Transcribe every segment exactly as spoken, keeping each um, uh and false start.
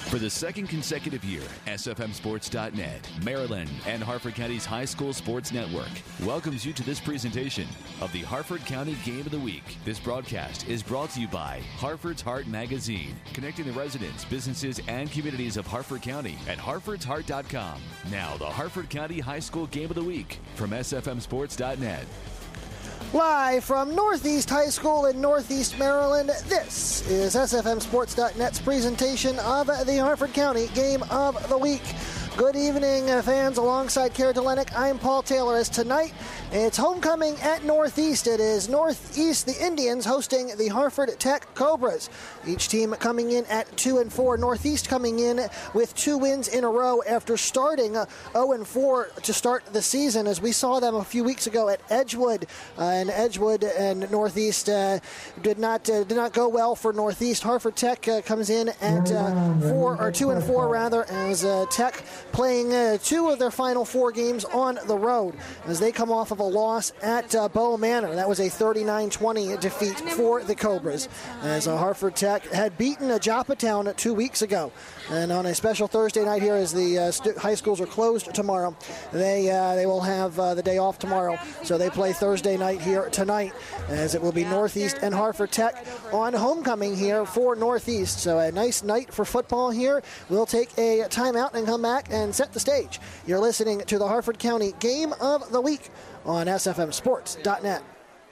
For the second consecutive year, S F M Sports dot net, Maryland, and Harford County's High School Sports Network welcomes you to this presentation of the Harford County Game of the Week. This broadcast is brought to you by Harford's Heart Magazine, connecting the residents, businesses, and communities of Harford County at harfords heart dot com. Now, the Harford County High School Game of the Week from S F M Sports dot net. Live from Northeast High School in Northeast Maryland, this is S F M Sports dot net's presentation of the Harford County Game of the Week. Good evening, fans. Alongside Kara Delenik, I'm Paul Taylor. As tonight, it's homecoming at Northeast. It is Northeast, the Indians, hosting the Harford Tech Cobras. Each team coming in at two and four. Northeast coming in with two wins in a row after starting oh and four to start the season, as we saw them a few weeks ago at Edgewood. Uh, and Edgewood and Northeast uh, did not uh, did not go well for Northeast. Harford Tech uh, comes in at uh, four or two and four rather, as uh, Tech playing uh, two of their final four games on the road as they come off of a loss at uh, Bow Manor. That was a thirty-nine twenty defeat for the Cobras, as uh, Harford Tech had beaten uh, Joppatown two weeks ago. And on a special Thursday night here, as the uh, st- high schools are closed tomorrow, they uh, they will have uh, the day off tomorrow. So they play Thursday night here tonight, as it will be Northeast and Harford Tech on homecoming here for Northeast. So a nice night for football here. We'll take a timeout and come back and set the stage. You're listening to the Harford County Game of the Week on S F M Sports dot net.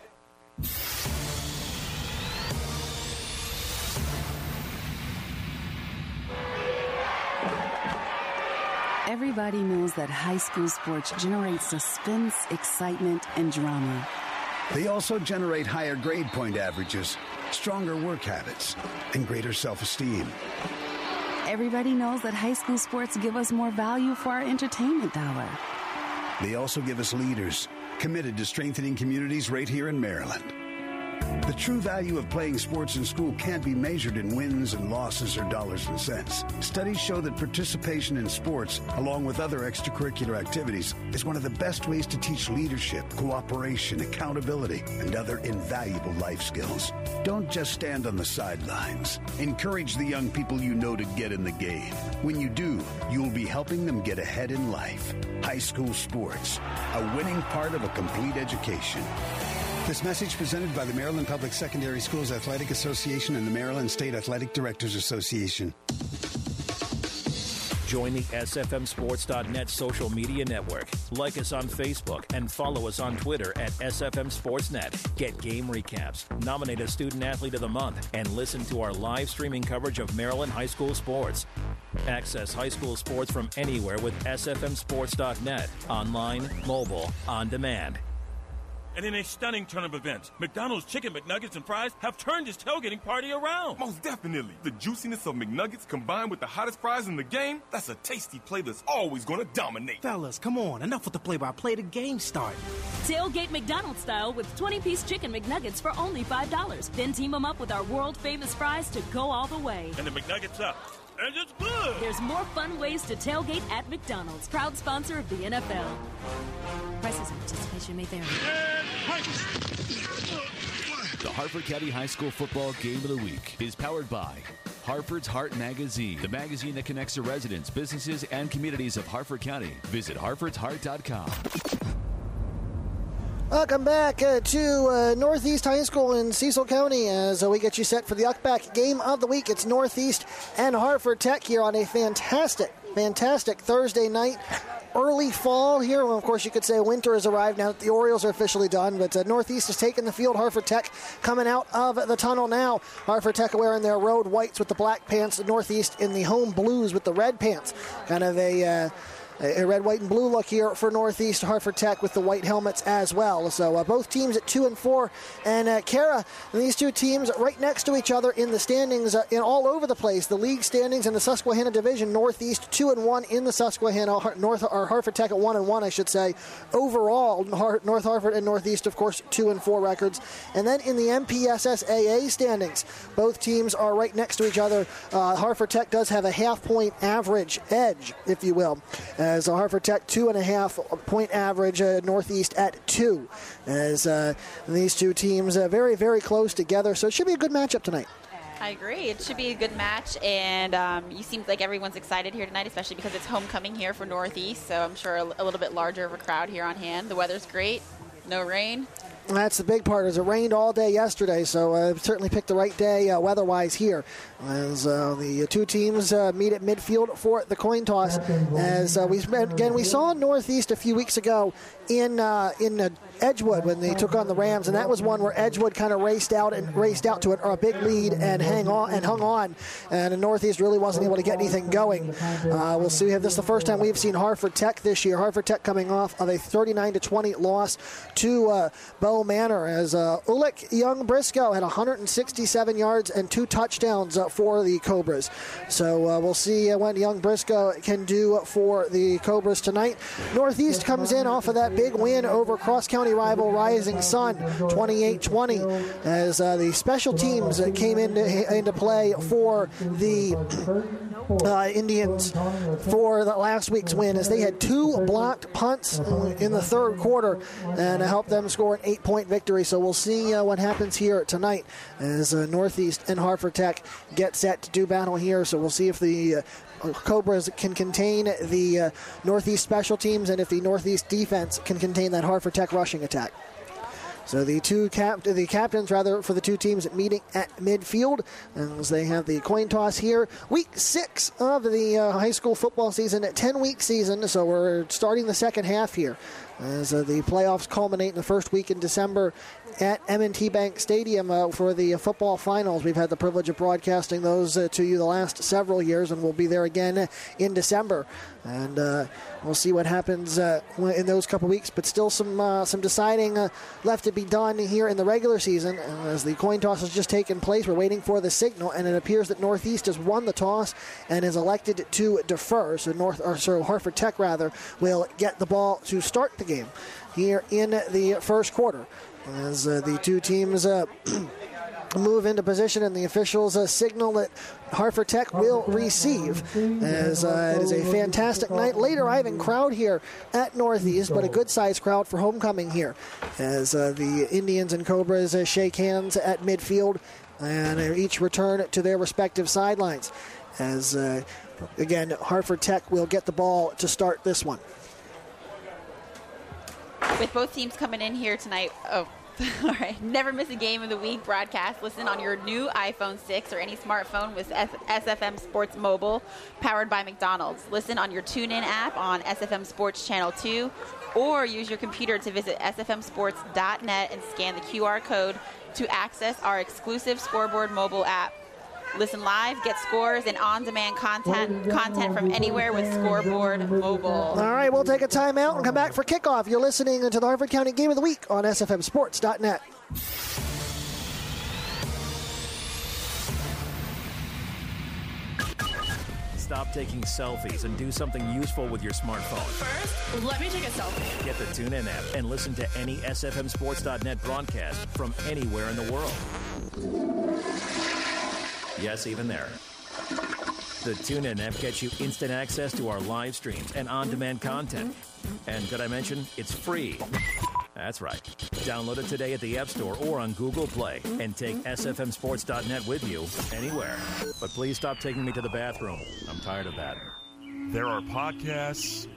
Everybody knows that high school sports generate suspense, excitement, and drama. They also generate higher grade point averages, stronger work habits, and greater self-esteem. Everybody knows that high school sports give us more value for our entertainment dollar. They also give us leaders committed to strengthening communities right here in Maryland. The true value of playing sports in school can't be measured in wins and losses or dollars and cents. Studies show that participation in sports, along with other extracurricular activities, is one of the best ways to teach leadership, cooperation, accountability, and other invaluable life skills. Don't just stand on the sidelines. Encourage the young people you know to get in the game. When you do, you'll be helping them get ahead in life. High school sports, a winning part of a complete education. This message presented by the Maryland Public Secondary Schools Athletic Association and the Maryland State Athletic Directors Association. Join the S F M Sports dot net social media network. Like us on Facebook and follow us on Twitter at S F M Sports dot net. Get game recaps, nominate a student athlete of the month, and listen to our live streaming coverage of Maryland high school sports. Access high school sports from anywhere with S F M Sports dot net. Online, mobile, on demand. And in a stunning turn of events, McDonald's Chicken McNuggets and Fries have turned this tailgating party around. Most definitely. The juiciness of McNuggets combined with the hottest fries in the game, that's a tasty play that's always going to dominate. Fellas, come on. Enough with the play-by-play. The game start. Tailgate McDonald's style with twenty-piece Chicken McNuggets for only five dollars. Then team them up with our world-famous fries to go all the way. And the McNuggets up. And it's good. There's more fun ways to tailgate at McDonald's, proud sponsor of the N F L. Prices and participation may vary. The Harford County High School Football Game of the Week is powered by Harford's Heart Magazine, the magazine that connects the residents, businesses, and communities of Harford County. Visit harfords heart dot com. Welcome back uh, to uh, Northeast High School in Cecil County as uh, we get you set for the Uckback Game of the Week. It's Northeast and Harford Tech here on a fantastic, fantastic Thursday night. Early fall here. Well, of course, you could say winter has arrived now that the Orioles are officially done, but uh, Northeast has taken the field. Harford Tech coming out of the tunnel now. Harford Tech wearing their road whites with the black pants. Northeast in the home blues with the red pants. Kind of a... Uh, A red, white, and blue look here for Northeast. Harford Tech with the white helmets as well. So uh, both teams at two and four. And uh, Kara, these two teams right next to each other in the standings, uh, in all over the place. The league standings in the Susquehanna division. Northeast two and one in the Susquehanna. Har- North or Harford Tech at one and one, I should say. Overall, Har- North Harford and Northeast, of course, two and four records. And then in the M P S S A A standings, both teams are right next to each other. Uh, Harford Tech does have a half point average edge, if you will. Uh, As uh, Harford Tech, two and a half point average, uh, Northeast at two. As uh, these two teams uh, very, very close together. So it should be a good matchup tonight. I agree. It should be a good match, and um, you seem like everyone's excited here tonight, especially because it's homecoming here for Northeast, so I'm sure a, a little bit larger of a crowd here on hand. The weather's great. No rain. That's the big part, is it rained all day yesterday, so uh, certainly picked the right day uh, weather-wise here. As uh, the two teams uh, meet at midfield for the coin toss. As uh, we again we saw Northeast a few weeks ago in uh, in uh, Edgewood when they took on the Rams, and that was one where Edgewood kind of raced out and raced out to a, a big lead and hang on and hung on, and the Northeast really wasn't able to get anything going. Uh, we'll see if this is the first time we've seen Hartford Tech this year. Hartford Tech coming off of a thirty-nine to twenty loss to uh, Bow Manor, as uh, Ulick Young Briscoe had one hundred sixty-seven yards and two touchdowns uh, for the Cobras. So uh, we'll see uh, what Young Briscoe can do for the Cobras tonight. Northeast comes in off of that big win over cross-county rival Rising Sun, twenty-eight twenty, as uh, the special teams came into, into play for the uh, Indians for the last week's win, as they had two blocked punts in the third quarter and helped them score an eight-point victory. So we'll see uh, what happens here tonight as uh, Northeast and Hartford Tech get set to do battle here. So we'll see if the uh, Cobras can contain the uh, Northeast special teams, and if the Northeast defense can contain that Hartford Tech rushing attack. So the two cap- the captains, rather, for the two teams meeting at midfield, as they have the coin toss here. Week six of the uh, high school football season, a ten-week season, so we're starting the second half here, as uh, the playoffs culminate in the first week in December at M and T Bank Stadium uh, for the uh, football finals. We've had the privilege of broadcasting those uh, to you the last several years, and we'll be there again in December. And uh, we'll see what happens uh, in those couple weeks, but still some uh, some deciding uh, left to be done here in the regular season. And as the coin toss has just taken place, we're waiting for the signal, and it appears that Northeast has won the toss and is elected to defer. So North, or so Hartford Tech rather, will get the ball to start the game here in the first quarter, as uh, the two teams uh, move into position, and the officials uh, signal that Hartford Tech will receive, as uh, it is a fantastic night. Late arriving crowd here at Northeast, but a good-sized crowd for homecoming here, as uh, the Indians and Cobras uh, shake hands at midfield and each return to their respective sidelines, as uh, again Hartford Tech will get the ball to start this one. With both teams coming in here tonight, oh, all right. Never miss a game of the week broadcast. Listen on your new iPhone six or any smartphone with S F M Sports Mobile, powered by McDonald's. Listen on your TuneIn app on S F M Sports Channel two, or use your computer to visit S F M sports dot net and scan the Q R code to access our exclusive Scoreboard mobile app. Listen live, get scores, and on-demand content content from anywhere with Scoreboard Mobile. All right, we'll take a timeout and come back for kickoff. You're listening to the Hartford County Game of the Week on S F M sports dot net. Stop taking selfies and do something useful with your smartphone. First, let me take a selfie. Get the TuneIn app and listen to any S F M sports dot net broadcast from anywhere in the world. Yes, even there. The TuneIn app gets you instant access to our live streams and on-demand content. And could I mention, it's free. That's right. Download it today at the App Store or on Google Play and take S F M sports dot net with you anywhere. But please stop taking me to the bathroom. I'm tired of that. There are podcasts.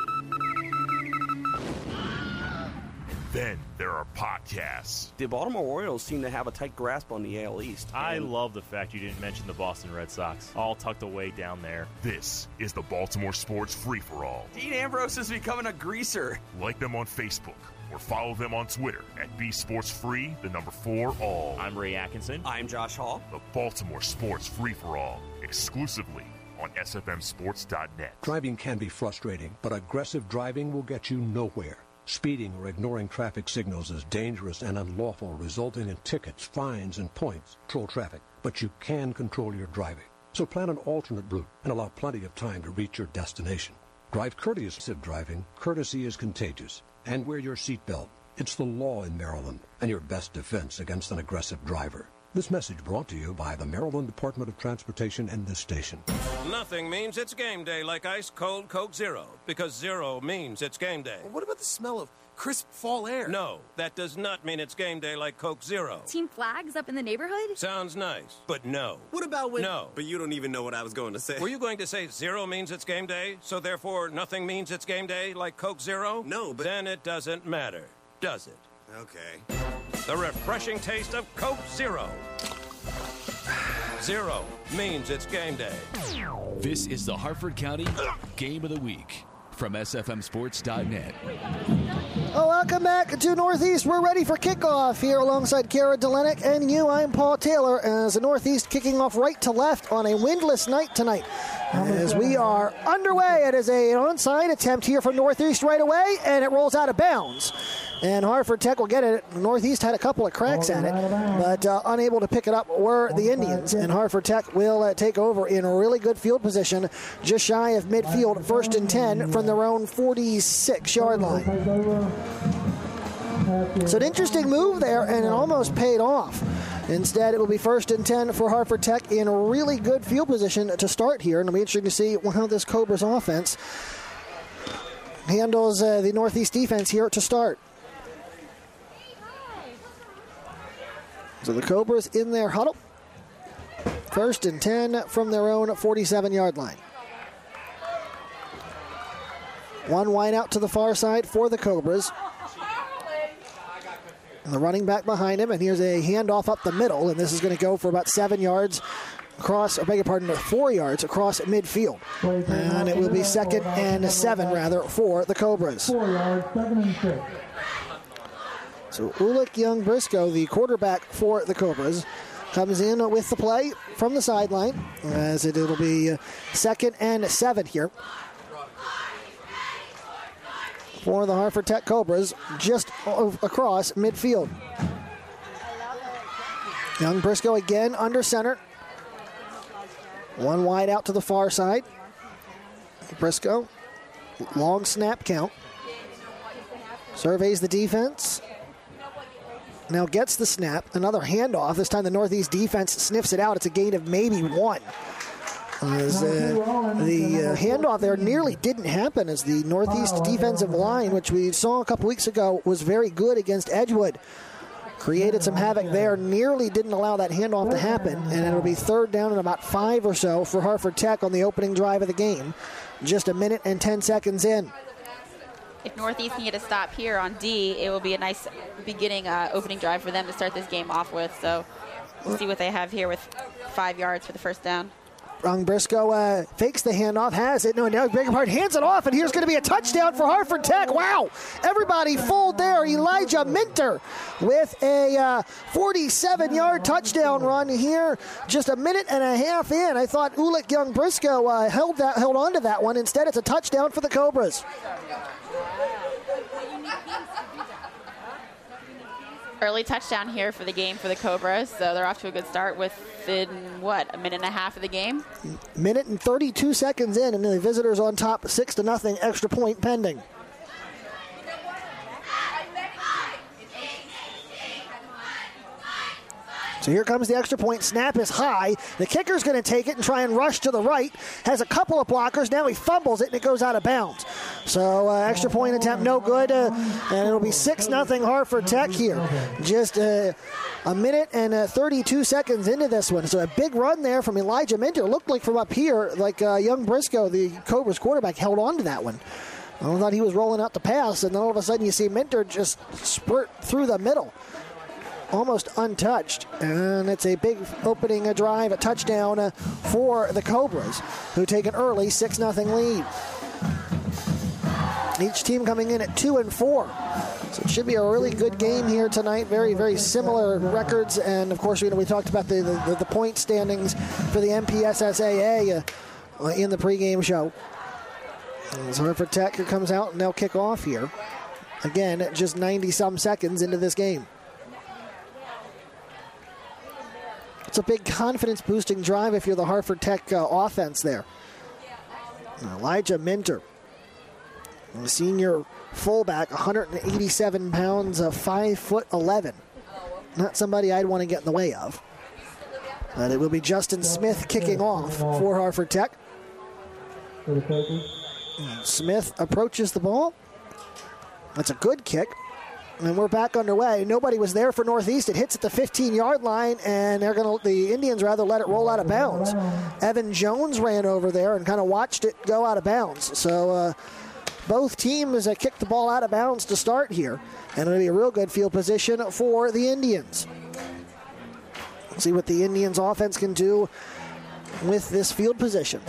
Then there are podcasts. The Baltimore Orioles seem to have a tight grasp on the A L East. I love the fact you didn't mention the Boston Red Sox, all tucked away down there. This is the Baltimore Sports Free-For-All. Dean Ambrose is becoming a greaser. Like them on Facebook or follow them on Twitter at B Sports Free, the number four all. I'm Ray Atkinson. I'm Josh Hall. The Baltimore Sports Free-For-All, exclusively on S F M sports dot net. Driving can be frustrating, but aggressive driving will get you nowhere. Speeding or ignoring traffic signals is dangerous and unlawful, resulting in tickets, fines, and points. Control traffic, but you can control your driving. So plan an alternate route and allow plenty of time to reach your destination. Drive courteously. Driving, courtesy is contagious. And wear your seatbelt. It's the law in Maryland and your best defense against an aggressive driver. This message brought to you by the Maryland Department of Transportation and this station. Nothing means it's game day like ice cold Coke Zero, because zero means it's game day. What about the smell of crisp fall air. No, that does not mean it's game day like Coke Zero. Team flags up in the neighborhood? Sounds nice, but no. What about when... No. But you don't even know what I was going to say. Were you going to say zero means it's game day, so therefore nothing means it's game day like Coke Zero? No, but... Then it doesn't matter, does it? Okay. The refreshing taste of Coke Zero. Zero means it's game day. This is the Harford County Game of the Week from S F M Sports dot net. Oh, welcome back to Northeast. We're ready for kickoff here alongside Kara Delenik and you. I'm Paul Taylor as the Northeast kicking off right to left on a windless night tonight. As we are underway, it is an onside attempt here from Northeast right away, and it rolls out of bounds. And Hartford Tech will get it. Northeast had a couple of cracks at it, but uh, unable to pick it up were the Indians. And Hartford Tech will uh, take over in a really good field position, just shy of midfield, first and ten from their own forty-six-yard line. So an interesting move there, and it almost paid off. Instead, it will be first and ten for Hartford Tech in a really good field position to start here. And it'll be interesting to see how this Cobras offense handles uh, the Northeast defense here to start. So the Cobras in their huddle. First and ten from their own forty-seven-yard line. One wide out to the far side for the Cobras. And the running back behind him, and here's a handoff up the middle, and this is going to go for about seven yards across, I beg your pardon, four yards across midfield. And it will be second and seven, rather, for the Cobras. Four yards, seven and six. So Ulick Young Briscoe, the quarterback for the Cobras, comes in with the play from the sideline, as it, it'll be second and seven here for the Hartford Tech Cobras, just across midfield. Young Briscoe again under center. One wide out to the far side. Briscoe, long snap count. Surveys the defense. Now gets the snap. Another handoff. This time the Northeast defense sniffs it out. It's a gain of maybe one. As, uh, the uh, handoff there nearly didn't happen as the Northeast defensive line, which we saw a couple weeks ago, was very good against Edgewood. Created some havoc there. Nearly didn't allow that handoff to happen. And it'll be third down and about five or so for Hartford Tech on the opening drive of the game. Just a minute and ten seconds in. If Northeast can get a stop here on D, it will be a nice beginning uh, opening drive for them to start this game off with. So we'll see what they have here with five yards for the first down. Young Briscoe uh, fakes the handoff, has it. No, now big part hands it off, and here's going to be a touchdown for Hartford Tech. Wow! Everybody fooled there. Elijah Minter with a uh, forty-seven-yard touchdown run here, just a minute and a half in. I thought Ulick Young Briscoe uh, held that, held on to that one. Instead, it's a touchdown for the Cobras. Early touchdown here for the game for the Cobras, so they're off to a good start within, what, a minute and a half of the game? Minute and thirty-two seconds in, and the visitors on top, six to nothing, extra point pending. So here comes the extra point. Snap is high. The kicker's going to take it and try and rush to the right. Has a couple of blockers. Now he fumbles it, and it goes out of bounds. So uh, extra point attempt, no good. Uh, and it'll be six nothing Hartford Tech here. Just uh, a minute and uh, thirty-two seconds into this one. So a big run there from Elijah Minter. Looked like from up here, like uh, Young Briscoe, the Cobras quarterback, held on to that one. I thought he was rolling out the pass, and then all of a sudden you see Minter just spurt through the middle. Almost untouched, and it's a big opening a drive, a touchdown uh, for the Cobras, who take an early six nothing lead. Each team coming in at two and four, so it should be a really good game here tonight. Very, very similar records, and of course, you know, we talked about the the, the point standings for the M P S S A A uh, in the pregame show. As Hartford Tech comes out, and they'll kick off here again. Just ninety some seconds into this game. It's a big confidence-boosting drive if you're the Hartford Tech uh, offense there. Elijah Minter, the senior fullback, one hundred eighty-seven pounds, uh, five foot eleven. Not somebody I'd want to get in the way of. But it will be Justin Smith kicking off for Hartford Tech. Smith approaches the ball. That's a good kick. And we're back underway. Nobody was there for Northeast. It hits at the fifteen-yard line, and they're going to the Indians rather let it roll out of bounds. Evan Jones ran over there and kind of watched it go out of bounds. So uh, both teams uh, kicked the ball out of bounds to start here, and it'll be a real good field position for the Indians. Let's see what the Indians offense can do with this field position.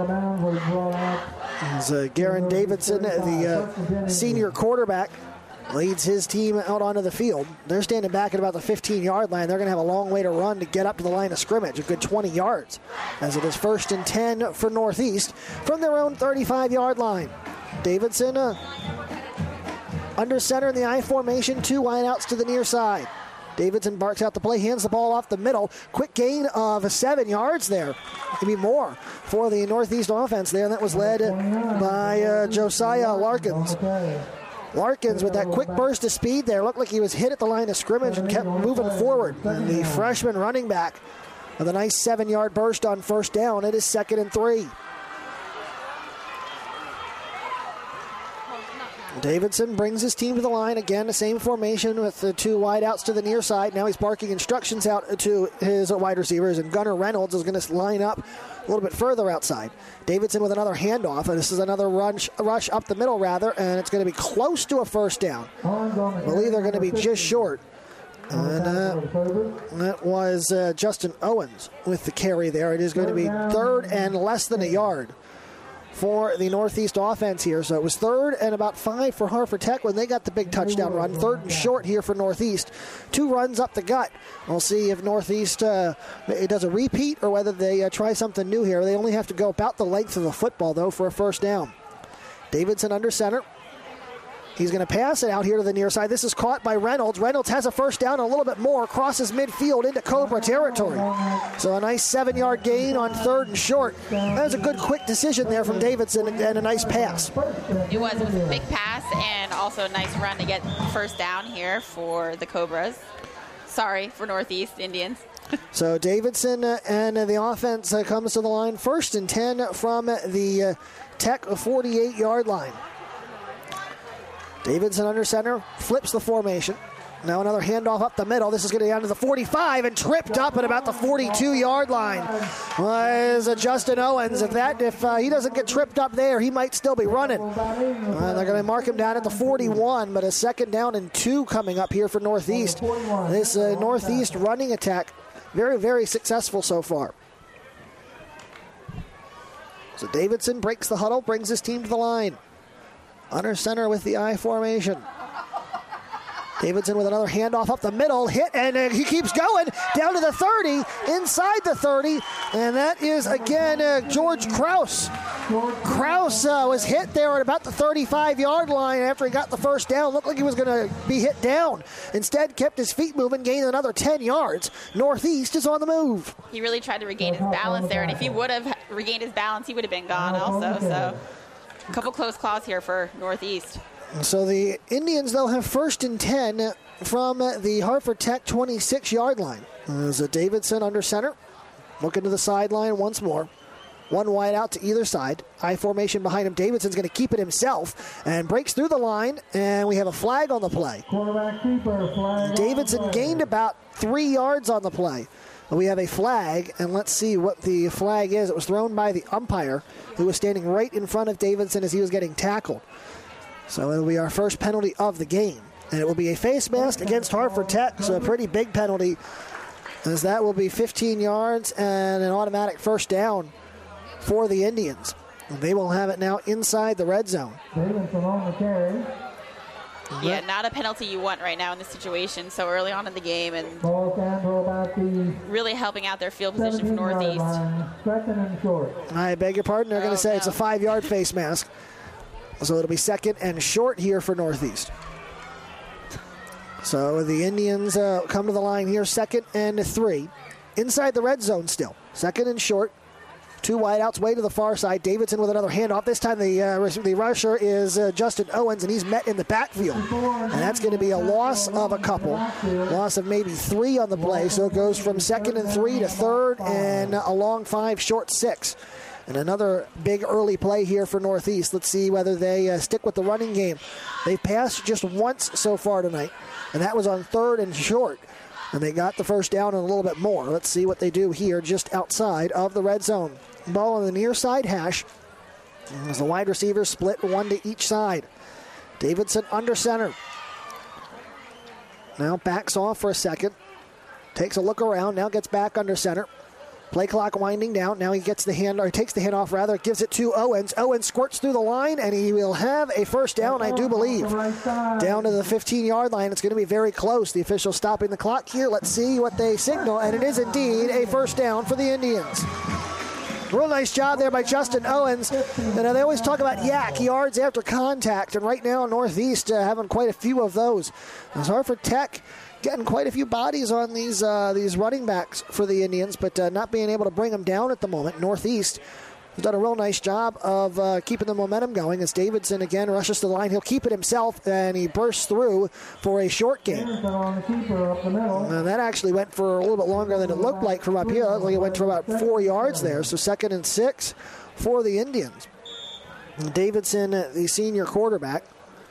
As uh, Garen Davidson, the uh, senior quarterback, leads his team out onto the field. They're standing back at about the fifteen-yard line. They're going to have a long way to run to get up to the line of scrimmage, a good twenty yards, as it is first and ten for Northeast from their own thirty-five-yard line. Davidson uh, under center in the I formation, two wideouts to the near side. Davidson barks out the play, hands the ball off the middle. Quick gain of seven yards there. Maybe more for the Northeast offense there. That was led by uh, Josiah Larkins. Larkins with that quick burst of speed there. Looked like he was hit at the line of scrimmage and kept moving forward. The freshman running back with a nice seven-yard burst on first down. It is second and three. Davidson brings his team to the line. Again, the same formation with the two wideouts to the near side. Now he's barking instructions out to his wide receivers, and Gunnar Reynolds is going to line up a little bit further outside. Davidson with another handoff, and this is another rush, rush up the middle, rather, and it's going to be close to a first down. I believe they're going to be just short. And uh, that was uh, Justin Owens with the carry there. It is going to be third and less than a yard for the Northeast offense here. So it was third and about five for Hartford Tech when they got the big touchdown run. Third and short here for Northeast. Two runs up the gut. We'll see if Northeast uh, it does a repeat or whether they uh, try something new here. They only have to go about the length of the football, though, for a first down. Davidson under center. He's going to pass it out here to the near side. This is caught by Reynolds. Reynolds has a first down, a little bit more, crosses midfield into Cobra territory. So a nice seven-yard gain on third and short. That was a good quick decision there from Davidson and a nice pass. It was, it was a big pass and also a nice run to get first down here for the Cobras. Sorry for Northeast Indians. So Davidson uh, and uh, the offense uh, comes to the line first and ten from the uh, Tech forty-eight-yard line. Davidson under center, flips the formation. Now another handoff up the middle. This is going to be down to the forty-five and tripped up at about the forty-two-yard line. Was uh, Justin Owens. If that, if uh, he doesn't get tripped up there, he might still be running. Uh, they're going to mark him down at the forty-one, but a second down and two coming up here for Northeast. This uh, Northeast running attack, very, very successful so far. So Davidson breaks the huddle, brings his team to the line. Under center with the I formation. Davidson with another handoff up the middle, hit, and uh, he keeps going down to the thirty, inside the thirty, and that is again uh, George Kraus. Kraus uh, was hit there at about the thirty-five-yard line after he got the first down. Looked like he was going to be hit down. Instead, kept his feet moving, gained another ten yards. Northeast is on the move. He really tried to regain his balance there, and if he would have regained his balance, he would have been gone also. So, a couple close calls here for Northeast. So the Indians, they'll have first and ten from the Hartford Tech twenty-six-yard line. There's a Davidson under center. Looking to the sideline once more. One wide out to either side. I formation behind him. Davidson's going to keep it himself and breaks through the line, and we have a flag on the play. Davidson gained about three yards on the play. We have a flag, and let's see what the flag is. It was thrown by the umpire, who was standing right in front of Davidson as he was getting tackled. So it'll be our first penalty of the game. And it will be a face mask against Hartford Tech, so a pretty big penalty, as that will be fifteen yards and an automatic first down for the Indians. And they will have it now inside the red zone. Yeah, not a penalty you want right now in this situation so early on in the game, and really helping out their field position for Northeast. I beg your pardon. They're going to say it's a five-yard face mask. So it'll be second and short here for Northeast. So the Indians uh, come to the line here, second and three. Inside the red zone still. Second and short. Two wideouts way to the far side. Davidson with another handoff. This time the uh, the rusher is uh, Justin Owens, and he's met in the backfield. And that's going to be a loss of a couple. Loss of maybe three on the play. So it goes from second and three to third and a long five, short six. And another big early play here for Northeast. Let's see whether they uh, stick with the running game. They've passed just once so far tonight, and that was on third and short. And they got the first down and a little bit more. Let's see what they do here just outside of the red zone. Ball on the near side hash. As the wide receivers split one to each side. Davidson under center. Now backs off for a second. Takes a look around. Now gets back under center. Play clock winding down. Now he gets the hand, or he takes the hand off rather. Gives it to Owens. Owens squirts through the line, and he will have a first down, I do believe. Down to the fifteen-yard line. It's going to be very close. The official stopping the clock here. Let's see what they signal, and it is indeed a first down for the Indians. Real nice job there by Justin Owens. You know, they always talk about yak, yards after contact, and right now Northeast uh, having quite a few of those. As Hartford Tech getting quite a few bodies on these uh, these running backs for the Indians, but uh, not being able to bring them down at the moment. Northeast has done a real nice job of uh, keeping the momentum going as Davidson again rushes to the line. He'll keep it himself, and he bursts through for a short gain. And that actually went for a little bit longer than it looked like from up here. It like it went for about four yards there, so second and six for the Indians. And Davidson, the senior quarterback,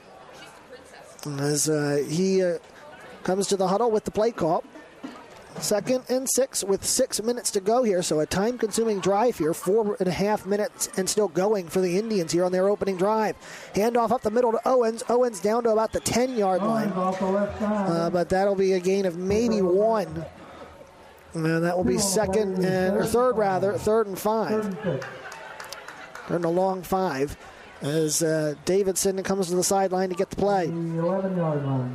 as uh, he... Uh, comes to the huddle with the play call. Second and six with six minutes to go here, so a time-consuming drive here. Four and a half minutes and still going for the Indians here on their opening drive. Handoff up the middle to Owens. Owens down to about the ten-yard line. Uh, but that'll be a gain of maybe one. And that will be second and, or third rather, third and five. Third and a long five as uh, Davidson comes to the sideline to get the play. eleven-yard line.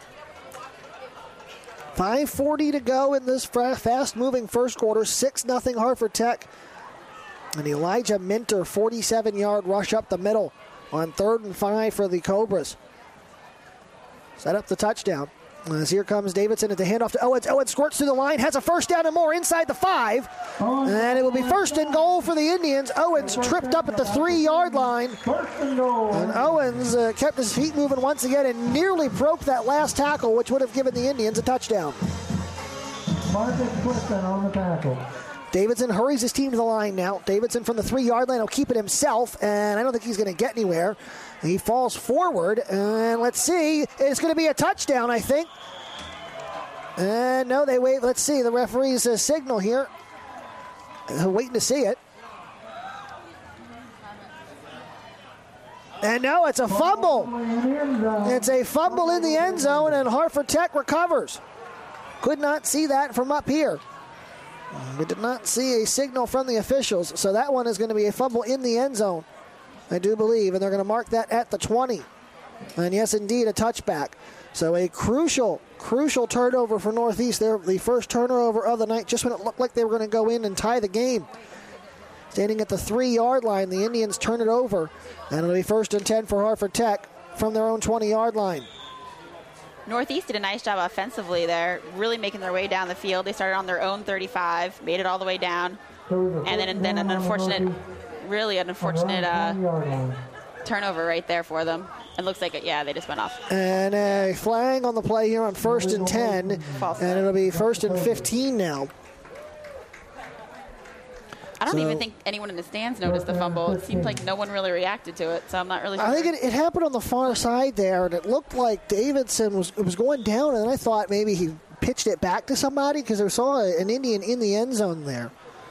five forty to go in this fast-moving first quarter. six nothing Hartford Tech. And Elijah Minter, forty-seven-yard rush up the middle on third and five for the Cobras. Set up the touchdown. As here comes Davidson at the handoff to Owens. Owens squirts through the line, has a first down and more inside the five. And it will be first and goal for the Indians. Owens tripped up at the three-yard line. And Owens uh, kept his feet moving once again and nearly broke that last tackle, which would have given the Indians a touchdown. Marcus Clifton on the tackle. Davidson hurries his team to the line now. Davidson from the three-yard line will keep it himself, and I don't think he's going to get anywhere. He falls forward, and let's see. It's going to be a touchdown, I think. And no, they wait. Let's see. The referee's uh, signal here. Uh, waiting to see it. And no, it's a fumble. It's a fumble in the end zone, and Hartford Tech recovers. Could not see that from up here. We did not see a signal from the officials, so that one is going to be a fumble in the end zone, I do believe, and they're going to mark that at the twenty. And yes, indeed, a touchback. So a crucial, crucial turnover for Northeast. They're the first turnover of the night, just when it looked like they were going to go in and tie the game. Standing at the three-yard line, the Indians turn it over, and it'll be first and ten for Hartford Tech from their own twenty-yard line. Northeast did a nice job offensively there, really making their way down the field. They started on their own thirty-five, made it all the way down, and then and then an unfortunate, really an unfortunate uh, turnover right there for them. It looks like, it, yeah, they just went off. And a flag on the play here on first and ten, False and it'll be first and fifteen now. I don't so, even think anyone in the stands noticed the fumble. It seemed like no one really reacted to it, so I'm not really sure. I think it, it happened on the far side there, and it looked like Davidson was it was going down, and then I thought maybe he pitched it back to somebody because I saw an Indian in the end zone there.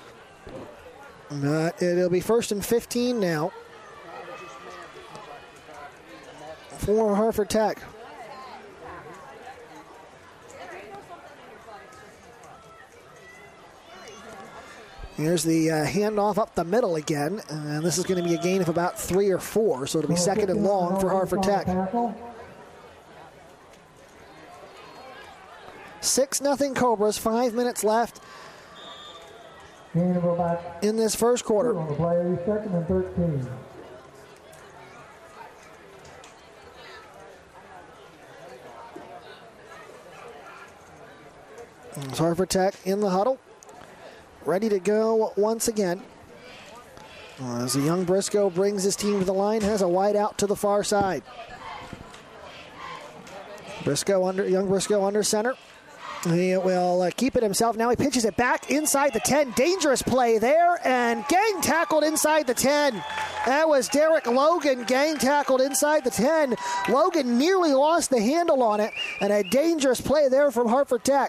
Uh, it'll be first and fifteen now for Hartford Tech. Here's the uh, handoff up the middle again, and this is going to be a gain of about three or four, so it'll be second and long for Hartford Tech. six nothing Cobras, five minutes left in this first quarter. Second and thirteen. It's Hartford Tech in the huddle, ready to go once again. As the young Briscoe brings his team to the line, has a wide out to the far side. Briscoe under, young Briscoe under center. He will uh, keep it himself. Now he pitches it back inside the ten. Dangerous play there, and gang tackled inside the ten. That was Derek Logan, gang tackled inside the ten. Logan nearly lost the handle on it, and a dangerous play there from Hartford Tech.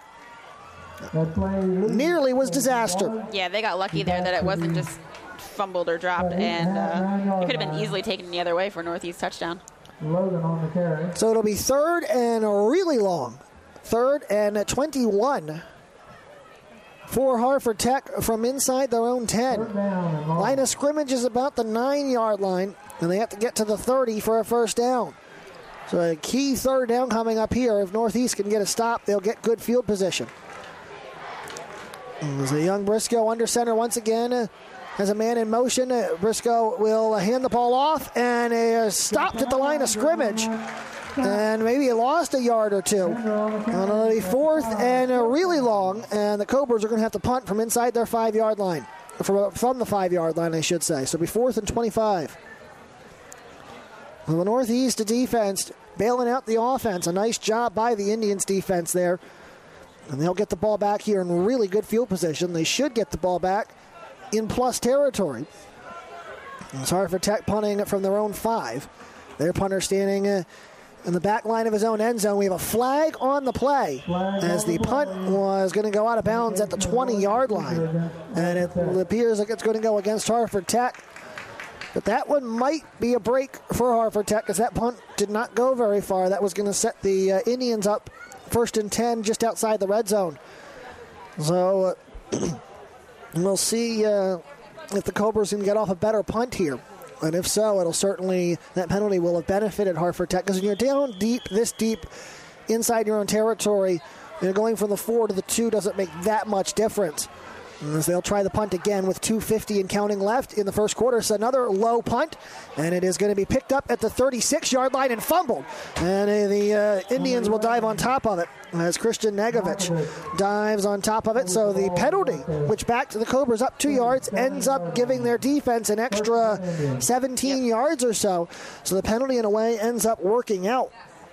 Nearly was disaster. Yeah, they got lucky there that it wasn't just fumbled or dropped, and uh, it could have been easily taken the other way for Northeast touchdown. Logan on the carry. So it'll be third and really long. Third and twenty-one for Hartford Tech from inside their own ten. Line of scrimmage is about the nine-yard line, and they have to get to the thirty for a first down. So a key third down coming up here. If Northeast can get a stop, they'll get good field position. There's a young Briscoe under center once again. Uh, has a man in motion. Uh, Briscoe will uh, hand the ball off, and uh, stopped at the line of scrimmage. And maybe he lost a yard or two. On a fourth and a really long, and the Cobras are going to have to punt from inside their five-yard line. From, from the five-yard line, I should say. So it'll be fourth and twenty-five. Well, the Northeast defense bailing out the offense. A nice job by the Indians defense there. And they'll get the ball back here in really good field position. They should get the ball back in plus territory. It's Hartford Tech punting from their own five. Their punter standing uh, in the back line of his own end zone. We have a flag on the play as the punt was going to go out of bounds at the twenty-yard line. And it appears like it's going to go against Hartford Tech. But that one might be a break for Hartford Tech because that punt did not go very far. That was going to set the uh, Indians up first and ten just outside the red zone. So uh, we'll see uh, if the Cobras can get off a better punt here. And if so, it'll certainly, that penalty will have benefited Hartford Tech. Because when you're down deep, this deep, inside your own territory, you know, going from the four to the two doesn't make that much difference. As they'll try the punt again with two fifty and counting left in the first quarter. So another low punt, and it is going to be picked up at the thirty-six-yard line and fumbled. And uh, the uh, Indians will dive on top of it as Christian Negovich dives on top of it. So the penalty, which backed the Cobras up two yards, ends up giving their defense an extra seventeen yards or so. So the penalty, in a way, ends up working out.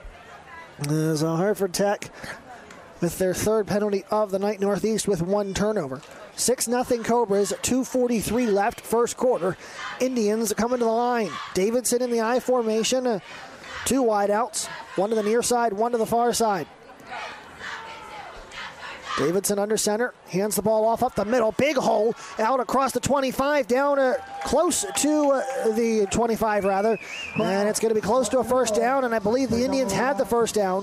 As uh, Hartford Tech with their third penalty of the night, Northeast with one turnover. six nothing Cobras, two forty-three left, first quarter. Indians coming to the line. Davidson in the I formation, uh, two wideouts, one to the near side, one to the far side. Davidson under center, hands the ball off up the middle, big hole out across the twenty-five, down uh, close to uh, the twenty-five rather, and it's going to be close to a first down, and I believe the Indians had the first down.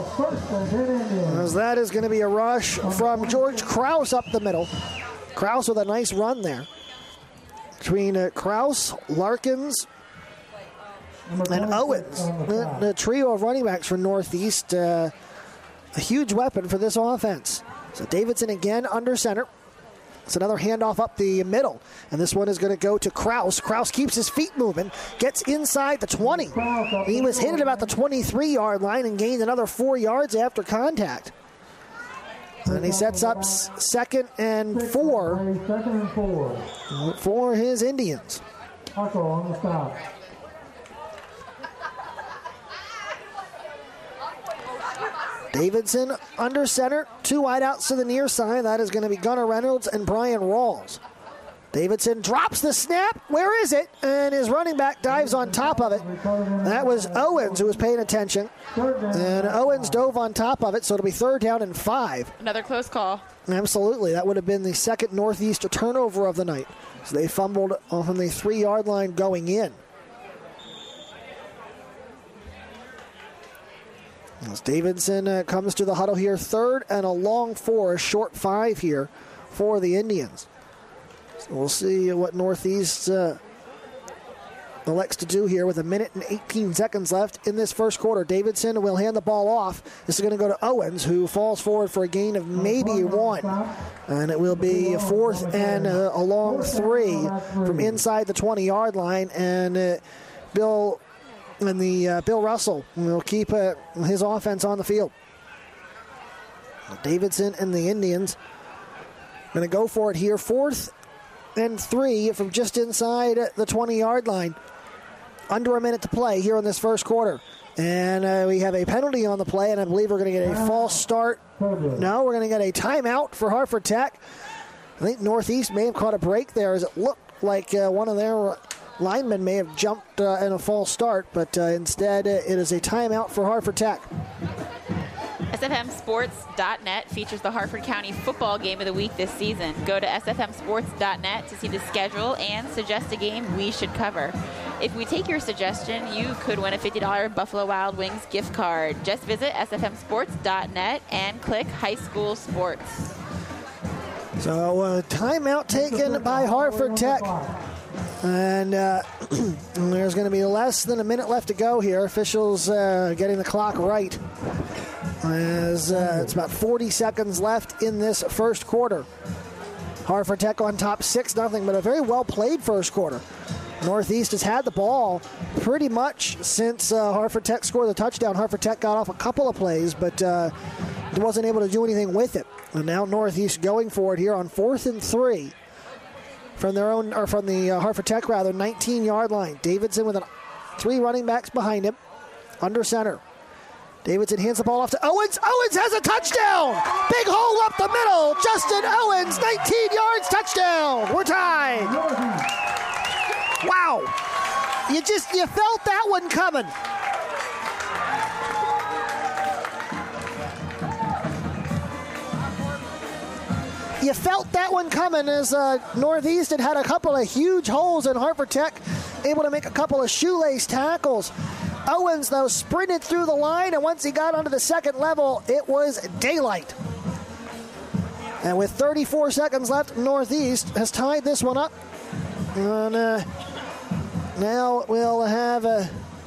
As that is going to be a rush from George Krause up the middle. Krause with a nice run there. Between uh, Krause, Larkins, and Owens. The, the trio of running backs for Northeast, uh, a huge weapon for this offense. So Davidson again under center. It's another handoff up the middle. And this one is going to go to Krause. Krause keeps his feet moving, gets inside the twenty. He was hit at about the twenty-three-yard line and gained another four yards after contact. And he sets up second and four for his Indians. On the stop. Davidson under center, two wideouts to the near side. That is going to be Gunnar Reynolds and Brian Rawls. Davidson drops the snap. Where is it? And his running back dives on top of it. That was Owens who was paying attention. And Owens dove on top of it, so it'll be third down and five. Another close call. Absolutely. That would have been the second Northeast turnover of the night. So they fumbled from the three-yard line going in. As Davidson uh, comes to the huddle here, third and a long four, a short five here for the Indians. So we'll see what Northeast uh, elects to do here with a minute and eighteen seconds left in this first quarter. Davidson will hand the ball off. This is going to go to Owens, who falls forward for a gain of maybe one. And it will be a fourth and uh, a long three from inside the twenty-yard line. And uh, Bill... And the uh, Bill Russell will keep uh, his offense on the field. Davidson and the Indians going to go for it here. Fourth and three from just inside the twenty-yard line. Under a minute to play here in this first quarter. And uh, we have a penalty on the play, and I believe we're going to get a false start. No, we're going to get a timeout for Hartford Tech. I think Northeast may have caught a break there, as it looked like uh, one of their linemen may have jumped uh, in a false start, but uh, instead uh, it is a timeout for Hartford Tech. S F M Sports dot net features the Hartford County football game of the week this season. Go to S F M Sports dot net to see the schedule and suggest a game we should cover. If we take your suggestion, you could win a fifty dollars Buffalo Wild Wings gift card. Just visit S F M Sports dot net and click High School Sports. So, uh, timeout taken by Hartford Tech. And uh, there's going to be less than a minute left to go here. Officials uh, getting the clock right. As uh, it's about forty seconds left in this first quarter. Hartford Tech on top six nothing, but a very well-played first quarter. Northeast has had the ball pretty much since uh, Hartford Tech scored the touchdown. Hartford Tech got off a couple of plays, but uh, wasn't able to do anything with it. And now Northeast going for it here on fourth and three from their own, or from the uh, Hartford Tech rather, nineteen-yard line. Davidson with an, three running backs behind him, under center. Davidson hands the ball off to Owens. Owens has a touchdown! Big hole up the middle. Justin Owens, nineteen yards, touchdown. We're tied. Wow. You just, you felt that one coming. You felt that one coming as uh, Northeast had had a couple of huge holes in Hartford Tech, able to make a couple of shoelace tackles. Owens, though, sprinted through the line, and once he got onto the second level, it was daylight. And with thirty-four seconds left, Northeast has tied this one up. And uh, now we'll have uh,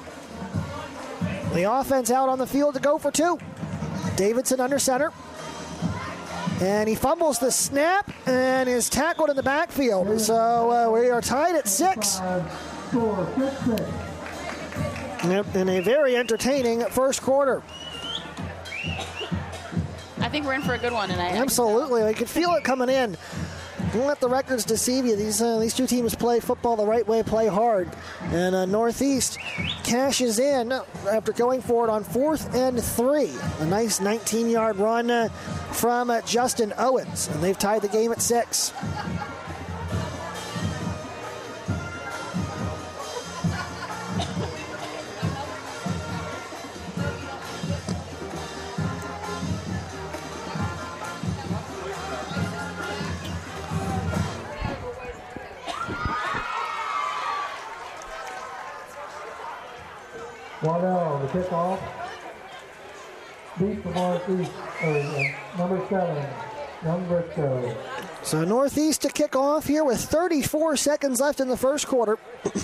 the offense out on the field to go for two. Davidson under center. And he fumbles the snap and is tackled in the backfield. So uh, we are tied at six. In a very entertaining first quarter. I think we're in for a good one tonight. Absolutely. I could feel it coming in. Don't let the records deceive you. These uh, these two teams play football the right way, play hard. And uh, Northeast cashes in after going for it on fourth and three. A nice nineteen-yard run uh, from uh, Justin Owens. And they've tied the game at six. Waddell, the kickoff. Deep for Northeast, uh, number seven, Young Briscoe. So Northeast to kick off here with thirty-four seconds left in the first quarter.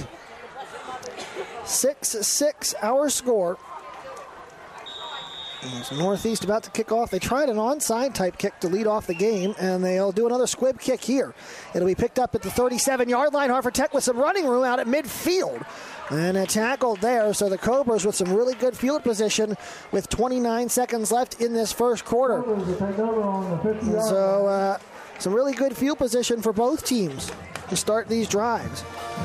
six six our score. So Northeast about to kick off. They tried an onside type kick to lead off the game, and they'll do another squib kick here. It'll be picked up at the thirty-seven-yard line. Hartford Tech with some running room out at midfield. And a tackle there, so the Cobras with some really good field position with twenty-nine seconds left in this first quarter. So uh, some really good field position for both teams to start these drives.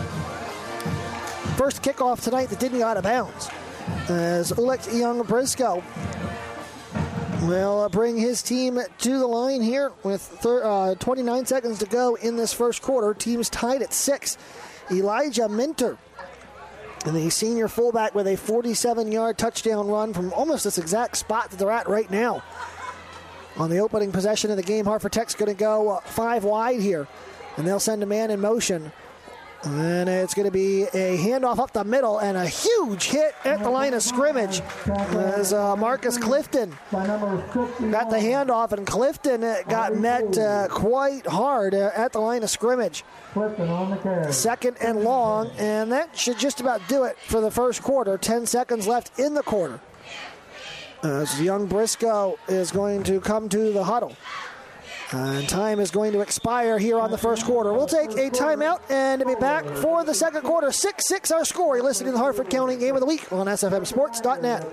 First kickoff tonight that didn't go out of bounds, as Ulrich Young Briscoe will uh, bring his team to the line here with thir- uh, twenty-nine seconds to go in this first quarter. Teams tied at six. Elijah Minter, and the senior fullback, with a forty-seven-yard touchdown run from almost this exact spot that they're at right now. On the opening possession of the game, Hartford Tech's going to go uh, five wide here, and they'll send a man in motion. And it's going to be a handoff up the middle and a huge hit at the line of scrimmage as uh, Marcus Clifton got the handoff, and Clifton got met uh, quite hard uh, at the line of scrimmage. Second and long, and that should just about do it for the first quarter. Ten seconds left in the quarter. As Young Briscoe is going to come to the huddle. And time is going to expire here on the first quarter. We'll take a timeout and be back for the second quarter. six six our score. You're listening to the Hartford County Game of the Week on S F M Sports dot net.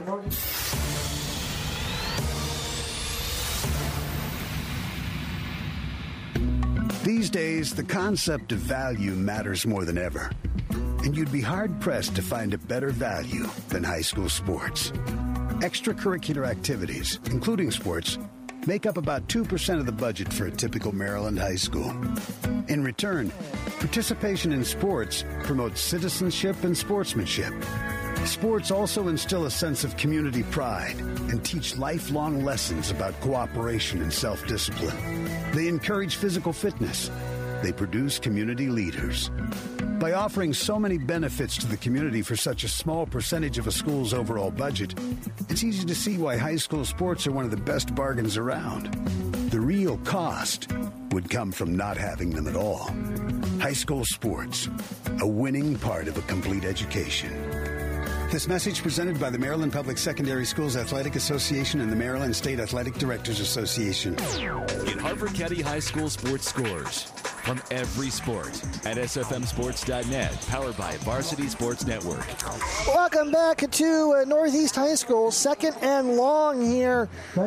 These days, the concept of value matters more than ever. and you'd be hard-pressed to find a better value than high school sports. Extracurricular activities, including sports, make up about two percent of the budget for a typical Maryland high school. In return, participation in sports promotes citizenship and sportsmanship. Sports also instill a sense of community pride and teach lifelong lessons about cooperation and self-discipline. They encourage physical fitness. They produce community leaders. By offering so many benefits to the community for such a small percentage of a school's overall budget, it's easy to see why high school sports are one of the best bargains around. The real cost would come from not having them at all. High school sports, a winning part of a complete education. This message presented by the Maryland Public Secondary Schools Athletic Association and the Maryland State Athletic Directors Association. Get Harford County High School sports scores from every sport at S F M sports dot net, powered by Varsity Sports Network. Welcome back to uh, Northeast High School, second and long here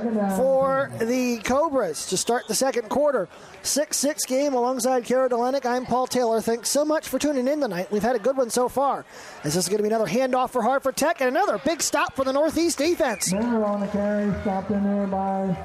for the Cobras to start the second quarter. six six game alongside Kara Delenik. I'm Paul Taylor. Thanks so much for tuning in tonight. We've had a good one so far. This is going to be another handoff for Hartford Tech and another big stop for the Northeast defense. Miller on the carry, stopped in there by...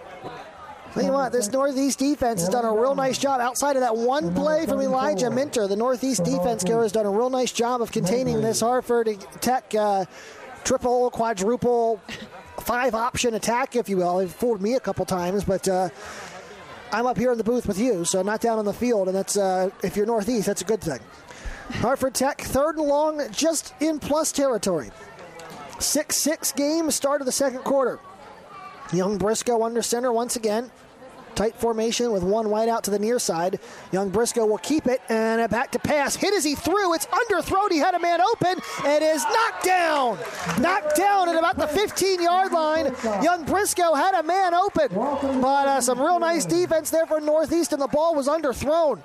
Tell you what, this Northeast defense has done a real nice job. Outside of that one play from Elijah Minter, the Northeast defense, Kara, has done a real nice job of containing this Hartford Tech uh, triple, quadruple, five-option attack, if you will. It fooled me a couple times, but uh, I'm up here in the booth with you, so I'm not down on the field, and that's uh, if you're Northeast, that's a good thing. Hartford Tech, third and long, just in plus territory. six six game, start of the second quarter. Young Briscoe under center once again. Tight formation with one wide out to the near side. Young Briscoe will keep it, and back to pass. Hit as he threw. It's underthrown. He had a man open. It is knocked down. Knocked down at about the fifteen-yard line. Young Briscoe had a man open. But uh, some real nice defense there for Northeast, and the ball was underthrown.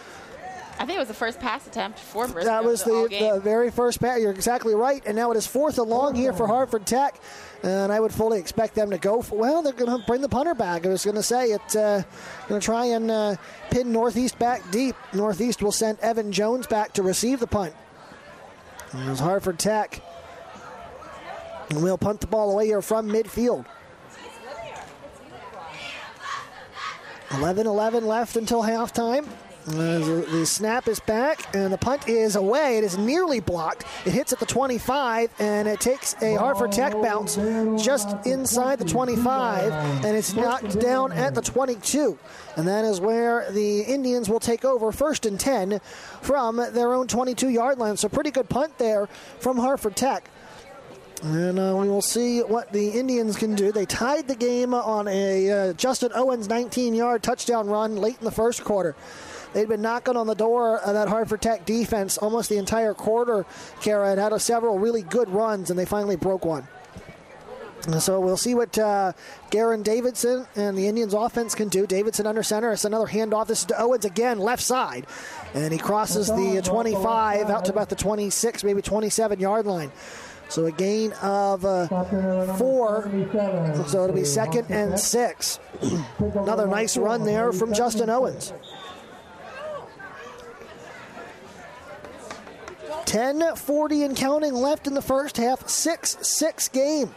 I think it was the first pass attempt for Briscoe. That was the, the very first pass. You're exactly right. And now it is fourth and long here for Hartford Tech. And I would fully expect them to go for, well, they're going to bring the punter back. I was going to say it's uh, going to try and uh, pin Northeast back deep. Northeast will send Evan Jones back to receive the punt. And there's Hartford Tech. And we'll punt the ball away here from midfield. eleven eleven left until halftime. Uh, the, the snap is back, and the punt is away. It is nearly blocked. It hits at the twenty-five, and it takes a Hartford Tech bounce just inside the twenty-five, and it's knocked down at the twenty-two. And that is where the Indians will take over first and ten from their own twenty-two-yard line. So pretty good punt there from Hartford Tech. And uh, we will see what the Indians can do. They tied the game on a uh, Justin Owens nineteen-yard touchdown run late in the first quarter. They'd been knocking on the door of that Hartford Tech defense almost the entire quarter. Kara had had a, several really good runs, and they finally broke one. And so we'll see what uh, Garen Davidson and the Indians offense can do. Davidson under center. It's another handoff. This is to Owens again, left side. And he crosses the twenty-five out to about the twenty-six, maybe twenty-seven-yard line. So a gain of uh, four. So it'll be second and six. Another nice run there from Justin Owens. ten forty and counting left in the first half. six six game.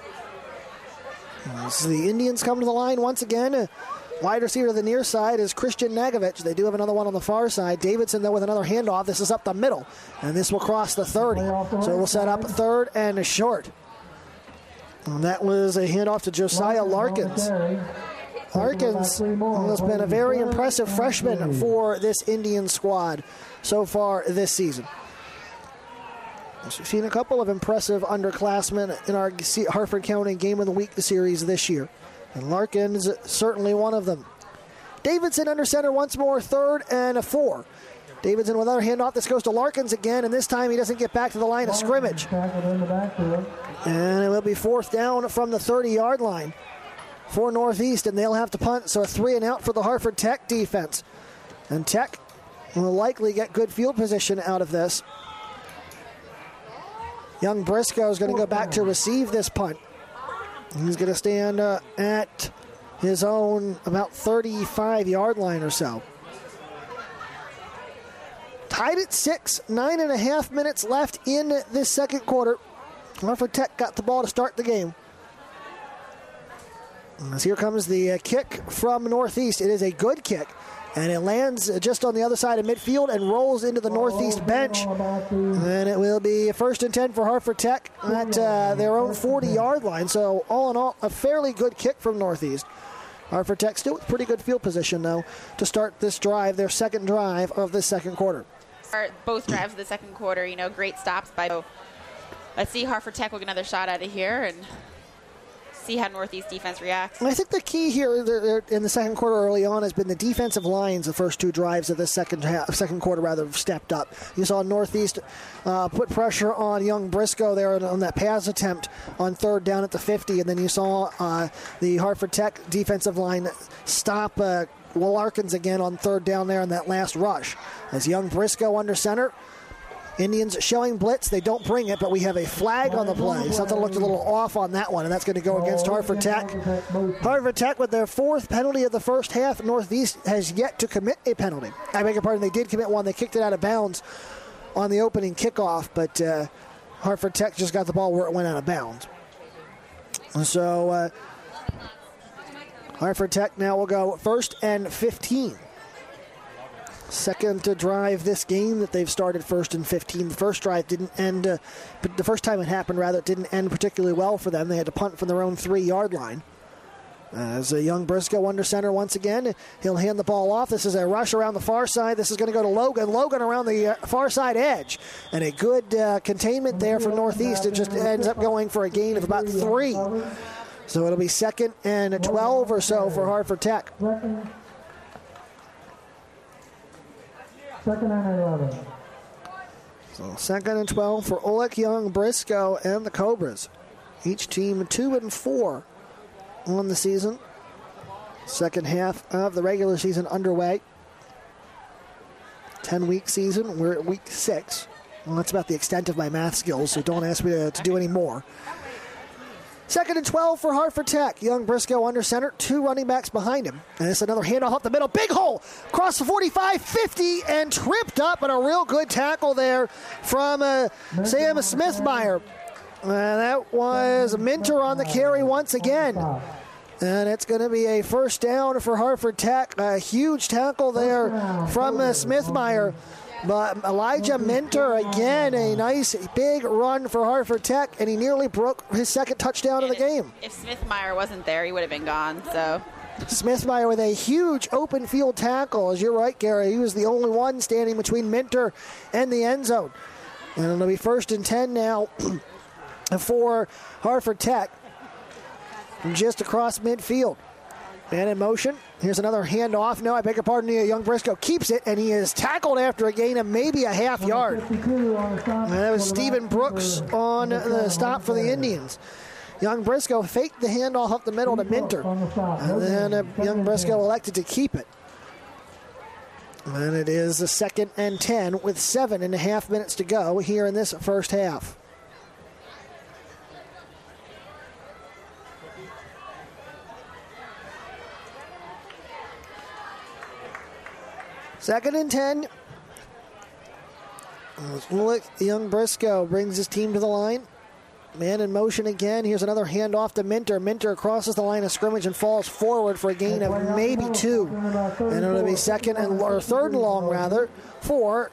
So the Indians come to the line once again. Uh, wide receiver to the near side is Christian Nagovich. They do have another one on the far side. Davidson, though, with another handoff. This is up the middle, and this will cross the thirty. So we'll set up third and a short. And that was a handoff to Josiah Larkins. Larkins has been a very impressive freshman for this Indian squad so far this season. We've seen a couple of impressive underclassmen in our Hartford County Game of the Week series this year. And Larkins certainly one of them. Davidson under center once more, third and a four. Davidson with another handoff. This goes to Larkins again, and this time he doesn't get back to the line of scrimmage. And it will be fourth down from the thirty-yard line for Northeast, and they'll have to punt. So a three and out for the Hartford Tech defense. And Tech will likely get good field position out of this. Young Briscoe is going to go back to receive this punt. He's going to stand uh, at his own about thirty-five-yard line or so. Tied at six, nine and a half minutes left in this second quarter. Hartford Tech got the ball to start the game. As here comes the uh, kick from Northeast. It is a good kick, and it lands just on the other side of midfield and rolls into the Northeast bench. And it will be first and ten for Hartford Tech at uh, their own forty-yard line. So all in all, a fairly good kick from Northeast. Hartford Tech still with pretty good field position, though, to start this drive, their second drive of this second quarter. Both drives of the second quarter, you know, great stops by both. Let's see Hartford Tech will get another shot out of here and see how Northeast defense reacts. I think the key here in the second quarter early on has been the defensive lines. The first two drives of the second half, second quarter rather have stepped up. You saw Northeast uh, put pressure on young Briscoe there on that pass attempt on third down at the fifty, and then you saw uh, the Hartford Tech defensive line stop uh, Will Larkins again on third down there in that last rush. As young Briscoe under center, Indians showing blitz. They don't bring it, but we have a flag on the play. Something looked a little off on that one, and that's going to go against Hartford Tech. Hartford Tech with their fourth penalty of the first half. Northeast has yet to commit a penalty. I beg your pardon, they did commit one. They kicked it out of bounds on the opening kickoff, but uh, Hartford Tech just got the ball where it went out of bounds. So uh, Hartford Tech now will go first and fifteen. Second to drive this game that they've started first and fifteen. The first drive didn't end, uh, but the first time it happened, rather, it didn't end particularly well for them. They had to punt from their own three-yard line. As a young Briscoe under center once again, he'll hand the ball off. This is a rush around the far side. This is going to go to Logan. Logan around the uh, far side edge. And a good uh, containment there for Northeast. It just ends up going for a gain of about three. So it'll be second and twelve or so for Hartford Tech. Second and eleven. So second and twelve for Oleg Young, Briscoe, and the Cobras. Each team two and four on the season. Second half of the regular season underway. ten-week season. We're at week six. Well, that's about the extent of my math skills, so don't ask me to, to do any more. Second and twelve for Hartford Tech. Young Briscoe under center, two running backs behind him. And it's another handoff up the middle. Big hole across the forty-five, fifty, and tripped up. And a real good tackle there from uh, Sam Smithmeyer. Uh, that was Minter on the carry once again. And it's going to be a first down for Hartford Tech. A huge tackle there from uh, Smithmeyer. But Elijah Minter, again, a nice big run for Hartford Tech, and he nearly broke his second touchdown of the game. If Smithmeyer wasn't there, he would have been gone. So Smithmeyer with a huge open field tackle. As you're right, Gary, he was the only one standing between Minter and the end zone. And it'll be first and ten now for Hartford Tech, just across midfield. Man in motion. Here's another handoff. No, I beg your pardon. Young Briscoe keeps it, and he is tackled after a gain of maybe a half yard. And that was Stephen Brooks on the stop for the Indians. Young Briscoe faked the handoff up the middle to Minter. And then uh, young Briscoe elected to keep it. And it is a second and ten with seven and a half minutes to go here in this first half. Second and ten. Look, young Briscoe brings his team to the line. Man in motion again. Here's another handoff to Minter. Minter crosses the line of scrimmage and falls forward for a gain of maybe two. And it'll be second and or third and long rather for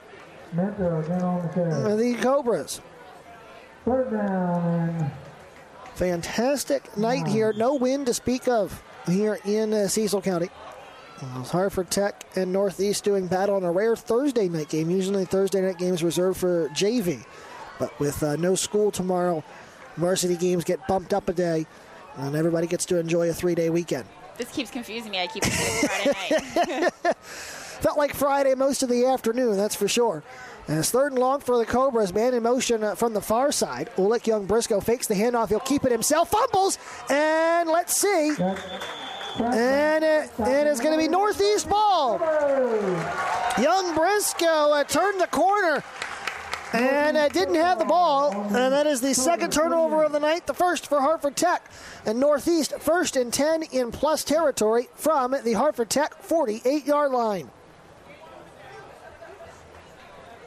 the Cobras. Third down. Fantastic night here. No wind to speak of here in uh, Cecil County. Hartford Tech and Northeast doing battle on a rare Thursday night game. Usually Thursday night games reserved for J V. But with uh, no school tomorrow, varsity games get bumped up a day, and everybody gets to enjoy a three-day weekend. This keeps confusing me. I keep thinking Friday night. Felt like Friday most of the afternoon, that's for sure. And it's third and long for the Cobras. Man in motion uh, from the far side. Oleg Young Briscoe fakes the handoff. He'll keep it himself. Fumbles. And let's see. And it, it is going to be Northeast ball. Young Briscoe uh, turned the corner and uh, didn't have the ball. And that is the second turnover of the night, the first for Hartford Tech. And Northeast first and ten in plus territory from the Hartford Tech forty-eight-yard line.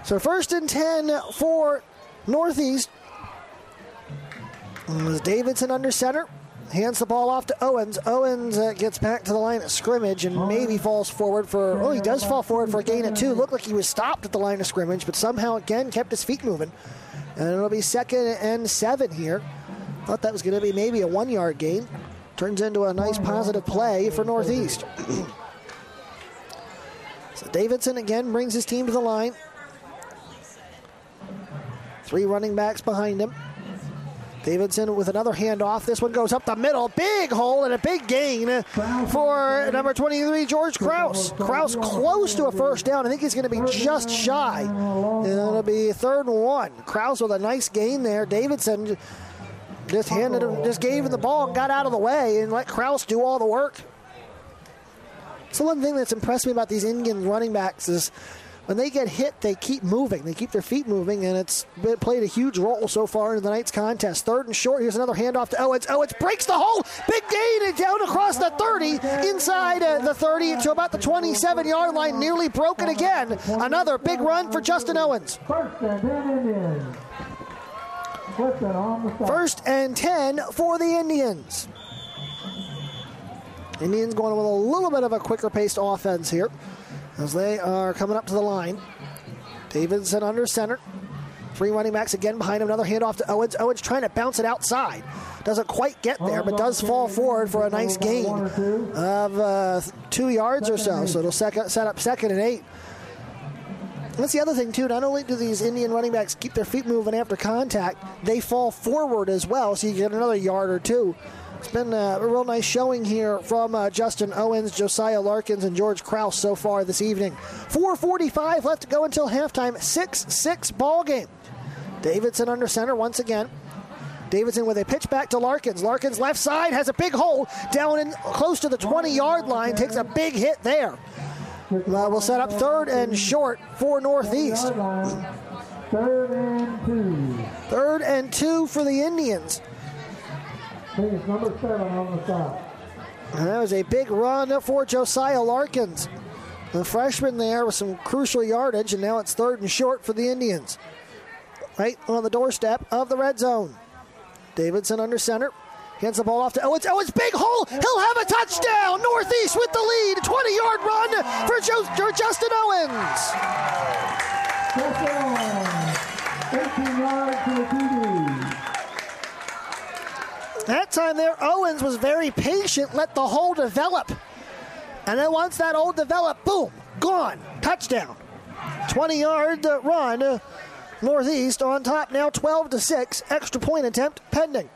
So first and ten for Northeast. It was Davidson under center. Hands the ball off to Owens. Owens uh, gets back to the line of scrimmage and maybe falls forward for, oh, he does fall forward for a gain of two. Looked like he was stopped at the line of scrimmage, but somehow again kept his feet moving. And it'll be second and seven here. Thought that was going to be maybe a one-yard gain. Turns into a nice positive play for Northeast. So Davidson again brings his team to the line. Three running backs behind him. Davidson with another handoff. This one goes up the middle. Big hole and a big gain for number twenty-three, George Kraus. Kraus close to a first down. I think he's going to be just shy. And it'll be third and one. Kraus with a nice gain there. Davidson just handed him, just gave him the ball and got out of the way and let Kraus do all the work. So one thing that's impressed me about these Indian running backs is when they get hit, they keep moving. They keep their feet moving, and it's played a huge role so far in the night's contest. Third and short. Here's another handoff to Owens. Owens breaks the hole. Big gain and down across the thirty, inside uh, the thirty to about the twenty-seven-yard line. Nearly broken again. Another big run for Justin Owens. First and ten for the Indians. Indians going with a little bit of a quicker-paced offense here as they are coming up to the line. Davidson under center. Three running backs again behind him. Another handoff to Owens. Owens trying to bounce it outside. Doesn't quite get there, but does fall forward for a nice gain of uh, two yards or so. So it'll sec- set up second and eight. That's the other thing, too. Not only do these Indian running backs keep their feet moving after contact, they fall forward as well, so you get another yard or two. It's been a real nice showing here from uh, Justin Owens, Josiah Larkins, and George Kraus so far this evening. four forty-five left to go until halftime. six six ball game. Davidson under center once again. Davidson with a pitch back to Larkins. Larkins left side has a big hole down in close to the twenty-yard line. Takes a big hit there. Uh, we'll set up third and short for Northeast. Third and two. Third and two for the Indians. I think it's number seven on the side. And that was a big run for Josiah Larkins, the freshman there with some crucial yardage, and now it's third and short for the Indians. Right on the doorstep of the red zone. Davidson under center. Hands the ball off to Owens. Owens, big hole. He'll have a touchdown. Northeast with the lead. twenty-yard run for, jo- for Justin Owens. eighteen yards to the T D. That time there, Owens was very patient, let the hole develop. And then once that hole developed, boom, gone. Touchdown. twenty-yard run. Northeast on top now, twelve to six. Extra point attempt pending.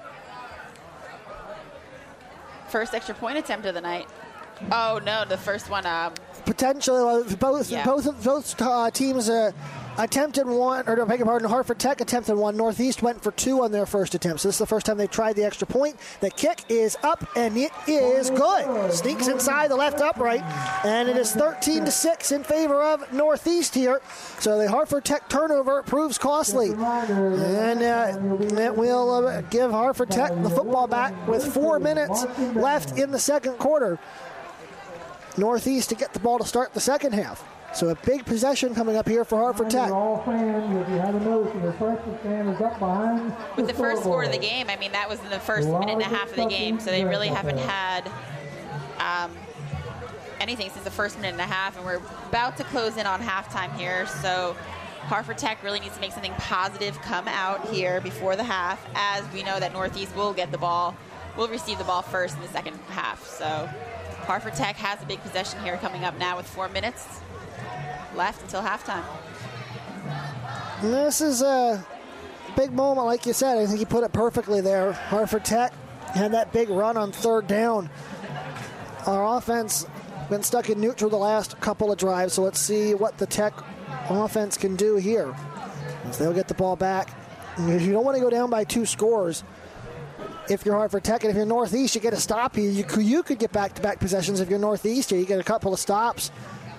First extra point attempt of the night. Oh, no, the first one. Um, Potentially, uh, both yeah. both both uh, teams uh, attempted one, or no, beg your pardon, Hartford Tech attempted one. Northeast went for two on their first attempt. So this is the first time they've tried the extra point. The kick is up, and it is good. Sneaks inside the left upright, and it is thirteen to six in favor of Northeast here. So the Hartford Tech turnover proves costly. And uh, it will uh, give Hartford Tech the football back with four minutes left in the second quarter. Northeast to get the ball to start the second half. So a big possession coming up here for Hartford Tech. All fans, if you haven't noticed, the first stand is up behind With the first score of the game, I mean, that was in the first minute and a half of the game, so they really haven't had um, anything since the first minute and a half, and we're about to close in on halftime here, so Hartford Tech really needs to make something positive come out here before the half, as we know that Northeast will get the ball, will receive the ball first in the second half. So Hartford Tech has a big possession here coming up now with four minutes left until halftime. And this is a big moment, like you said. I think you put it perfectly there. Hartford Tech had that big run on third down. Our offense been stuck in neutral the last couple of drives, so let's see what the Tech offense can do here. As they'll get the ball back. And you don't want to go down by two scores. If you're Hartford Tech, and if you're Northeast, you get a stop here. You could, you could get back-to-back possessions if you're Northeast here. You get a couple of stops.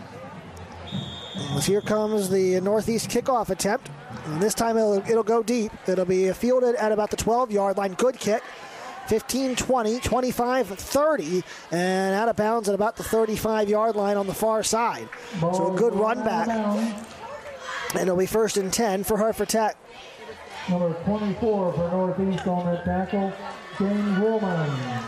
As here comes the Northeast kickoff attempt. And this time it'll, it'll go deep. It'll be fielded at about the twelve-yard line. Good kick. fifteen twenty, twenty-five thirty, and out of bounds at about the thirty-five-yard line on the far side. So a good run back And it'll be first and ten for Hartford Tech. Number twenty-four for Northeast on that tackle, James Woolman.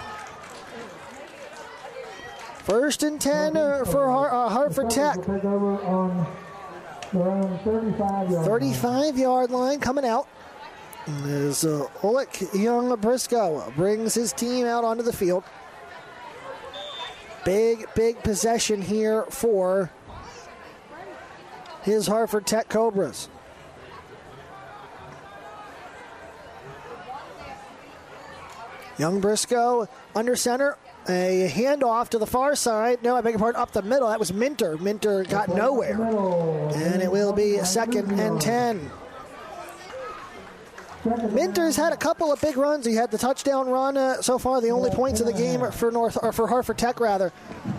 First and ten uh, for Har- uh, Hartford Tech. Take over on around thirty-five yard thirty-five yard line coming out. As uh, Oleg Young Briscoe brings his team out onto the field. Big, big possession here for his Hartford Tech Cobras. Young Briscoe under center. A handoff to the far side. No, I beg your pardon, up the middle. That was Minter. Minter got nowhere. And it will be a second and ten. Minter's had a couple of big runs. He had the touchdown run uh, so far, the only points of the game for North or for Hartford Tech rather.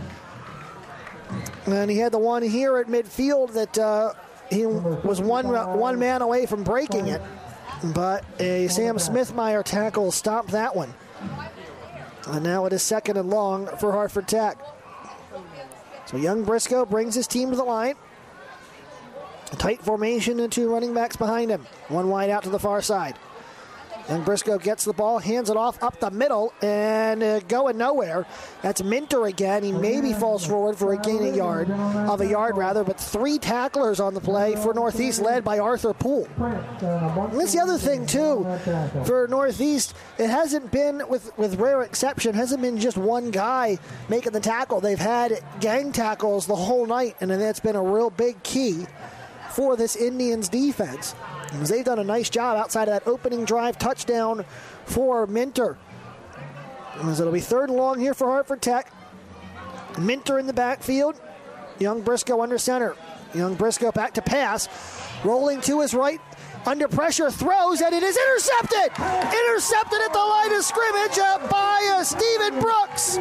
And he had the one here at midfield that uh, he was one one man away from breaking it, but a Sam Smithmeyer tackle stopped that one. And now it is second and long for Hartford Tech. So Young Briscoe brings his team to the line. A tight formation and two running backs behind him. One wide out to the far side. Young Briscoe gets the ball, hands it off up the middle, and uh, going nowhere. That's Minter again. He maybe falls forward for a gain of yard, of a yard rather, but three tacklers on the play for Northeast, led by Arthur Poole. And that's the other thing too for Northeast. It hasn't been, with with rare exception, hasn't been just one guy making the tackle. They've had gang tackles the whole night, and that's been a real big key for this Indians defense. They've done a nice job outside of that opening drive touchdown for Minter. As it'll be third and long here for Hartford Tech. Minter in the backfield. Young Briscoe under center. Young Briscoe back to pass. Rolling to his right. Under pressure, throws, and it is intercepted! Intercepted at the line of scrimmage uh, by uh, Stephen Brooks.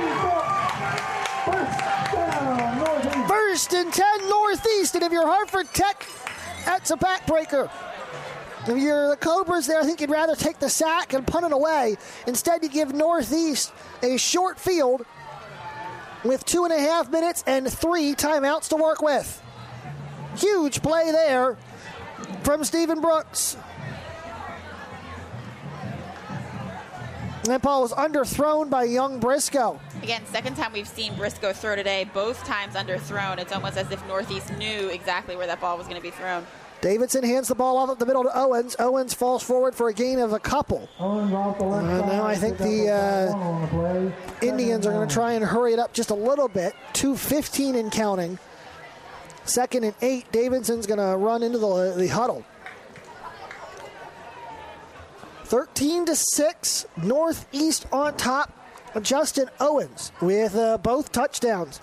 First and ten Northeast, and if you're Hartford Tech, that's a backbreaker. If you're the Cobras there, I think you'd rather take the sack and punt it away. Instead, you give Northeast a short field with two and a half minutes and three timeouts to work with. Huge play there from Stephen Brooks. And that ball was underthrown by Young Briscoe. Again, second time we've seen Briscoe throw today, both times underthrown. It's almost as if Northeast knew exactly where that ball was going to be thrown. Davidson hands the ball off up the middle to Owens. Owens falls forward for a gain of a couple. And now I think the uh, Indians are going to try and hurry it up just a little bit. two fifteen in counting. Second and eight. Davidson's going to run into the, the huddle. thirteen to six. Northeast on top. Justin Owens with uh, both touchdowns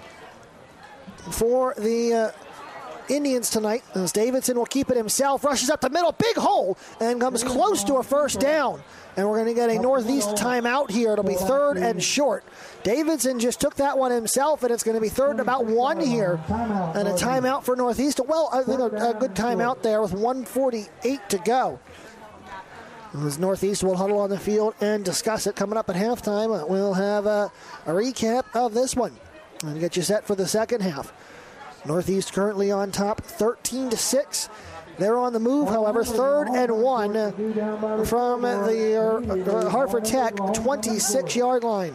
for the Uh, Indians tonight, as Davidson will keep it himself, rushes up the middle, big hole, and comes close to a first down. And we're going to get a Northeast timeout here. It'll be third and short. Davidson just took that one himself, and it's going to be third and about one here. And a timeout for Northeast. Well, I think a, a good timeout there with one forty-eight to go. As Northeast will huddle on the field and discuss it. Coming up at halftime, we'll have a, a recap of this one and get you set for the second half. Northeast currently on top, thirteen to six. They're on the move, however, third and one from the uh, Hartford Tech twenty-six yard line.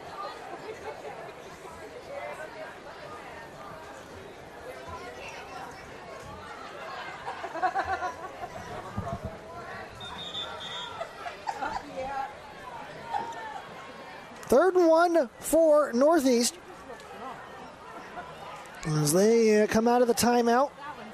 Third and one for Northeast. As they uh, come out of the timeout.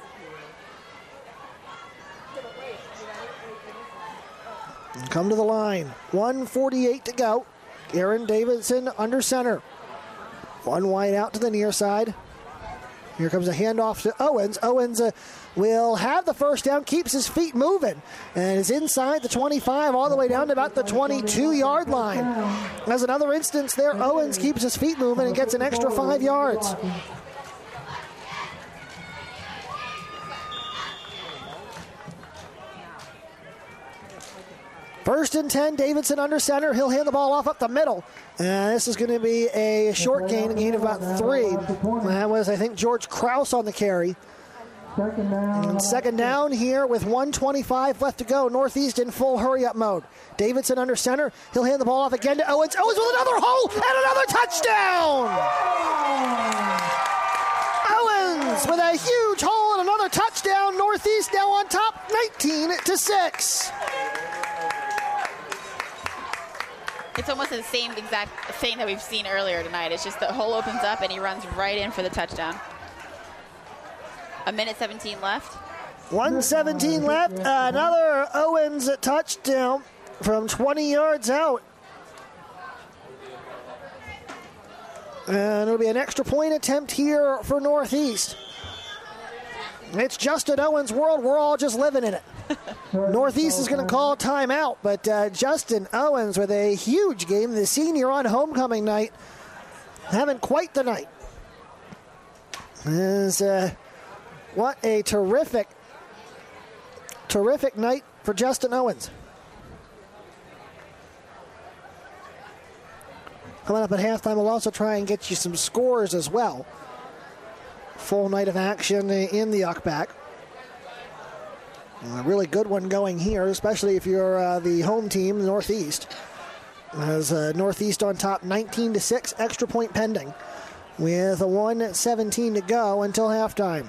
And come to the line. one forty-eight to go. Aaron Davidson under center. One wide out to the near side. Here comes a handoff to Owens. Owens uh, will have the first down, keeps his feet moving, and is inside the twenty-five all the way down to about the twenty-two yard line. As another instance there, Owens keeps his feet moving and gets an extra five yards. First and ten, Davidson under center. He'll hand the ball off up the middle. And this is going to be a short gain, a gain of about three. That was, I think, George Krause on the carry. Second down. Second down here with one twenty-five left to go. Northeast in full hurry-up mode. Davidson under center. He'll hand the ball off again to Owens. Owens with another hole and another touchdown! Owens with a huge hole and another touchdown. Northeast now on top, nineteen to six. It's almost the same exact thing that we've seen earlier tonight. It's just the hole opens up and he runs right in for the touchdown. A minute seventeen left. one seventeen left. Another Owens touchdown from twenty yards out. And it'll be an extra point attempt here for Northeast. It's Justin Owens' world. We're all just living in it. Northeast is going to call timeout, but uh, Justin Owens with a huge game. The senior on homecoming night, having quite the night. Is, uh, what a terrific, terrific night for Justin Owens. Coming up at halftime, we'll also try and get you some scores as well. Full night of action in the U C B A C. A really good one going here, especially if you're uh, the home team, the Northeast. As uh, Northeast on top, nineteen to six, extra point pending, with a one seventeen to go until halftime.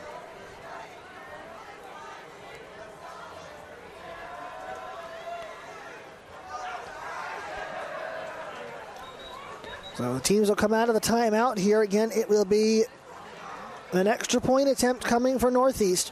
So the teams will come out of the timeout here. Again, it will be an extra point attempt coming for Northeast.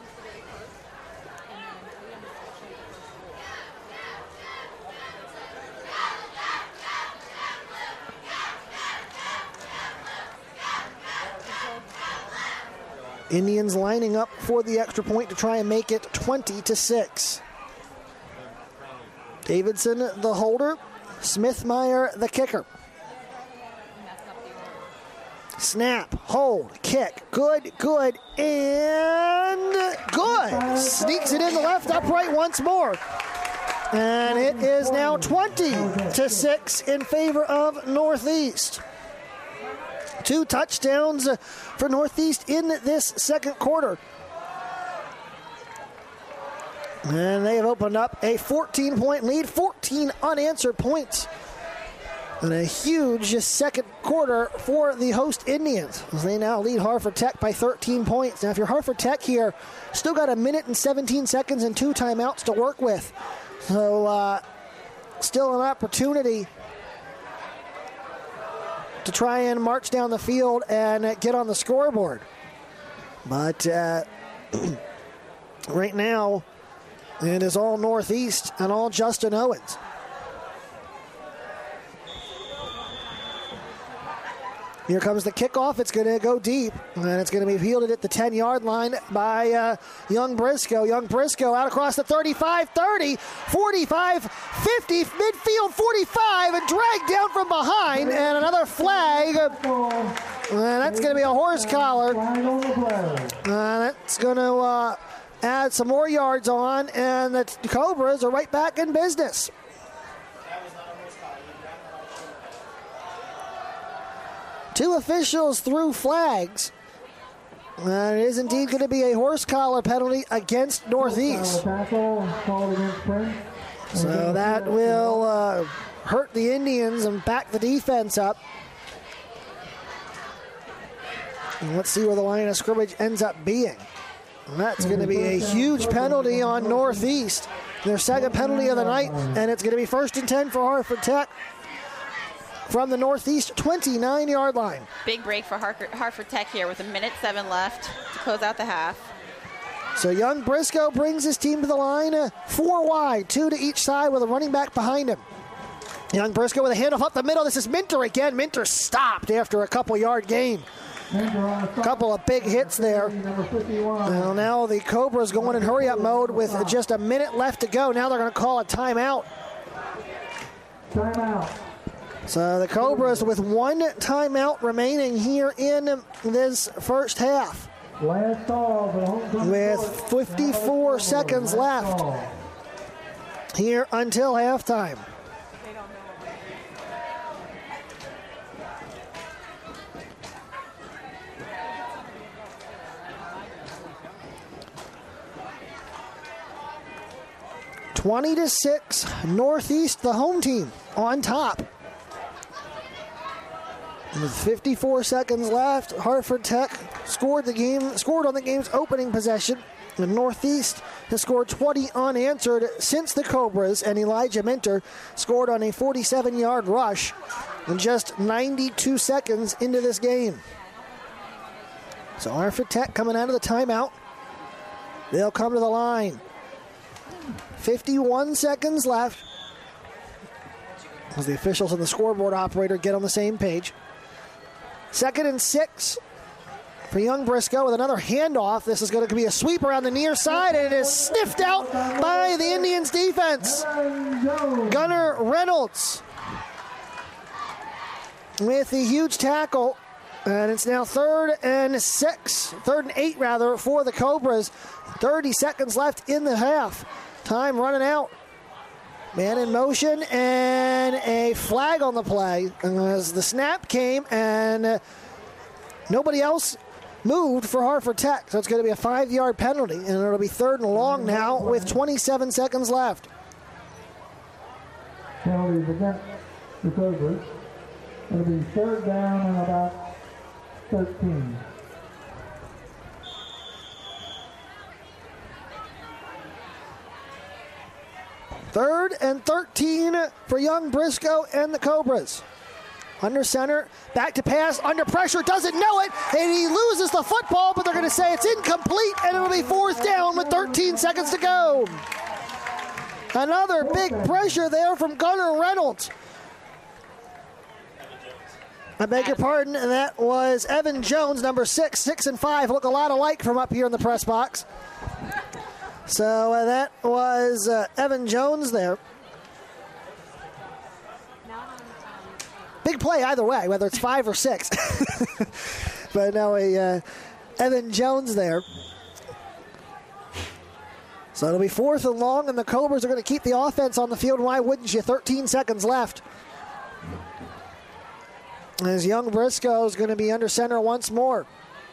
Indians lining up for the extra point to try and make it twenty to six. Davidson, the holder. Smithmeyer, the kicker. Snap, hold, kick. Good, good, and good. Sneaks it in the left upright once more. And it is now twenty to six in favor of Northeast. Two touchdowns for Northeast in this second quarter. And they have opened up a fourteen-point lead, fourteen unanswered points. And a huge second quarter for the host Indians, as they now lead Hartford Tech by thirteen points. Now, if you're Hartford Tech here, still got a minute and seventeen seconds and two timeouts to work with. So, uh, still an opportunity to try and march down the field and get on the scoreboard. But uh, right now, it is all Northeast and all Justin Owens. Here comes the kickoff. It's going to go deep, and it's going to be fielded at the ten-yard line by uh, Young Briscoe. Young Briscoe out across the thirty-five, thirty, forty-five, fifty, midfield forty-five, and dragged down from behind, and another flag. And that's going to be a horse collar. Uh, that's going to uh, add some more yards on, and the Cobras are right back in business. Two officials threw flags. Uh, it is indeed going to be a horse collar penalty against Northeast. So that will uh, hurt the Indians and back the defense up. And let's see where the line of scrimmage ends up being. And that's going to be a huge penalty on Northeast. Their second penalty of the night, and it's going to be first and ten for Hartford Tech from the Northeast twenty-nine-yard line. Big break for Hartford, Hartford Tech here with a minute seven left to close out the half. So Young Briscoe brings his team to the line, uh, four wide, two to each side with a running back behind him. Young Briscoe with a handoff up the middle. This is Minter again. Minter stopped after a couple-yard gain. A couple of big hits there. Well, now the Cobras going in hurry-up mode with just a minute left to go. Now they're going to call a timeout. Timeout. So the Cobras with one timeout remaining here in this first half. Last call, with fifty-four seconds left here until halftime. twenty to six, Northeast, the home team, on top. With fifty-four seconds left, Hartford Tech scored the game, scored on the game's opening possession. The Northeast has scored twenty unanswered since the Cobras, and Elijah Minter scored on a forty-seven-yard rush in just ninety-two seconds into this game. So Hartford Tech coming out of the timeout. They'll come to the line. fifty-one seconds left as the officials and the scoreboard operator get on the same page. Second and six for Young Briscoe with another handoff. This is going to be a sweep around the near side, and it is sniffed out by the Indians defense. Gunnar Reynolds with the huge tackle, and it's now third and six, third and eight rather, for the Cobras. thirty seconds left in the half. Time running out. Man in motion, and a flag on the play as the snap came, and uh, nobody else moved for Hartford Tech. So it's going to be a five-yard penalty, and it'll be third and long now with twenty-seven seconds left. Penalties against the Cobras. It'll be third down and about thirteen. Third and thirteen for Young Briscoe and the Cobras. Under center, back to pass, under pressure, doesn't know it, and he loses the football, but they're going to say it's incomplete, and it'll be fourth down with thirteen seconds to go. Another big pressure there from Gunnar Reynolds. I beg your pardon, that was Evan Jones, number six, six and five, look a lot alike from up here in the press box. So uh, that was uh, Evan Jones there. Big play either way, whether it's five or six. But now a uh, Evan Jones there. So it'll be fourth and long, and the Cobras are going to keep the offense on the field. Why wouldn't you? thirteen seconds left. As Young Briscoe is going to be under center once more.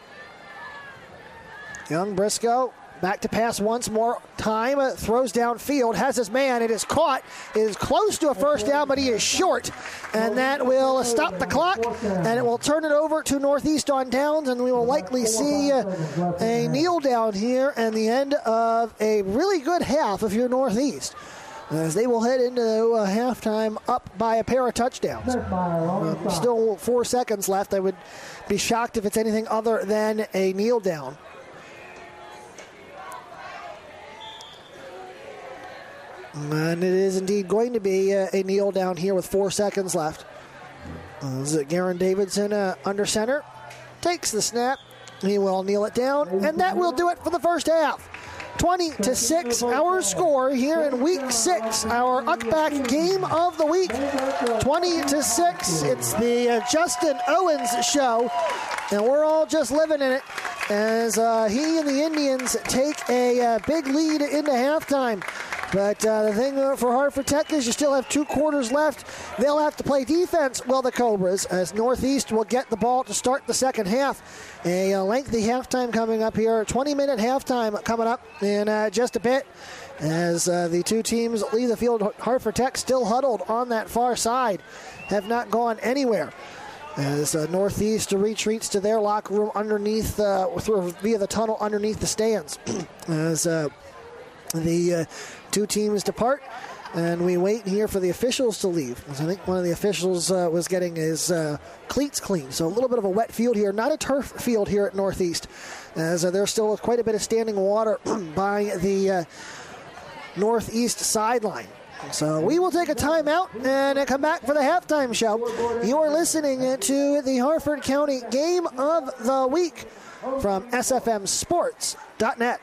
Young Briscoe back to pass once more time, uh, throws downfield, has his man, it is caught, it is close to a first down, but he is short, and that will stop the clock, and it will turn it over to Northeast on downs, and we will likely see uh, a kneel down here and the end of a really good half if you're Northeast, as they will head into uh, halftime up by a pair of touchdowns. Um, still four seconds left. I would be shocked if it's anything other than a kneel down. And it is indeed going to be a, a kneel down here with four seconds left. Uh, is it Garen Davidson uh, under center? Takes the snap. He will kneel it down, and that will do it for the first half. twenty to six, our score here in week six, our U C B A C game of the week. twenty to six, it's the uh, Justin Owens show, and we're all just living in it as uh, he and the Indians take a uh, big lead into halftime. But uh, the thing for Hartford Tech is you still have two quarters left. They'll have to play defense, well, the Cobras, as Northeast will get the ball to start the second half. A uh, lengthy halftime coming up here. twenty-minute halftime coming up in uh, just a bit as uh, the two teams leave the field. Hartford Tech still huddled on that far side, have not gone anywhere. As uh, Northeast retreats to their locker room underneath, uh, through, via the tunnel underneath the stands. as uh, the uh, two teams depart, and we wait here for the officials to leave. I think one of the officials uh, was getting his uh, cleats cleaned, so a little bit of a wet field here. Not a turf field here at Northeast, as uh, there's still quite a bit of standing water by the uh, Northeast sideline. So we will take a timeout and come back for the halftime show. You are listening to the Hartford County Game of the Week from S F M Sports dot net.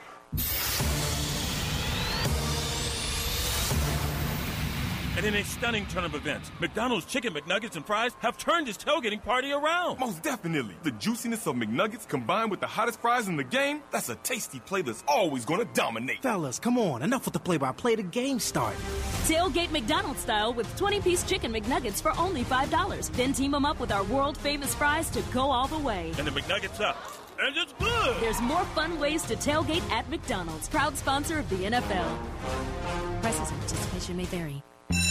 And in a stunning turn of events, McDonald's Chicken McNuggets and Fries have turned this tailgating party around. Most definitely. The juiciness of McNuggets combined with the hottest fries in the game, that's a tasty play that's always going to dominate. Fellas, come on. Enough with the play-by-play. The game start. Tailgate McDonald's style with twenty-piece Chicken McNuggets for only five dollars. Then team them up with our world-famous fries to go all the way. And the McNuggets up. and it's good. There's more fun ways to tailgate at McDonald's, proud sponsor of the N F L. Prices and participation may vary.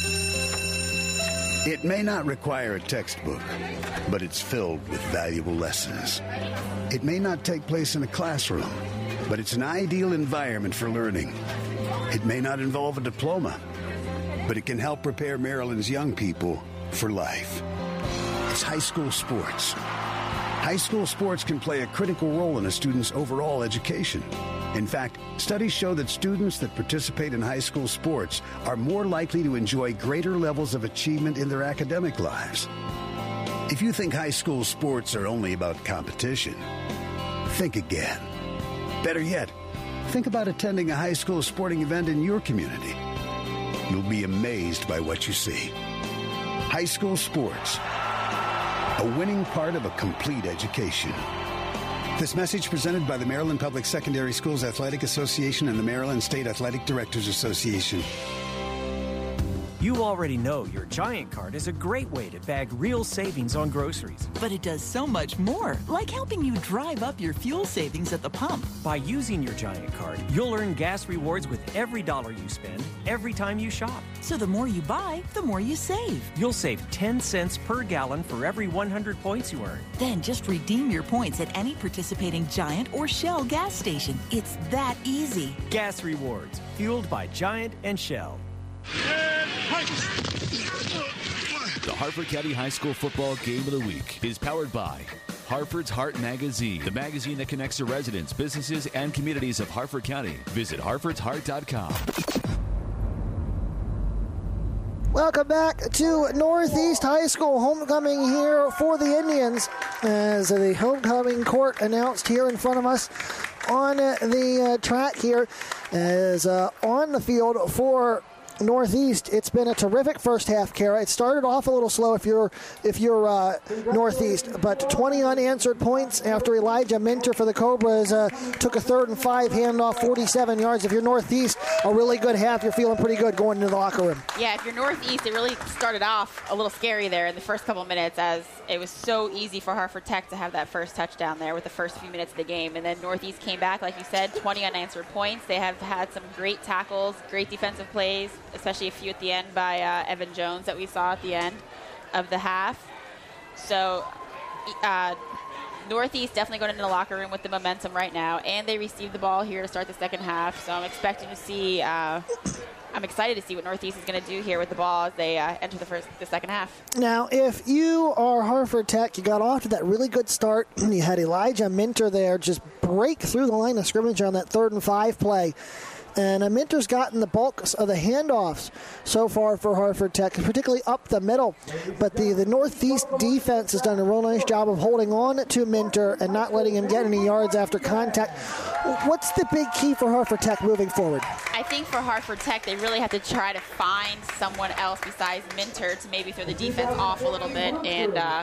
It may not require a textbook, but it's filled with valuable lessons. It may not take place in a classroom, but it's an ideal environment for learning. It may not involve a diploma, but it can help prepare Maryland's young people for life. It's high school sports. High school sports can play a critical role in a student's overall education. In fact, studies show that students that participate in high school sports are more likely to enjoy greater levels of achievement in their academic lives. If you think high school sports are only about competition, think again. Better yet, think about attending a high school sporting event in your community. You'll be amazed by what you see. High school sports, a winning part of a complete education. This message presented by the Maryland Public Secondary Schools Athletic Association and the Maryland State Athletic Directors Association. You already know your Giant Card is a great way to bag real savings on groceries. But it does so much more, like helping you drive up your fuel savings at the pump. By using your Giant Card, you'll earn gas rewards with every dollar you spend, every time you shop. So the more you buy, the more you save. You'll save ten cents per gallon for every one hundred points you earn. Then just redeem your points at any participating Giant or Shell gas station. It's that easy. Gas rewards, fueled by Giant and Shell. The Harford County High School Football Game of the Week is powered by Harford's Heart Magazine, the magazine that connects the residents, businesses, and communities of Harford County. Visit harfords heart dot com. Welcome back to Northeast High School. Homecoming here for the Indians as the homecoming court announced here in front of us on the uh, track here as uh, on the field for Northeast. It's been a terrific first half, Kara. It started off a little slow if you're if you're uh, Northeast, but twenty unanswered points after Elijah Minter for the Cobras uh, took a third and five handoff, forty-seven yards. If you're Northeast, a really good half. You're feeling pretty good going into the locker room. Yeah, if you're Northeast, it really started off a little scary there in the first couple of minutes as it was so easy for Hartford Tech to have that first touchdown there with the first few minutes of the game. And then Northeast came back, like you said, twenty unanswered points. They have had some great tackles, great defensive plays, especially a few at the end by uh, Evan Jones that we saw at the end of the half. So uh, Northeast definitely going into the locker room with the momentum right now, and they received the ball here to start the second half. So I'm expecting to see, uh, I'm excited to see what Northeast is going to do here with the ball as they uh, enter the first, the second half. Now, if you are Hartford Tech, you got off to that really good start. You had Elijah Minter there just break through the line of scrimmage on that third and five play. And uh, Minter's gotten the bulk of the handoffs so far for Hartford Tech, particularly up the middle. But the, the Northeast defense has done a real nice job of holding on to Minter and not letting him get any yards after contact. What's the big key for Hartford Tech moving forward? I think for Hartford Tech, they really have to try to find someone else besides Minter to maybe throw the defense off a little bit. And uh,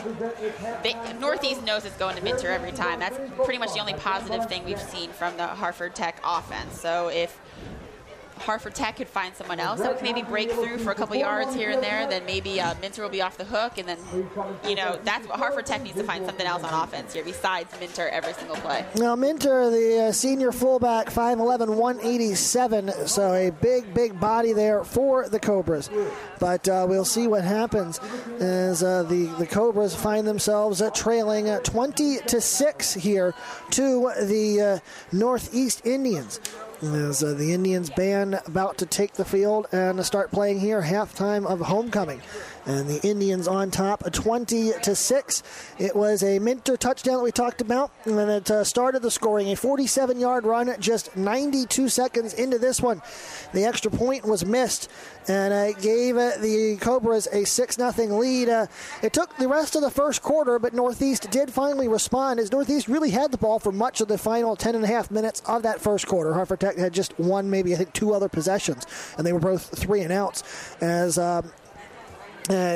they, Northeast knows it's going to Minter every time. That's pretty much the only positive thing we've seen from the Hartford Tech offense. So if Hartford Tech could find someone else that would maybe break through for a couple yards here and there, then maybe uh, Minter will be off the hook. And then, you know, that's what Hartford Tech needs to find something else on offense here besides Minter every single play. Now, Minter, the uh, senior fullback, five eleven, one eighty-seven, so a big, big body there for the Cobras. But uh, we'll see what happens as uh, the, the Cobras find themselves uh, trailing uh, twenty to six here to the uh, Northeast Indians. As uh, the Indians band about to take the field and start playing here, halftime of homecoming. And the Indians on top, twenty to six. It was a Minter touchdown that we talked about, and then it uh, started the scoring. A forty-seven-yard run just ninety-two seconds into this one. The extra point was missed, and uh, it gave uh, the Cobras a six nothing lead. Uh, it took the rest of the first quarter, but Northeast did finally respond, as Northeast really had the ball for much of the final ten and a half minutes of that first quarter. Hartford Tech had just one, maybe I think two other possessions, and they were both three and outs as... Um, Uh,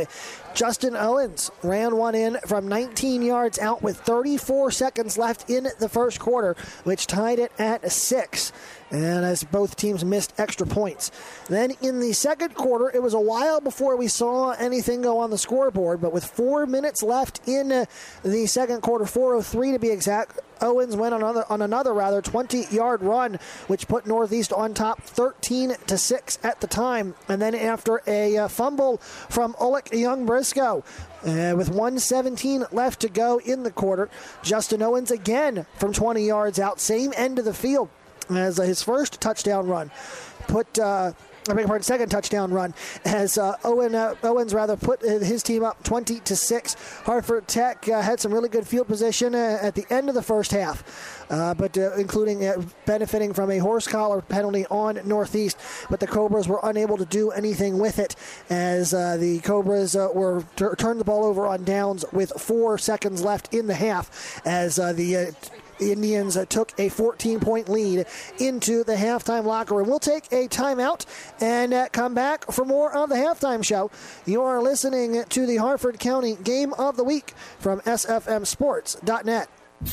Justin Owens ran one in from nineteen yards out with thirty-four seconds left in the first quarter, which tied it at six. And as both teams missed extra points. Then in the second quarter, it was a while before we saw anything go on the scoreboard, but with four minutes left in the second quarter, four oh three to be exact, Owens went on another, on another rather twenty-yard run, which put Northeast on top thirteen to six at the time. And then after a uh, fumble from Oleg Young-Briscoe, Uh, with one seventeen left to go in the quarter, Justin Owens again from twenty yards out, same end of the field as uh, his first touchdown run. Put, uh, I beg your pardon, second touchdown run as uh, Owen uh, Owens rather put his team up twenty to six. Hartford Tech uh, had some really good field position uh, at the end of the first half, uh, but uh, including uh, benefiting from a horse collar penalty on Northeast. But the Cobras were unable to do anything with it as uh, the Cobras uh, were t- turned the ball over on downs with four seconds left in the half as uh, the uh, The Indians uh, took a fourteen-point lead into the halftime locker room. We'll take a timeout and uh, come back for more of the halftime show. You are listening to the Hartford County Game of the Week from S F M Sports dot net.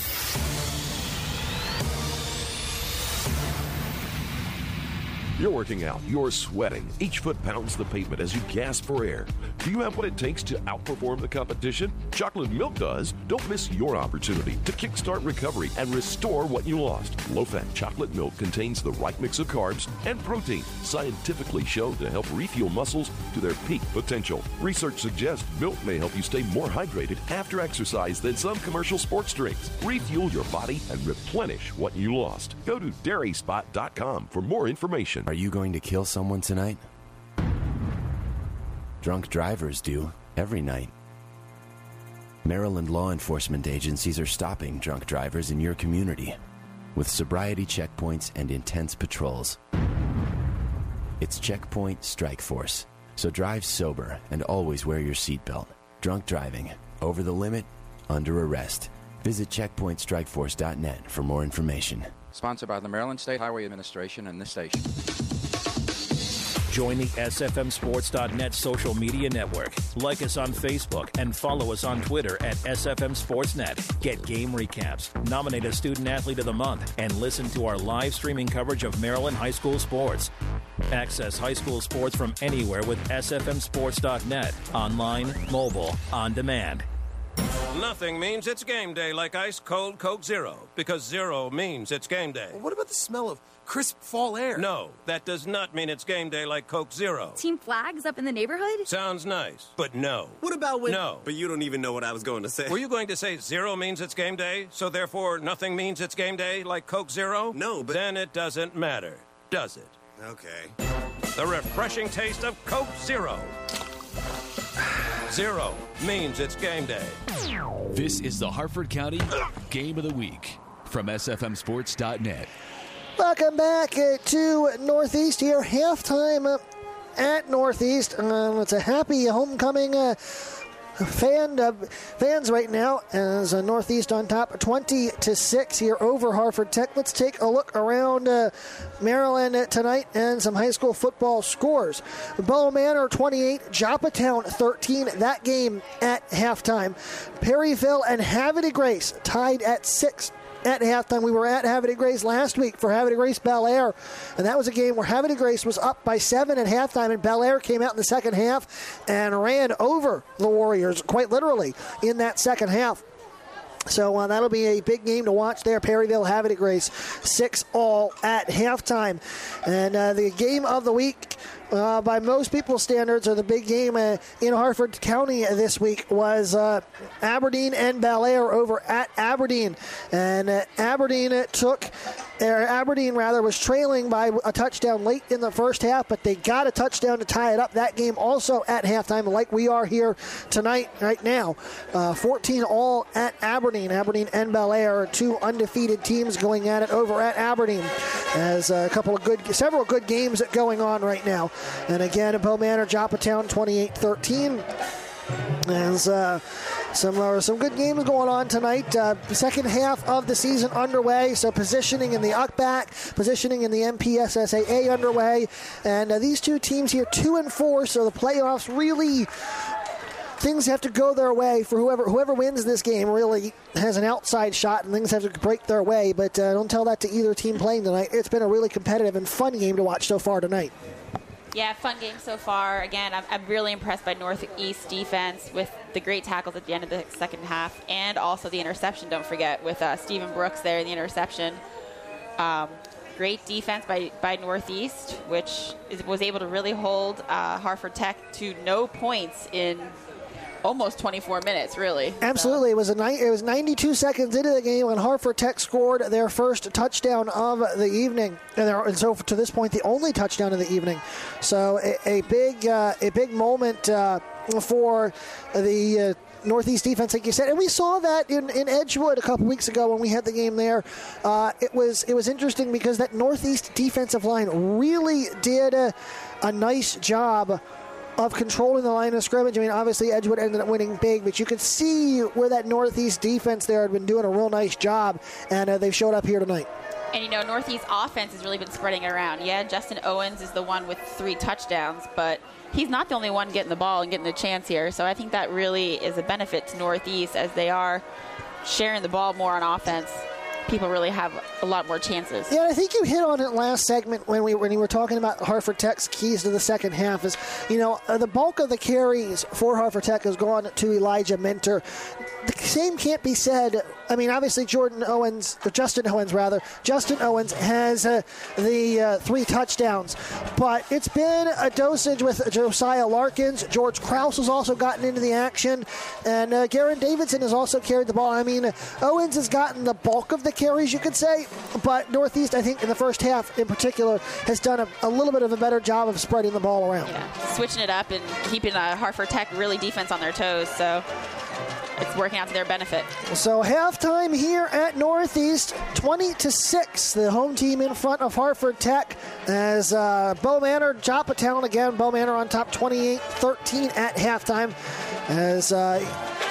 You're working out, you're sweating. Each foot pounds the pavement as you gasp for air. Do you have what it takes to outperform the competition? Chocolate Milk does. Don't miss your opportunity to kickstart recovery and restore what you lost. Low-fat chocolate milk contains the right mix of carbs and protein, scientifically shown to help refuel muscles to their peak potential. Research suggests milk may help you stay more hydrated after exercise than some commercial sports drinks. Refuel your body and replenish what you lost. Go to dairy spot dot com for more information. Are you going to kill someone tonight? Drunk drivers do every night. Maryland law enforcement agencies are stopping drunk drivers in your community with sobriety checkpoints and intense patrols. It's Checkpoint Strike Force, so drive sober and always wear your seatbelt. Drunk driving, over the limit, under arrest. Visit checkpoint strike force dot net for more information. Sponsored by the Maryland State Highway Administration and this station. Join the S F M Sports dot net social media network. Like us on Facebook and follow us on Twitter at S F M Sports Net. Get game recaps, nominate a student athlete of the month, and listen to our live streaming coverage of Maryland high school sports. Access high school sports from anywhere with S F M Sports dot net. Online, mobile, on demand. Nothing means it's game day like ice cold Coke Zero, because zero means it's game day. Well, what about the smell of crisp fall air? No, that does not mean it's game day like Coke Zero. Team flags up in the neighborhood? Sounds nice, but no. What about when... No. But you don't even know what I was going to say. Were you going to say zero means it's game day, so therefore nothing means it's game day like Coke Zero? No, but... Then it doesn't matter, does it? Okay. The refreshing taste of Coke Zero. Zero means it's game day. This is the Hartford County Game of the Week from S F M Sports dot net. Welcome back uh, to Northeast here. Halftime uh, at Northeast. Um, it's a happy homecoming uh, fan uh, fans right now as uh, Northeast on top twenty to six here over Hartford Tech. Let's take a look around uh, Maryland tonight and some high school football scores. Bow Manor twenty-eight, Joppatown thirteen. That game at halftime. Perryville and Havre Grace tied at six. At halftime, we were at Havre Grace last week for Havre Grace Bel Air, and that was a game where Havre Grace was up by seven at halftime, and Bel Air came out in the second half and ran over the Warriors, quite literally, in that second half. So uh, that'll be a big game to watch there. Perryville, Havre Grace, six all at halftime. And uh, the game of the week, uh, by most people's standards, or the big game uh, in Hartford County this week was uh, Aberdeen and Bel Air over at Aberdeen. And uh, Aberdeen uh, took, or Aberdeen rather, was trailing by a touchdown late in the first half, but they got a touchdown to tie it up. That game also at halftime, like we are here tonight, right now. Uh, fourteen all at Aberdeen. Aberdeen and Bel Air are two undefeated teams going at it over at Aberdeen. As a couple of good, several good games going on right now. And again, Bow Manor, Joppatown, twenty-eight thirteen. As uh, some uh, some good games going on tonight. Uh, second half of the season underway, so positioning in the U C B A C, positioning in the M P S S A A underway, and uh, these two teams here two and four, so the playoffs really things have to go their way for whoever whoever wins this game really has an outside shot, and things have to break their way. But uh, don't tell that to either team playing tonight. It's been a really competitive and fun game to watch so far tonight. Yeah, fun game so far. Again, I'm, I'm really impressed by Northeast defense with the great tackles at the end of the second half, and also the interception, don't forget, with uh, Stephen Brooks there in the interception. Um, great defense by, by Northeast, which is, was able to really hold uh, Hartford Tech to no points in almost twenty-four minutes, really. Absolutely. So. It was a ni- it was ninety-two seconds into the game when Hartford Tech scored their first touchdown of the evening, and, and so to this point, the only touchdown of the evening. So a, a big uh, a big moment uh, for the uh, Northeast defense, like you said, and we saw that in, in Edgewood a couple weeks ago when we had the game there. Uh, it was it was interesting because that Northeast defensive line really did a, a nice job of controlling the line of scrimmage. I mean, obviously Edgewood ended up winning big, but you could see where that Northeast defense there had been doing a real nice job, and uh, they showed up here tonight. And, you know, Northeast offense has really been spreading it around. Yeah, Justin Owens is the one with three touchdowns, but he's not the only one getting the ball and getting a chance here. So I think that really is a benefit to Northeast as they are sharing the ball more on offense. People really have a lot more chances. Yeah, I think you hit on it last segment when we when you were talking about Hartford Tech's keys to the second half. Is, you know, uh, the bulk of the carries for Hartford Tech has gone to Elijah Minter. The same can't be said. I mean, obviously Jordan Owens, or Justin Owens rather, Justin Owens has uh, the uh, three touchdowns, but it's been a dosage with Josiah Larkins. George Krause has also gotten into the action, and uh, Garen Davidson has also carried the ball. I mean, Owens has gotten the bulk of the carries, you could say, but Northeast, I think, in the first half in particular, has done a, a little bit of a better job of spreading the ball around. Yeah, switching it up and keeping uh, Hartford Tech really defense on their toes, so it's working out to their benefit. So halftime here at Northeast, twenty to six, the home team in front of Hartford Tech as uh, Bo Manor, Joppatown again. Bo Manor on top twenty-eight thirteen at halftime as uh,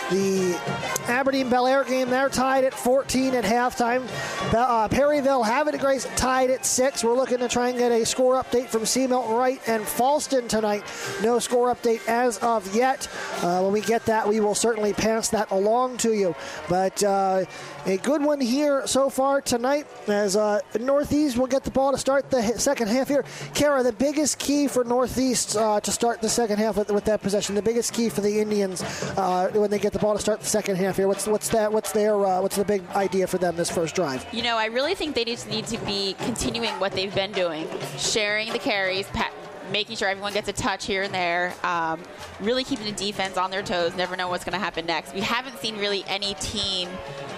the Aberdeen Bel Air game there tied at fourteen at halftime. Uh, Perryville Havre de Grace tied at six. We're looking to try and get a score update from C. Milton Wright and Falston tonight. No score update as of yet. Uh, when we get that, we will certainly pass that along to you. But uh, a good one here so far tonight as uh, Northeast will get the ball to start the second half here. Kara, the biggest key for Northeast uh, to start the second half with, with that possession, the biggest key for the Indians uh, when they get the ball to start the second half here. What's what's that? What's their uh, what's the big idea for them this first drive? You know, I really think they just need to be continuing what they've been doing, sharing the carries, pat- making sure everyone gets a touch here and there, um, really keeping the defense on their toes, never know what's going to happen next. We haven't seen really any team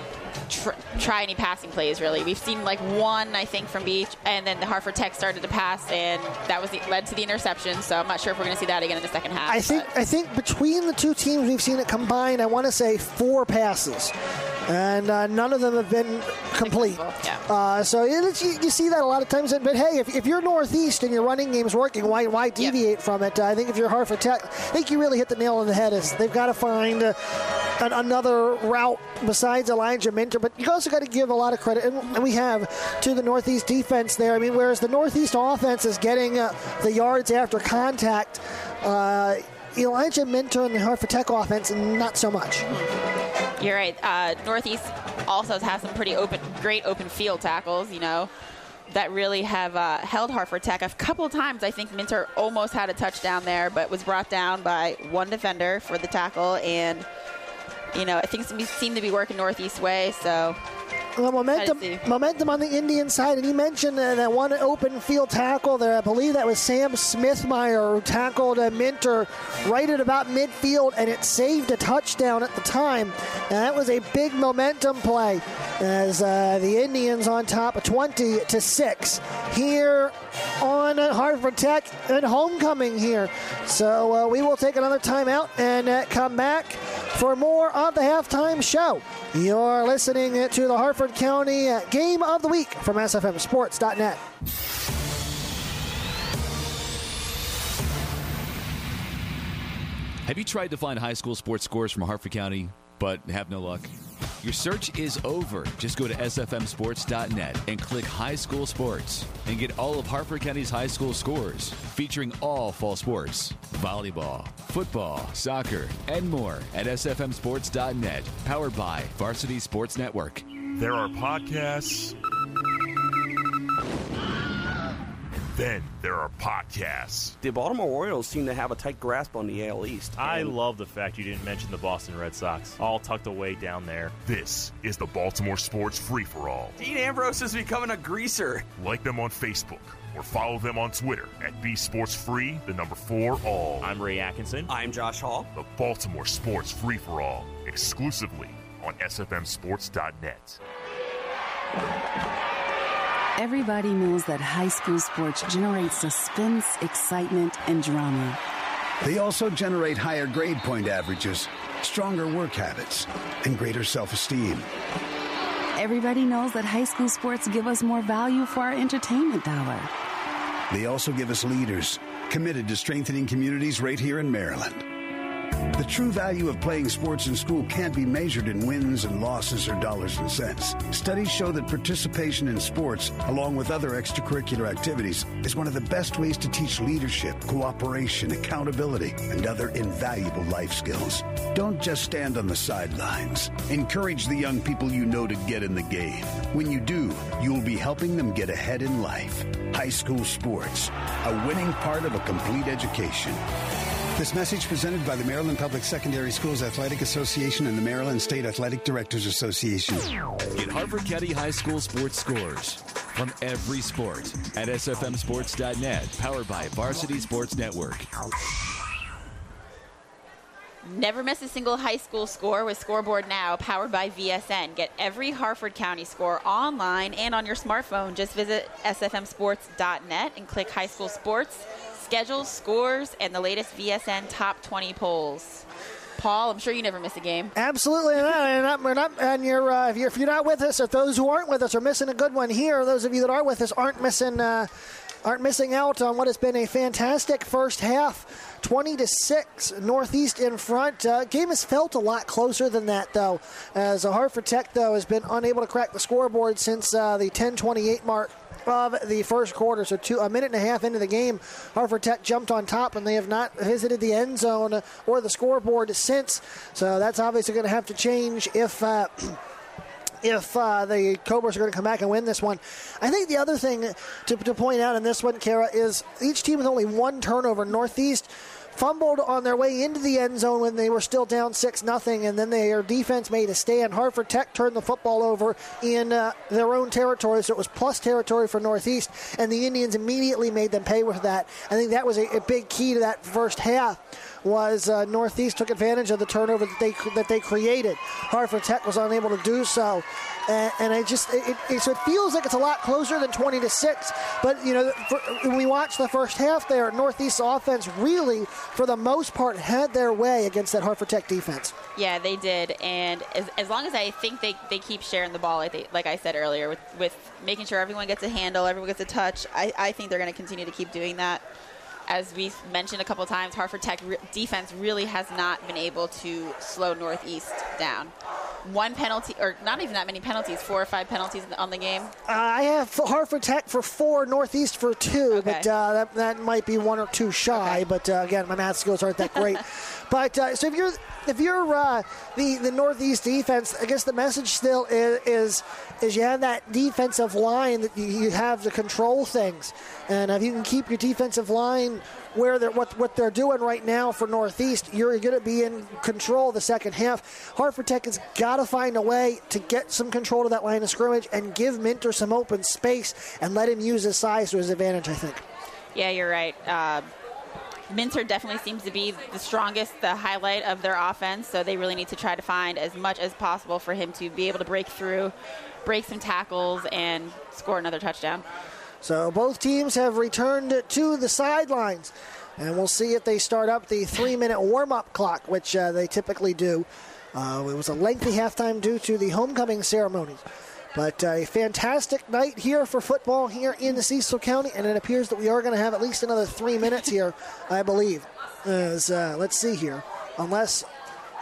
tr- try any passing plays, really. We've seen like one, I think, from Beach, and then the Hartford Tech started to pass, and that was the, led to the interception, so I'm not sure if we're going to see that again in the second half. I think, I think between the two teams, we've seen it combined, I want to say, four passes. And uh, none of them have been complete. Yeah. Uh, so you, you see that a lot of times. But hey, if, if you're Northeast and your running game's working, why why deviate yep. from it? Uh, I think if you're Hartford Tech, I think you really hit the nail on the head. Is they've got to find uh, an, another route besides Elijah Minter. But you also got to give a lot of credit, and, and we have, to the Northeast defense there. I mean, whereas the Northeast offense is getting uh, the yards after contact, uh, Elijah Minter and the Hartford Tech offense, not so much. You're right. Uh, Northeast also has some pretty open, great open field tackles, you know, that really have uh, held Hartford Tech. A couple of times, I think Minter almost had a touchdown there, but was brought down by one defender for the tackle. And, you know, I think we seem to be working Northeast way, so... Well, momentum, momentum on the Indian side, and you mentioned uh, that one open field tackle there. I believe that was Sam Smithmeyer who tackled uh, Minter right at about midfield, and it saved a touchdown at the time. And that was a big momentum play as uh, the Indians on top of twenty to six here on uh, Hartford Tech and homecoming here. So uh, we will take another timeout and uh, come back for more of the halftime show. You're listening to the Hartford County Game of the Week from S F M Sports dot net. Have you tried to find high school sports scores from Hartford County but have no luck? Your search is over. Just go to S F M sports dot net and click High School Sports and get all of Harford County's high school scores featuring all fall sports, volleyball, football, soccer, and more at S F M sports dot net, powered by Varsity Sports Network. There are podcasts. Then there are podcasts. The Baltimore Orioles seem to have a tight grasp on the A L East. I love the fact you didn't mention the Boston Red Sox, all tucked away down there. This is the Baltimore Sports Free-For-All. Dean Ambrose is becoming a greaser. Like them on Facebook or follow them on Twitter at B Sports Free, the number four all. I'm Ray Atkinson. I'm Josh Hall. The Baltimore Sports Free-For-All, exclusively on S F M sports dot net. Everybody knows that high school sports generate suspense, excitement, and drama. They also generate higher grade point averages, stronger work habits, and greater self-esteem. Everybody knows that high school sports give us more value for our entertainment dollar. They also give us leaders committed to strengthening communities right here in Maryland. The true value of playing sports in school can't be measured in wins and losses or dollars and cents. Studies show that participation in sports, along with other extracurricular activities, is one of the best ways to teach leadership, cooperation, accountability, and other invaluable life skills. Don't just stand on the sidelines. Encourage the young people you know to get in the game. When you do, you'll be helping them get ahead in life. High school sports, a winning part of a complete education. This message presented by the Maryland Public Secondary Schools Athletic Association and the Maryland State Athletic Directors Association. Get Harford County High School sports scores from every sport at S F M sports dot net, powered by Varsity Sports Network. Never miss a single high school score with Scoreboard Now, powered by V S N. Get every Harford County score online and on your smartphone. Just visit S F M sports dot net and click High School Sports. Schedules, scores, and the latest V S N Top twenty polls. Paul, I'm sure you never miss a game. Absolutely not. And, not, we're not, and you're, uh, if, you're, if you're not with us, if those who aren't with us are missing a good one here, those of you that are with us aren't missing uh, aren't missing out on what has been a fantastic first half. twenty to six, Northeast in front. Uh, game has felt a lot closer than that, though, as uh, Hartford Tech, though, has been unable to crack the scoreboard since uh, the ten twenty-eight mark of the first quarter. So two, a minute and a half into the game, Hartford Tech jumped on top, and they have not visited the end zone or the scoreboard since. So that's obviously going to have to change if uh, if uh, the Cobras are going to come back and win this one. I think the other thing to, to point out in this one, Kara, is each team with only one turnover. Northeast fumbled on their way into the end zone when they were still down six nothing, and then their defense made a stand. Hartford Tech turned the football over in uh, their own territory, so it was plus territory for Northeast, and the Indians immediately made them pay with that. I think that was a, a big key to that first half, was uh, Northeast took advantage of the turnover that they that they created. Hartford Tech was unable to do so, and, and I just it, it, so it feels like it's a lot closer than twenty to six. But you know, for, when we watched the first half there, Northeast's offense really, for the most part, had their way against that Hartford Tech defense. Yeah, they did, and as, as long as I think they, they keep sharing the ball, like, they, like I said earlier, with, with making sure everyone gets a handle, everyone gets a touch, I, I think they're going to continue to keep doing that. As we mentioned a couple times, Hartford Tech re- defense really has not been able to slow Northeast down. One penalty, or not even that many penalties, four or five penalties on the game. Uh, I have Hartford Tech for four, Northeast for two, okay. but uh, that, that might be one or two shy. Okay. But uh, again, my math skills aren't that great. But uh, so if you're if you're uh, the the Northeast defense, I guess the message still is is, is you have that defensive line that you, you have to control things, and if you can keep your defensive line where they're what what they're doing right now for Northeast, you're going to be in control the second half. Hartford Tech has got to find a way to get some control of that line of scrimmage and give Minter some open space and let him use his size to his advantage, I think. Yeah, you're right. Uh, Minter definitely seems to be the strongest, the highlight of their offense, so they really need to try to find as much as possible for him to be able to break through, break some tackles, and score another touchdown. So both teams have returned to the sidelines, and we'll see if they start up the three-minute warm-up clock, which uh, they typically do. Uh, it was a lengthy halftime due to the homecoming ceremonies. But a fantastic night here for football here in Cecil County, and it appears that we are going to have at least another three minutes here, I believe. As, uh, let's see here. Unless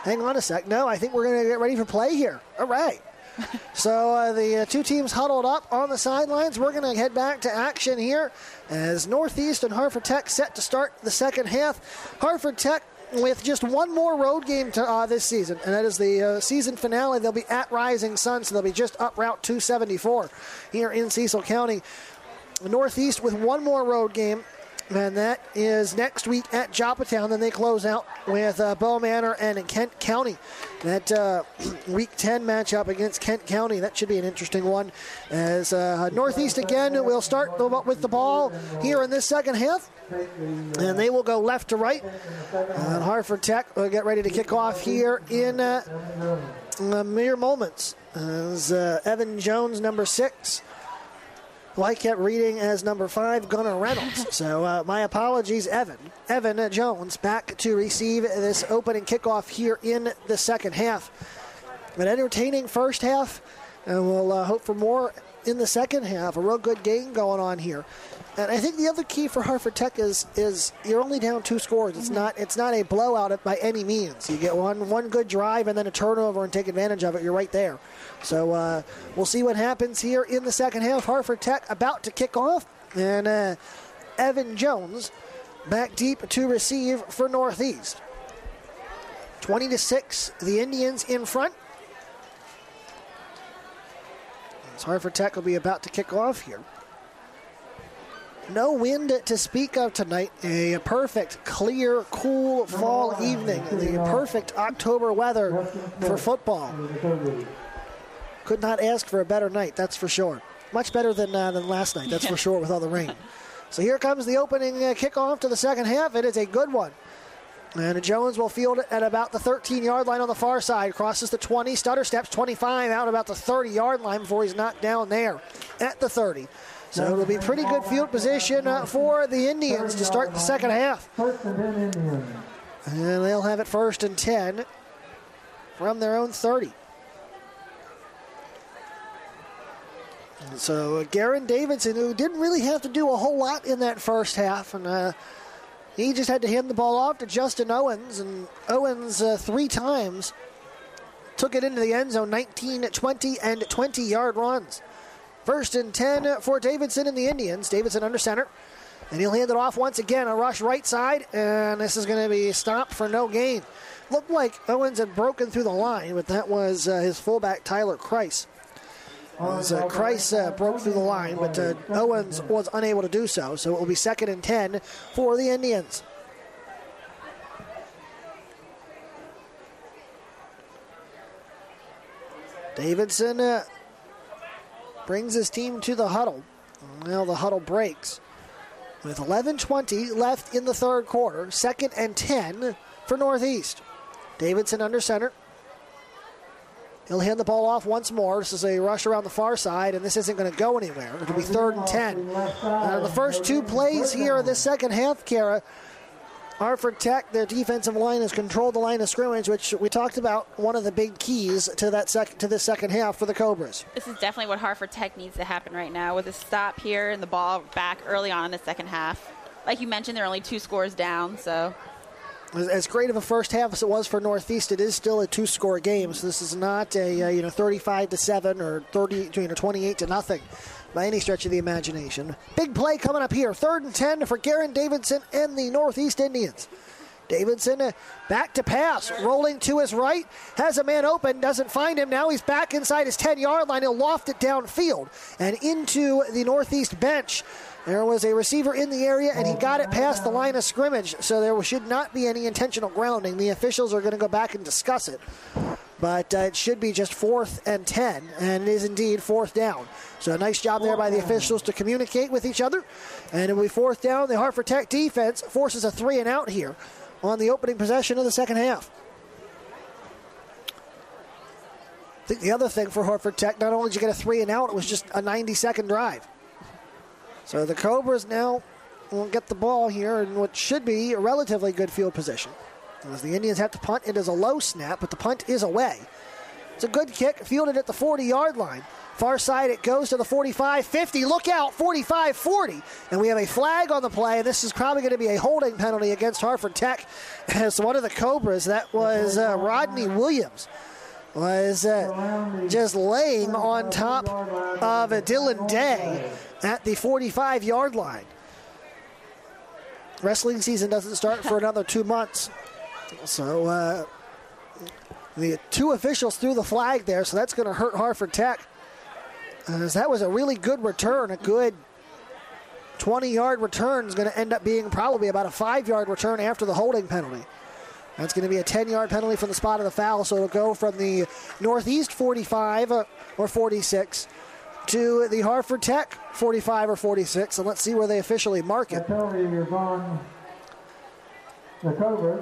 hang on a sec. No, I think we're going to get ready for play here. All right. So uh, the uh, two teams huddled up on the sidelines. We're going to head back to action here as Northeast and Hartford Tech set to start the second half. Hartford Tech with just one more road game to, uh, this season, and that is the uh, season finale. They'll be at Rising Sun, so they'll be just up Route two seventy-four here in Cecil County. Northeast with one more road game, and that is next week at Joppatown. Then they close out with uh, Bow Manor and Kent County. That uh, Week ten matchup against Kent County, that should be an interesting one. As uh, Northeast again will start with the ball here in this second half. And they will go left to right. And Hartford Tech will get ready to kick off here in uh, uh, mere moments. As uh, Evan Jones, number six, who I kept reading as number five, Gunnar Reynolds. So uh, my apologies, Evan. Evan uh, Jones back to receive this opening kickoff here in the second half. An entertaining first half, and we'll uh, hope for more in the second half. A real good game going on here. And I think the other key for Hartford Tech is is you're only down two scores. It's not it's not a blowout by any means. You get one one good drive and then a turnover and take advantage of it. You're right there. So uh, we'll see what happens here in the second half. Hartford Tech about to kick off, and uh, Evan Jones back deep to receive for Northeast. twenty to six, the Indians in front. As Hartford Tech will be about to kick off here. No wind to speak of tonight. A perfect, clear, cool fall evening. The perfect October weather for football. Could not ask for a better night, that's for sure. Much better than uh, than last night, that's for sure, with all the rain. So here comes the opening uh, kickoff to the second half. It is a good one. And Jones will field it at about the thirteen-yard line on the far side. Crosses the twenty, stutter steps twenty-five, out about the thirty-yard line before he's knocked down there at the thirty. So it'll be pretty good field position uh, for the Indians to start the second half. And they'll have it first and ten from their own thirty. So uh, Garen Davidson, who didn't really have to do a whole lot in that first half, and uh, he just had to hand the ball off to Justin Owens, and Owens uh, three times took it into the end zone, nineteen, twenty, and twenty-yard runs. First and ten for Davidson and the Indians. Davidson under center, and he'll hand it off once again, a rush right side, and this is going to be stopped for no gain. Looked like Owens had broken through the line, but that was uh, his fullback, Tyler Kreis. As uh, Kreis uh, broke through the line, but uh, Owens was unable to do so, so it will be second and ten for the Indians. Davidson uh, brings his team to the huddle. Now the huddle breaks. With eleven twenty left in the third quarter, second and ten for Northeast. Davidson under center. He'll hand the ball off once more. This is a rush around the far side, and this isn't going to go anywhere. It'll be third and ten. Uh, the first two plays here of this second half, Kara, Hartford Tech, their defensive line has controlled the line of scrimmage, which we talked about, one of the big keys to that sec- to this second half for the Cobras. This is definitely what Hartford Tech needs to happen right now, with a stop here and the ball back early on in the second half. Like you mentioned, they're only two scores down, so... As great of a first half as it was for Northeast, it is still a two-score game. So this is not a uh, you know thirty-five to seven or thirty you know twenty-eight to nothing by any stretch of the imagination. Big play coming up here, third and ten for Garen Davidson and the Northeast Indians. Davidson uh, back to pass, rolling to his right, has a man open, doesn't find him. Now he's back inside his ten-yard line. He'll loft it downfield and into the Northeast bench. There was a receiver in the area, and he got it past the line of scrimmage, so there should not be any intentional grounding. The officials are going to go back and discuss it. But uh, it should be just fourth and ten, and it is indeed fourth down. So a nice job there by the officials to communicate with each other. And it will be fourth down. The Hartford Tech defense forces a three and out here on the opening possession of the second half. I think the other thing for Hartford Tech, not only did you get a three and out, it was just a ninety-second drive. So the Cobras now will get the ball here in what should be a relatively good field position. As the Indians have to punt, it is a low snap, but the punt is away. It's a good kick, fielded at the forty-yard line. Far side, it goes to the forty-five fifty. Look out, forty-five forty. And we have a flag on the play. This is probably going to be a holding penalty against Hartford Tech. As one of the Cobras, that was uh, Rodney Williams, was uh, just laying on top of uh, Dylan Day at the forty-five-yard line. Wrestling season doesn't start for another two months. So uh, the two officials threw the flag there, so that's going to hurt Hartford Tech. As that was a really good return, a good twenty-yard return is going to end up being probably about a five-yard return after the holding penalty. That's going to be a ten-yard penalty from the spot of the foul, so it'll go from the Northeast forty-five uh, or forty-six to the Hartford Tech forty-five or forty-six, and let's see where they officially mark it. The penalty is on the Cobras.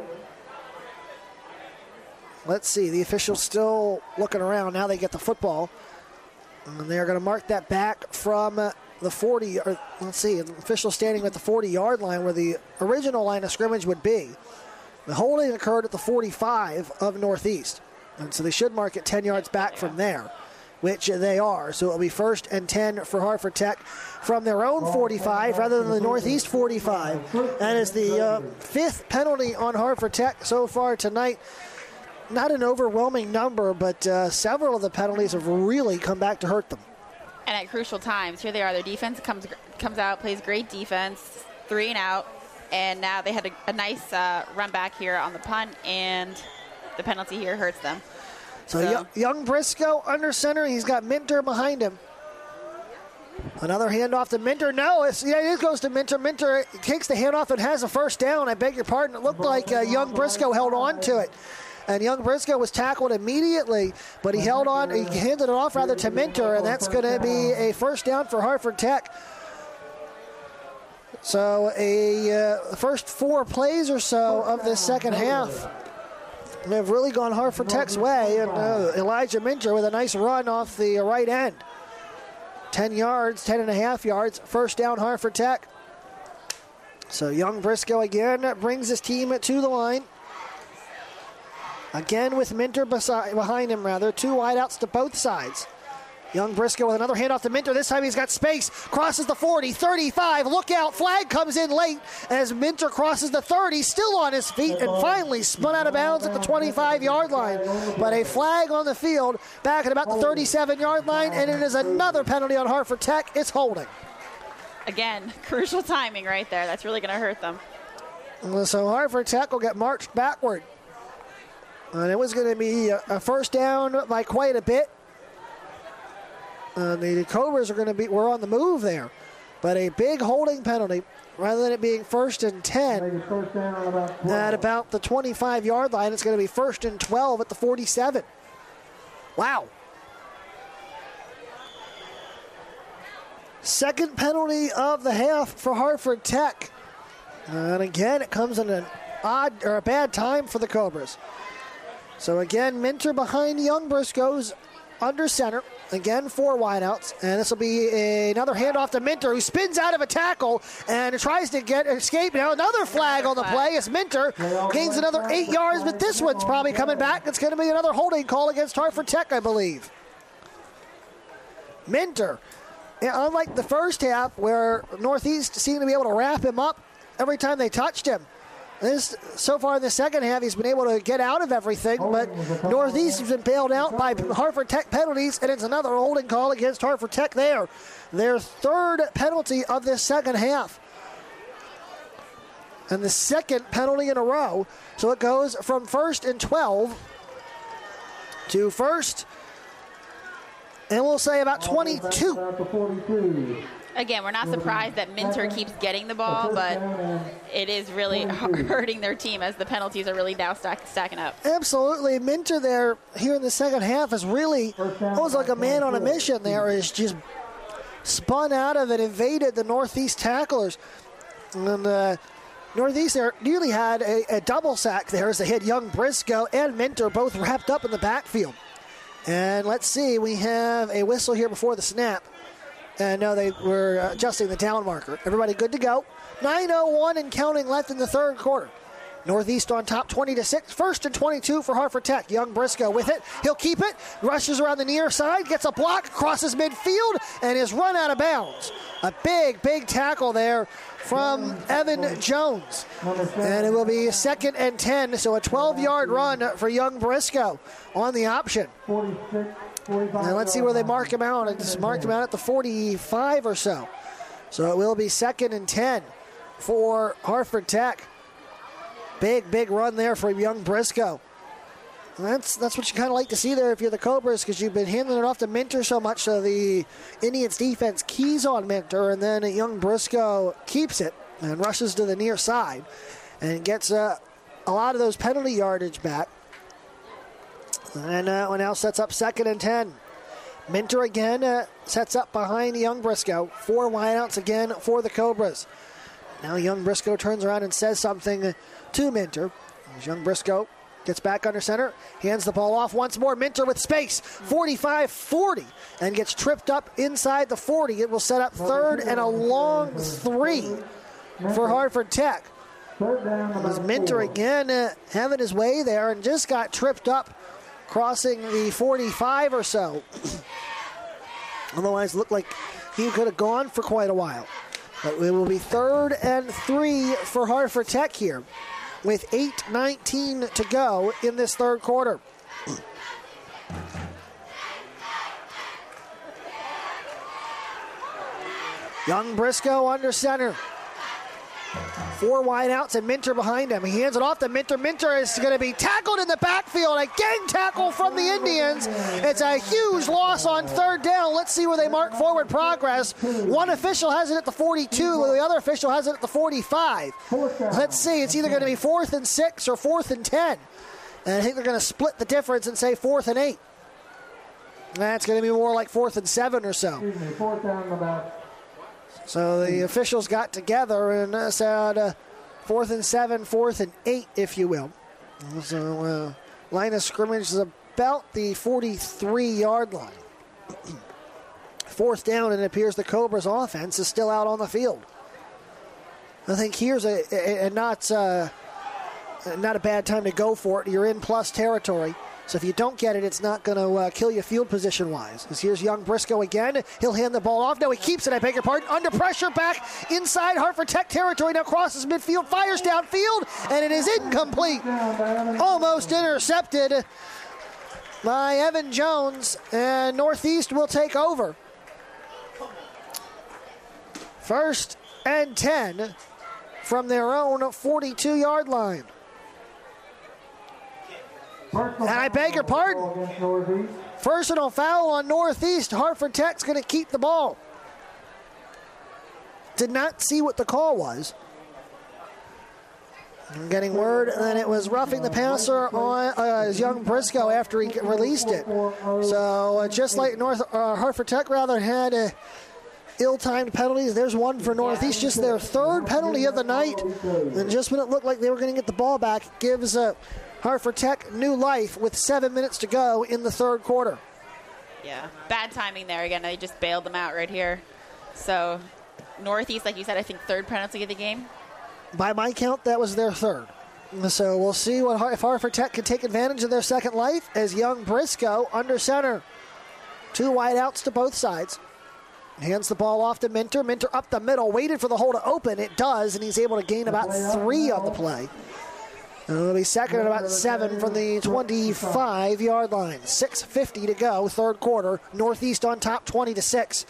Let's see, the official's still looking around. Now they get the football. And they're going to mark that back from uh, the forty, or let's see, the official standing at the forty-yard line where the original line of scrimmage would be. The holding occurred at the forty-five of Northeast. And so they should mark it ten yards back from there, which they are. So it'll be first and ten for Hartford Tech from their own forty-five rather than the Northeast forty-five. That is the uh, fifth penalty on Hartford Tech so far tonight. Not an overwhelming number, but uh, several of the penalties have really come back to hurt them. And at crucial times, here they are. Their defense comes comes out, plays great defense, three and out. And now they had a, a nice uh, run back here on the punt, and the penalty here hurts them. So, so. Young, young Briscoe under center. He's got Minter behind him. Another handoff to Minter. No, it's, yeah, it goes to Minter. Minter takes the handoff and has a first down. I beg your pardon. It looked like uh, young Briscoe held on to it. And young Briscoe was tackled immediately, but he held on. He handed it off rather to Minter, and that's going to be a first down for Hartford Tech. So a uh, first four plays or so of this second half have really gone Hartford Tech's way. And uh, Elijah Minter with a nice run off the right end. ten yards, ten and a half yards, first down Hartford Tech. So young Briscoe again brings his team to the line. Again with Minter beside, behind him, rather. Two wideouts to both sides. Young Briscoe with another handoff to Minter. This time he's got space. Crosses the forty, thirty-five. Look out. Flag comes in late as Minter crosses the thirty. Still on his feet and finally spun out of bounds at the twenty-five-yard line. But a flag on the field back at about the thirty-seven-yard line, and it is another penalty on Hartford Tech. It's holding. Again, crucial timing right there. That's really going to hurt them. So Hartford Tech will get marched backward. And it was going to be a first down by quite a bit. Uh, the Cobras are going to be, we're on the move there. But a big holding penalty, rather than it being first and ten, at about the twenty-five-yard line, it's going to be first and twelve at the forty-seven. Wow. Second penalty of the half for Hartford Tech. And again, it comes in an odd or a bad time for the Cobras. So again, Minter behind young Briscoe's under center. Again, four wideouts. And this will be a, another handoff to Minter, who spins out of a tackle and tries to get escape. Now another flag on the play as Minter gains another eight yards, but this one's probably coming back. It's going to be another holding call against Hartford Tech, I believe. Minter, unlike the first half where Northeast seemed to be able to wrap him up every time they touched him, This, so far in the second half, he's been able to get out of everything, but Northeast has been bailed out by Hartford Tech penalties, and it's another holding call against Hartford Tech there. Their third penalty of this second half. And the second penalty in a row. So it goes from first and twelve to first, and we'll say about twenty-two. Again, we're not surprised that Minter keeps getting the ball, but it is really hurting their team as the penalties are really now stack, stacking up. Absolutely. Minter there here in the second half is really almost like a man on a mission there. Is just spun out of it, evaded the Northeast tacklers. And uh, Northeast there nearly had a, a double sack there as they hit young Briscoe and Minter both wrapped up in the backfield. And let's see, we have a whistle here before the snap. And no, they were adjusting the down marker. Everybody good to go. nine oh one and counting left in the third quarter. Northeast on top twenty to six. First and twenty-two for Hartford Tech. Young Briscoe with it. He'll keep it. Rushes around the near side. Gets a block. Crosses midfield and is run out of bounds. A big, big tackle there from Evan Jones. And it will be second and ten. So a twelve-yard run for young Briscoe on the option. Now let's see where they mark him out. It's marked him out at the forty-five or so. So it will be second and ten for Hartford Tech. Big, big run there for young Briscoe. That's that's what you kind of like to see there if you're the Cobras, because you've been handing it off to Minter so much, so the Indians defense keys on Minter, and then young Briscoe keeps it and rushes to the near side and gets uh, a lot of those penalty yardage back. And uh, now sets up second and ten. Minter again uh, sets up behind young Briscoe. Four wideouts again for the Cobras. Now young Briscoe turns around and says something to Minter. As young Briscoe gets back under center, hands the ball off once more. Minter with space, forty-five forty, and gets tripped up inside the forty. It will set up third and a long three for Hartford Tech. As Minter again uh, having his way there and just got tripped up crossing the forty-five or so. Otherwise, looked like he could have gone for quite a while. But it will be third and three for Hartford Tech here with eight nineteen to go in this third quarter. Young Briscoe under center. Four wideouts and Minter behind him. He hands it off to Minter. Minter is going to be tackled in the backfield. A gang tackle from the Indians. It's a huge loss on third down. Let's see where they mark forward progress. One official has it at the forty-two. The other official has it at the forty-five. Let's see. It's either going to be fourth and six or fourth and ten. And I think they're going to split the difference and say fourth and eight. That's going to be more like fourth and seven or so. Fourth down about. So the officials got together and said uh, fourth and seven, fourth and eight, if you will. So uh, line of scrimmage is about the forty-three-yard line. Fourth down, and it appears the Cobras' offense is still out on the field. I think here's a, a, a not uh, not a bad time to go for it. You're in plus territory. So if you don't get it, it's not going to uh, kill you field position-wise. Because here's young Briscoe again. He'll hand the ball off. No, he keeps it, I beg your pardon. Under pressure, back inside Hartford Tech territory. Now crosses midfield, fires downfield, and it is incomplete. Almost intercepted by Evan Jones, and Northeast will take over. First and ten from their own forty-two-yard line. And I beg your pardon. Personal foul on Northeast. Hartford Tech's going to keep the ball. Did not see what the call was. I'm getting word that it was roughing the passer on uh, young Briscoe after he released it. So uh, just like North uh, Hartford Tech rather had uh, ill-timed penalties, there's one for Northeast. Just their third penalty of the night. And just when it looked like they were going to get the ball back, it gives uh, Hartford Tech new life with seven minutes to go in the third quarter. Yeah, bad timing there again. They just bailed them out right here. So Northeast, like you said, I think third penalty of the game. By my count, that was their third. So we'll see what if Hartford Tech can take advantage of their second life as young Briscoe under center. Two wideouts to both sides. Hands the ball off to Minter. Minter up the middle, waited for the hole to open. It does, and he's able to gain about three on the play. And it'll be second and about seven from the twenty-five-yard line. six fifty to go, third quarter. Northeast on top, twenty to six.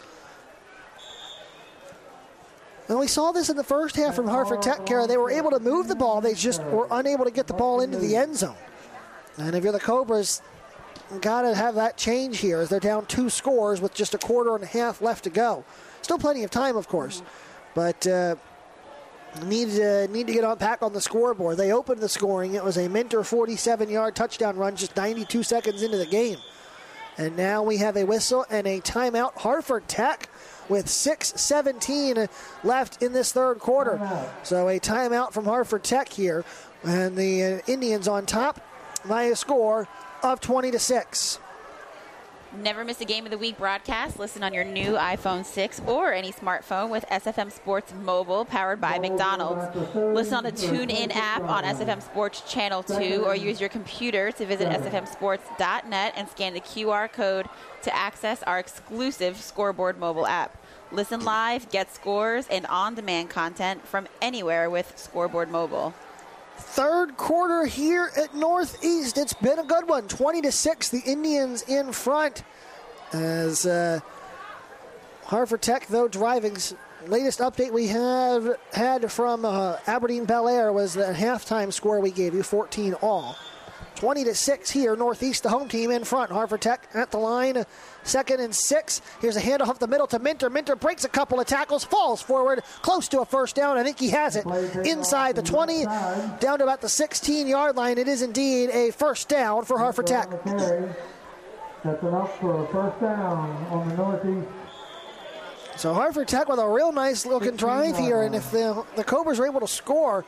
And we saw this in the first half from Hartford Tech, Kara. They were able to move the ball. They just were unable to get the ball into the end zone. And if you're the Cobras, got to have that change here as they're down two scores with just a quarter and a half left to go. Still plenty of time, of course. But uh, need, to, need to get on back on the scoreboard. They opened the scoring. It was a Minter forty-seven-yard touchdown run just ninety-two seconds into the game. And now we have a whistle and a timeout. Hartford Tech with six seventeen left in this third quarter. So a timeout from Hartford Tech here. And the uh, Indians on top by a score of twenty to six. Never miss a Game of the Week broadcast. Listen on your new iPhone six or any smartphone with S F M Sports Mobile, powered by McDonald's. Listen on the TuneIn app on S F M Sports Channel two, or use your computer to visit S F M sports dot net and scan the Q R code to access our exclusive Scoreboard mobile app. Listen live, get scores, and on-demand content from anywhere with Scoreboard Mobile. Third quarter here at Northeast. It's been a good one. twenty to six, the Indians in front. As uh, Hartford Tech, though, driving. Latest update we have had from uh, Aberdeen Bel Air was the halftime score we gave you, fourteen all. twenty to six here, Northeast, the home team in front. Hartford Tech at the line, second and six. Here's a handoff up the middle to Minter. Minter breaks a couple of tackles, falls forward, close to a first down. I think he has it inside the twenty, down to about the sixteen-yard line. It is indeed a first down for Hartford Tech. That's enough for a first down on the Northeast. So Hartford Tech with a real nice-looking drive here, and if the, the Cobras are able to score,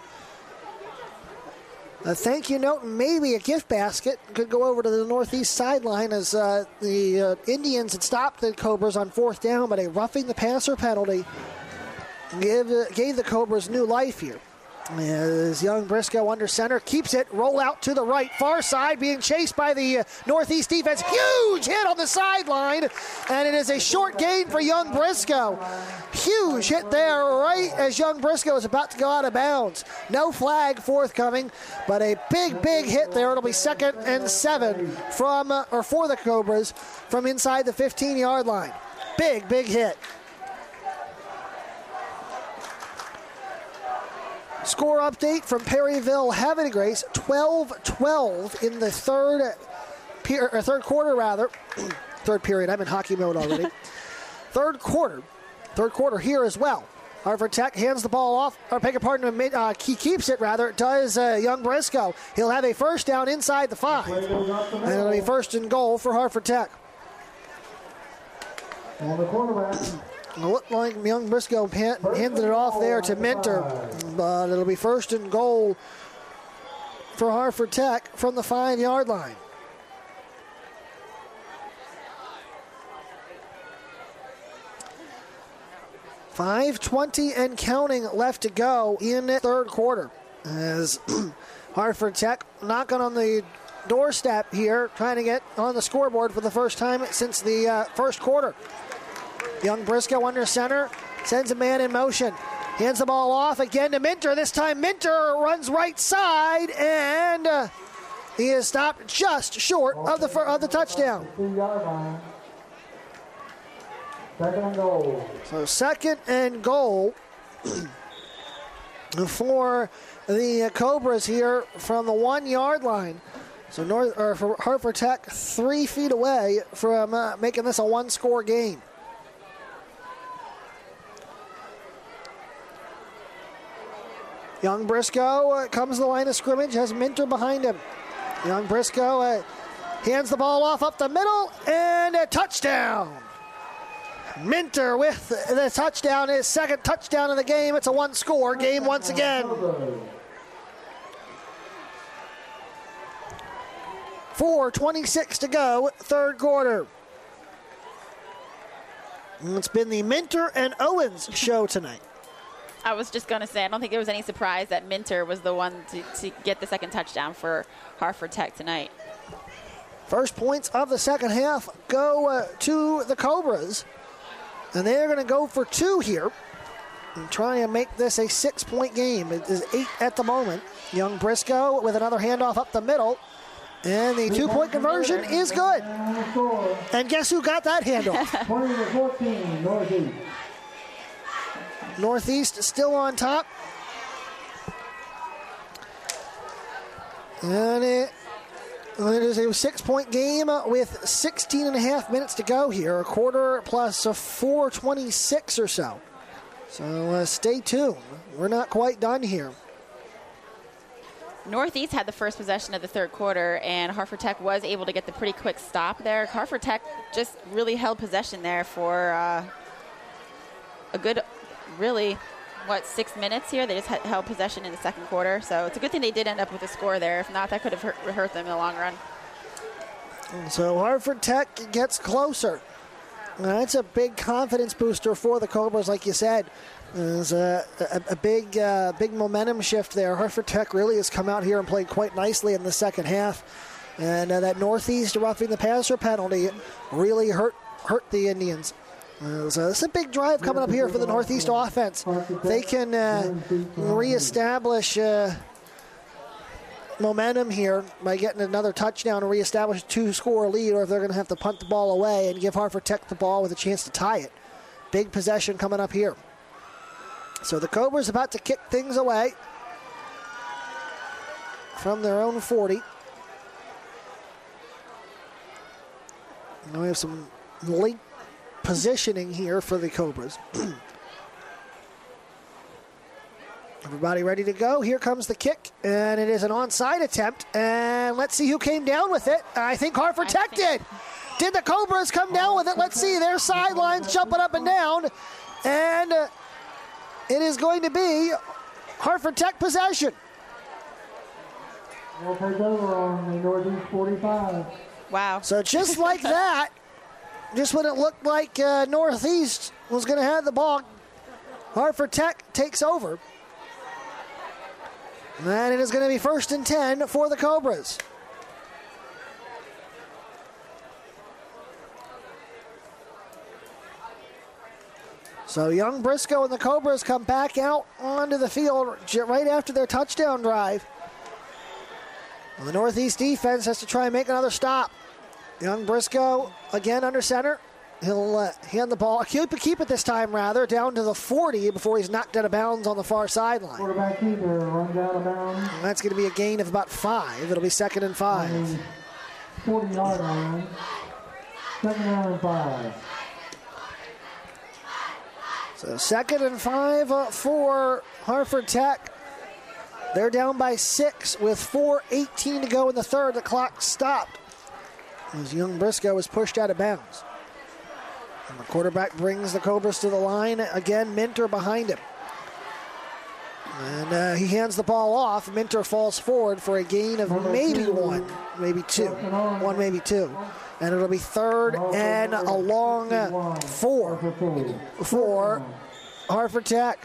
a thank you note and maybe a gift basket could go over to the Northeast sideline as uh, the uh, Indians had stopped the Cobras on fourth down, but a roughing the passer penalty gave, uh, gave the Cobras new life here. As Young Briscoe under center keeps it, roll out to the right, far side, being chased by the uh, Northeast defense. Huge hit on the sideline, and it is a short gain for Young Briscoe. Huge hit there right as Young Briscoe is about to go out of bounds. No flag forthcoming, but a big, big hit there. It'll be second and seven from, uh, or for the Cobras from inside the fifteen-yard line. Big, big hit. Score update from Perryville Havre de Grace, twelve twelve in the third per- or third quarter, rather. Third period. I'm in hockey mode already. third quarter. Third quarter here as well. Hartford Tech hands the ball off, or beg your pardon, uh, he keeps it, rather, does uh, Young Briscoe. He'll have a first down inside the five. And it'll be first and goal for Hartford Tech. On the quarterback. It looked like Young Briscoe handed it off there to Minter, but it'll be first and goal for Hartford Tech from the five-yard line. five twenty and counting left to go in the third quarter as Hartford Tech knocking on the doorstep here, trying to get on the scoreboard for the first time since the uh, first quarter. Young Briscoe under center, sends a man in motion. Hands the ball off again to Minter. This time Minter runs right side, and uh, he is stopped just short of the of the touchdown. Second and goal. So second and goal for the Cobras here from the one-yard line. So North or for Hartford Tech, three feet away from uh, making this a one-score game. Young Briscoe uh, comes to the line of scrimmage, has Minter behind him. Young Briscoe uh, hands the ball off up the middle, and a touchdown. Minter with the touchdown, his second touchdown of the game. It's a one-score game once again. four twenty-six to go, third quarter. And it's been the Minter and Owens show tonight. I was just going to say, I don't think there was any surprise that Minter was the one to, to get the second touchdown for Hartford Tech tonight. First points of the second half go uh, to the Cobras. And they're going to go for two here and try and make this a six-point game. It is eight at the moment. Young Briscoe with another handoff up the middle. And the two-point conversion is good. And guess who got that handoff? twenty to fourteen, Northeast. Northeast still on top. And it, it is a six-point game with sixteen and a half minutes to go here. A quarter plus a four twenty-six or so. So uh, stay tuned. We're not quite done here. Northeast had the first possession of the third quarter, and Hartford Tech was able to get the pretty quick stop there. Hartford Tech just really held possession there for uh, a good, really, what, six minutes here. They just held possession in the second quarter. So it's a good thing they did end up with a score there. If not, that could have hurt, hurt them in the long run. So Hartford Tech gets closer. Now, that's a big confidence booster for the Cobras, like you said. There's a, a, a big uh, big momentum shift there. Hartford Tech really has come out here and played quite nicely in the second half. And uh, that Northeast roughing the passer penalty really hurt hurt the Indians. Uh, so this is a big drive coming up here for the Northeast offense. They can uh, reestablish uh, momentum here by getting another touchdown and reestablish a two-score lead, or if they're going to have to punt the ball away and give Hartford Tech the ball with a chance to tie it. Big possession coming up here. So the Cobras about to kick things away from their own forty. Now we have some late positioning here for the Cobras. Everybody ready to go? Here comes the kick, and it is an onside attempt. And let's see who came down with it. I think Hartford Tech did. Did the Cobras come down with it? Let's see. Their sidelines jumping up and down. And uh, it is going to be Hartford Tech possession. We'll take over on the Northeast forty-five. Wow. So just like that, just when it looked like uh, Northeast was going to have the ball, Hartford Tech takes over. And it is going to be first and ten for the Cobras. So Young Briscoe and the Cobras come back out onto the field right after their touchdown drive. Well, the Northeast defense has to try and make another stop. Young Briscoe again under center. He'll uh, hand the ball, keep, keep it this time rather, down to the forty before he's knocked out of bounds on the far sideline. Quarterback keeper runs out of bounds. And that's going to be a gain of about five. It'll be second and five. forty-yard line. Second down and five. So second and five uh, for Hartford Tech. They're down by six with four eighteen to go in the third. The clock stopped as Young Briscoe was pushed out of bounds. And the quarterback brings the Cobras to the line. Again, Minter behind him. And uh, he hands the ball off. Minter falls forward for a gain of maybe one, maybe two. One, maybe two. And it'll be third and a long uh, four for Hartford Tech.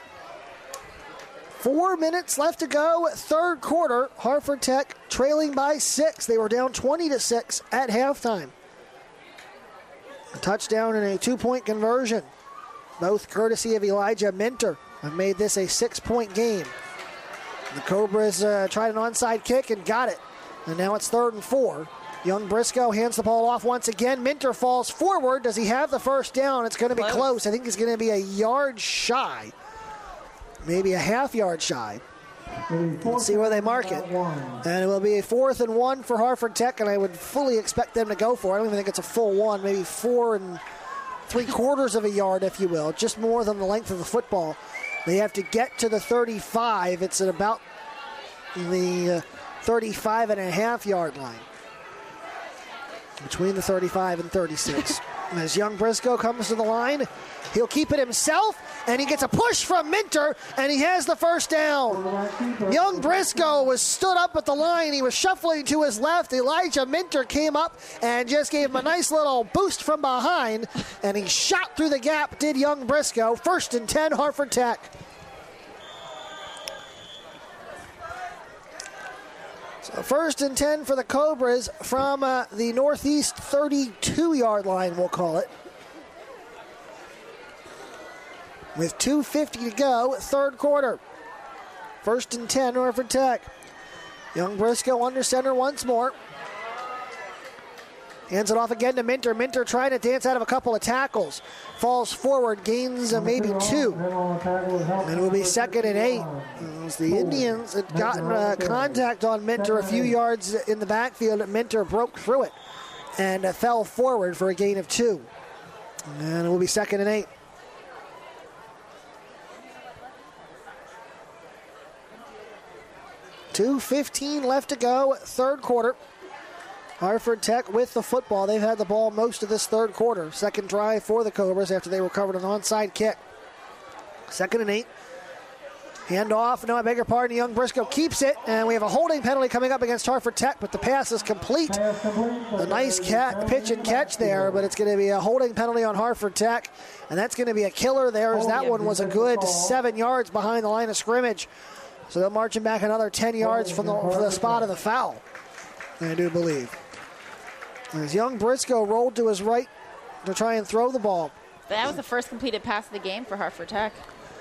Four minutes left to go, third quarter. Hartford Tech trailing by six. They were down twenty to six at halftime. A touchdown and a two-point conversion, both courtesy of Elijah Minter, have made this a six-point game. The Cobras uh, tried an onside kick and got it. And now it's third and four. Young Briscoe hands the ball off once again. Minter falls forward. Does he have the first down? It's going to be close. close. I think it's going to be a yard shy. Maybe a half yard shy. We'll see where they mark it. And it will be a fourth and one for Hartford Tech, and I would fully expect them to go for it. I don't even think it's a full one, maybe four and three quarters of a yard, if you will, just more than the length of the football. They have to get to the thirty-five. It's at about the uh, thirty-five and a half yard line. Between the thirty-five and thirty-six. As Young Briscoe comes to the line, he'll keep it himself, and he gets a push from Minter, and he has the first down. Young Briscoe was stood up at the line. He was shuffling to his left. Elijah Minter came up and just gave him a nice little boost from behind, and he shot through the gap, did Young Briscoe. First and ten, Hartford Tech. So first and ten for the Cobras from uh, the Northeast thirty-two yard line, we'll call it. With two fifty to go, third quarter. First and ten, Hartford Tech. Young Briscoe under center once more. Hands it off again to Minter. Minter trying to dance out of a couple of tackles. Falls forward, gains uh, maybe two. And it will be second and eight. As the Indians had gotten uh, contact on Minter a few yards in the backfield, and Minter broke through it and uh, fell forward for a gain of two. And it will be second and eight. two fifteen left to go, third quarter. Hartford Tech with the football. They've had the ball most of this third quarter. Second drive for the Cobras after they recovered an onside kick. Second and eight. Hand off. No, I beg your pardon. Young Briscoe keeps it, and we have a holding penalty coming up against Hartford Tech, but the pass is complete. A nice cat, pitch and catch there, but it's going to be a holding penalty on Hartford Tech, and that's going to be a killer there, as that one was a good seven yards behind the line of scrimmage. So they're marching back another ten yards from the, from the spot of the foul, I do believe. As young Briscoe rolled to his right to try and throw the ball. That was the first completed pass of the game for Hartford Tech.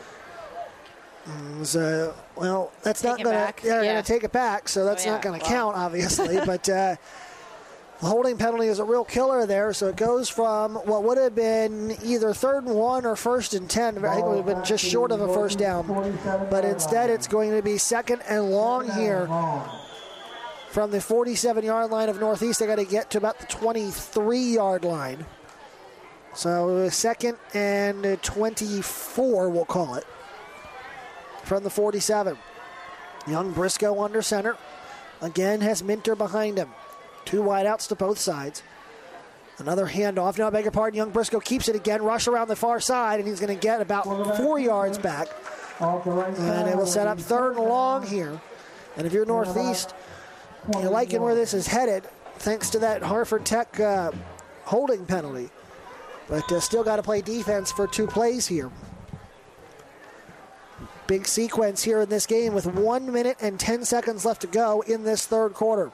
It was, uh, well, that's take not going to yeah, yeah. going to take it back, so that's oh, yeah. not going to well. count, obviously. But uh, the holding penalty is a real killer there, so it goes from what would have been either third and one or first and ten. I think it would have been just short of a first down. But instead, it's going to be second and long here from the forty-seven-yard line of Northeast. They got to get to about the twenty-three-yard line. So second and twenty-four, we'll call it, from the forty-seven. Young Briscoe under center. Again has Minter behind him. Two wideouts to both sides. Another handoff. No, I beg your pardon. Young Briscoe keeps it again. Rush around the far side, and he's going to get about four yards back. And it will set up third and long here. And if you're Northeast, you're liking where this is headed, thanks to that Hartford Tech uh, holding penalty. But uh, still got to play defense for two plays here. Big sequence here in this game with one minute and ten seconds left to go in this third quarter.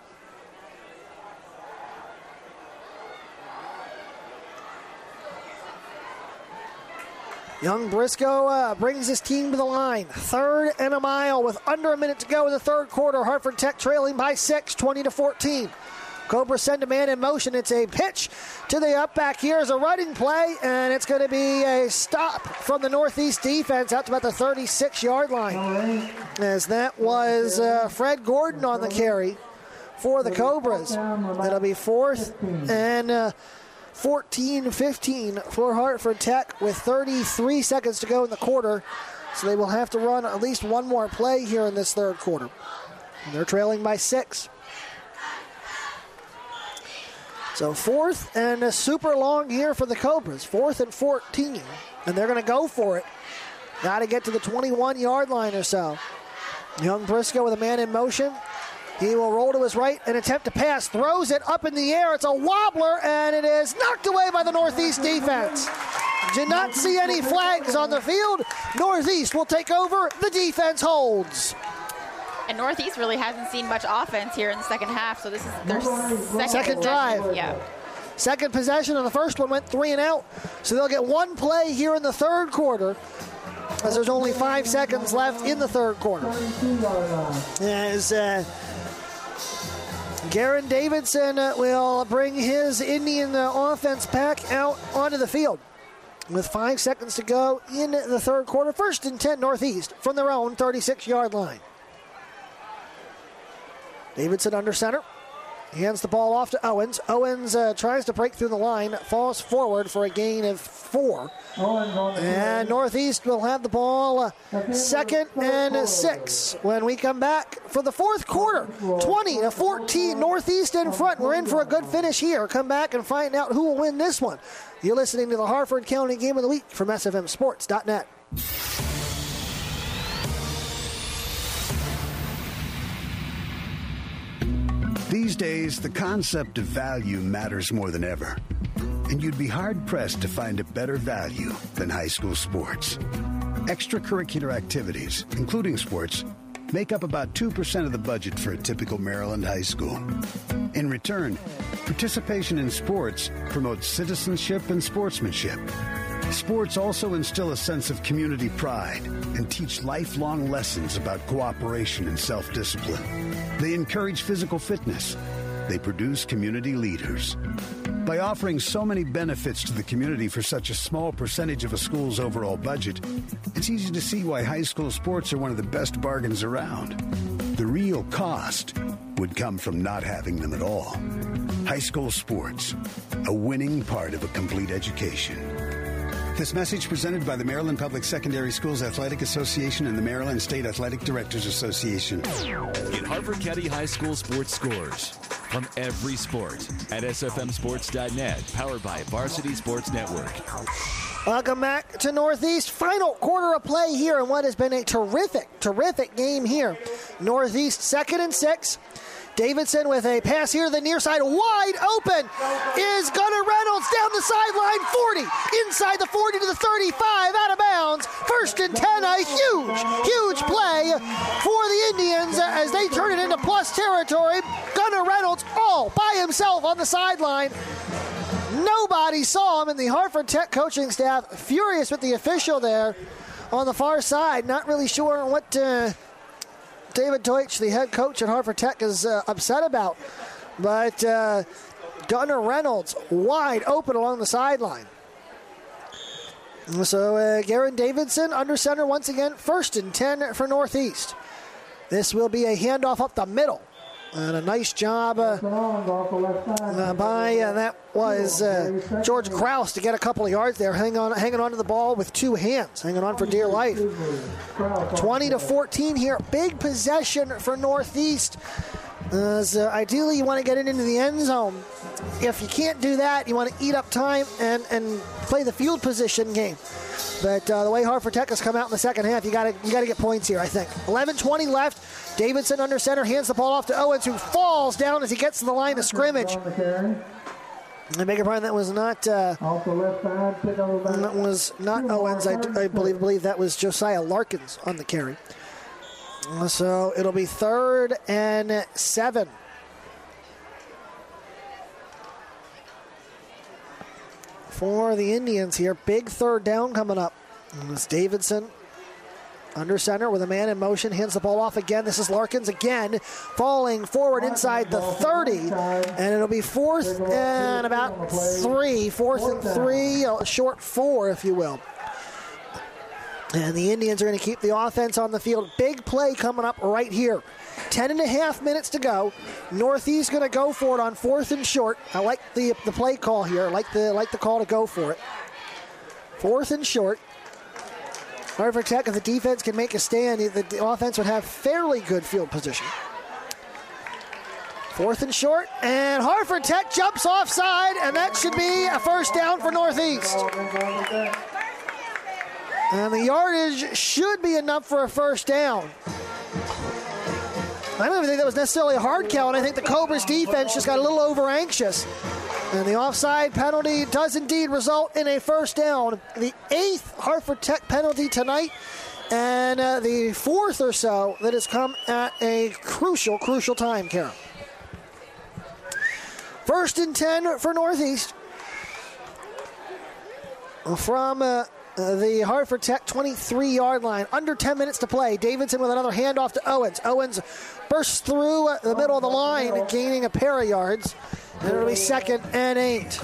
Young Briscoe uh, brings his team to the line. Third and a mile with under a minute to go in the third quarter. Hartford Tech trailing by six, twenty to fourteen. Cobra send a man in motion. It's a pitch to the up back. Here's a running play, and it's going to be a stop from the Northeast defense out to about the thirty-six-yard line. As that was uh, Fred Gordon on the carry for the Cobras. That'll be fourth and uh, fourteen fifteen for Hartford Tech with thirty-three seconds to go in the quarter. So they will have to run at least one more play here in this third quarter. And they're trailing by six. So fourth and a super long here for the Cobras. Fourth and fourteen. And they're going to go for it. Got to get to the twenty-one-yard line or so. Young Briscoe with a man in motion. He will roll to his right and attempt to pass. Throws it up in the air. It's a wobbler, and it is knocked away by the Northeast defense. Did not see any flags on the field. Northeast will take over. The defense holds. And Northeast really hasn't seen much offense here in the second half, so this is their second, second drive. Yeah. Second possession, and the first one went three and out. So they'll get one play here in the third quarter, as there's only five seconds left in the third quarter. As uh, Garen Davidson uh, will bring his Indian uh, offense pack out onto the field. With five seconds to go in the third quarter. First and ten Northeast from their own thirty-six-yard line. Davidson under center. Hands the ball off to Owens. Owens uh, tries to break through the line. Falls forward for a gain of four. And Northeast will have the ball uh, second and six when we come back for the fourth quarter. twenty to fourteen, Northeast in front. We're in for a good finish here. Come back and find out who will win this one. You're listening to the Hartford County Game of the Week from S F M Sports dot net. These days, the concept of value matters more than ever. And you'd be hard-pressed to find a better value than high school sports. Extracurricular activities, including sports, make up about two percent of the budget for a typical Maryland high school. In return, participation in sports promotes citizenship and sportsmanship. Sports also instill a sense of community pride and teach lifelong lessons about cooperation and self-discipline. They encourage physical fitness. They produce community leaders. By offering so many benefits to the community for such a small percentage of a school's overall budget, it's easy to see why high school sports are one of the best bargains around. The real cost would come from not having them at all. High school sports, a winning part of a complete education. This message presented by the Maryland Public Secondary Schools Athletic Association and the Maryland State Athletic Directors Association. Get Hartford County High School sports scores. from every sport at S F M Sports dot net, powered by Varsity Sports Network. Welcome back to Northeast. Final quarter of play here in what has been a terrific, terrific game here. Northeast second and six. Davidson with a pass here to the near side, wide open is Gunnar Reynolds down the sideline, forty, inside the forty to the thirty-five, out of bounds. First and ten, a huge, huge play for the Indians as they turn it into plus territory. Gunnar Reynolds all by himself on the sideline. Nobody saw him, and the Hartford Tech coaching staff furious with the official there on the far side. Not really sure what uh, David Deutsch, the head coach at Hartford Tech, is uh, upset about. But uh, Gunnar Reynolds wide open along the sideline. So uh, Garen Davidson under center once again, first and ten for Northeast. This will be a handoff up the middle. And a nice job uh, uh, by, uh, that was uh, George Kraus to get a couple of yards there, hanging on, hanging on to the ball with two hands, hanging on for dear life. twenty to fourteen here, big possession for Northeast. Uh, so ideally, you want to get it into the end zone. If you can't do that, you want to eat up time and, and play the field position game. But uh, the way Hartford Tech has come out in the second half, you got to you got to get points here, I think. eleven twenty left. Davidson under center, hands the ball off to Owens, who falls down as he gets to the line of scrimmage. I beg your pardon, that was not uh, that was not Owens. I, I believe believe that was Josiah Larkins on the carry. So it'll be third and seven. For the Indians here, big third down coming up. It's Davidson under center with a man in motion, hands the ball off again. This is Larkins again, falling forward inside the thirty, and it'll be fourth and about three, fourth and three, a short four, if you will. And the Indians are going to keep the offense on the field. Big play coming up right here. Ten and a half minutes to go. Northeast going to go for it on fourth and short. I like the the play call here. I like the like the call to go for it. Fourth and short. Hartford Tech, if the defense can make a stand, the, the offense would have fairly good field position. Fourth and short, and Hartford Tech jumps offside, and that should be a first down for Northeast. And the yardage should be enough for a first down. I don't even think that was necessarily a hard count. I think the Cobras defense just got a little over anxious. And the offside penalty does indeed result in a first down. The eighth Hartford Tech penalty tonight, and uh, the fourth or so that has come at a crucial, crucial time, Karen. First and ten for Northeast. From uh, the Hartford Tech twenty-three-yard line. Under ten minutes to play. Davidson with another handoff to Owens. Owens bursts through the middle of the line, gaining a pair of yards. And it'll be second and eight.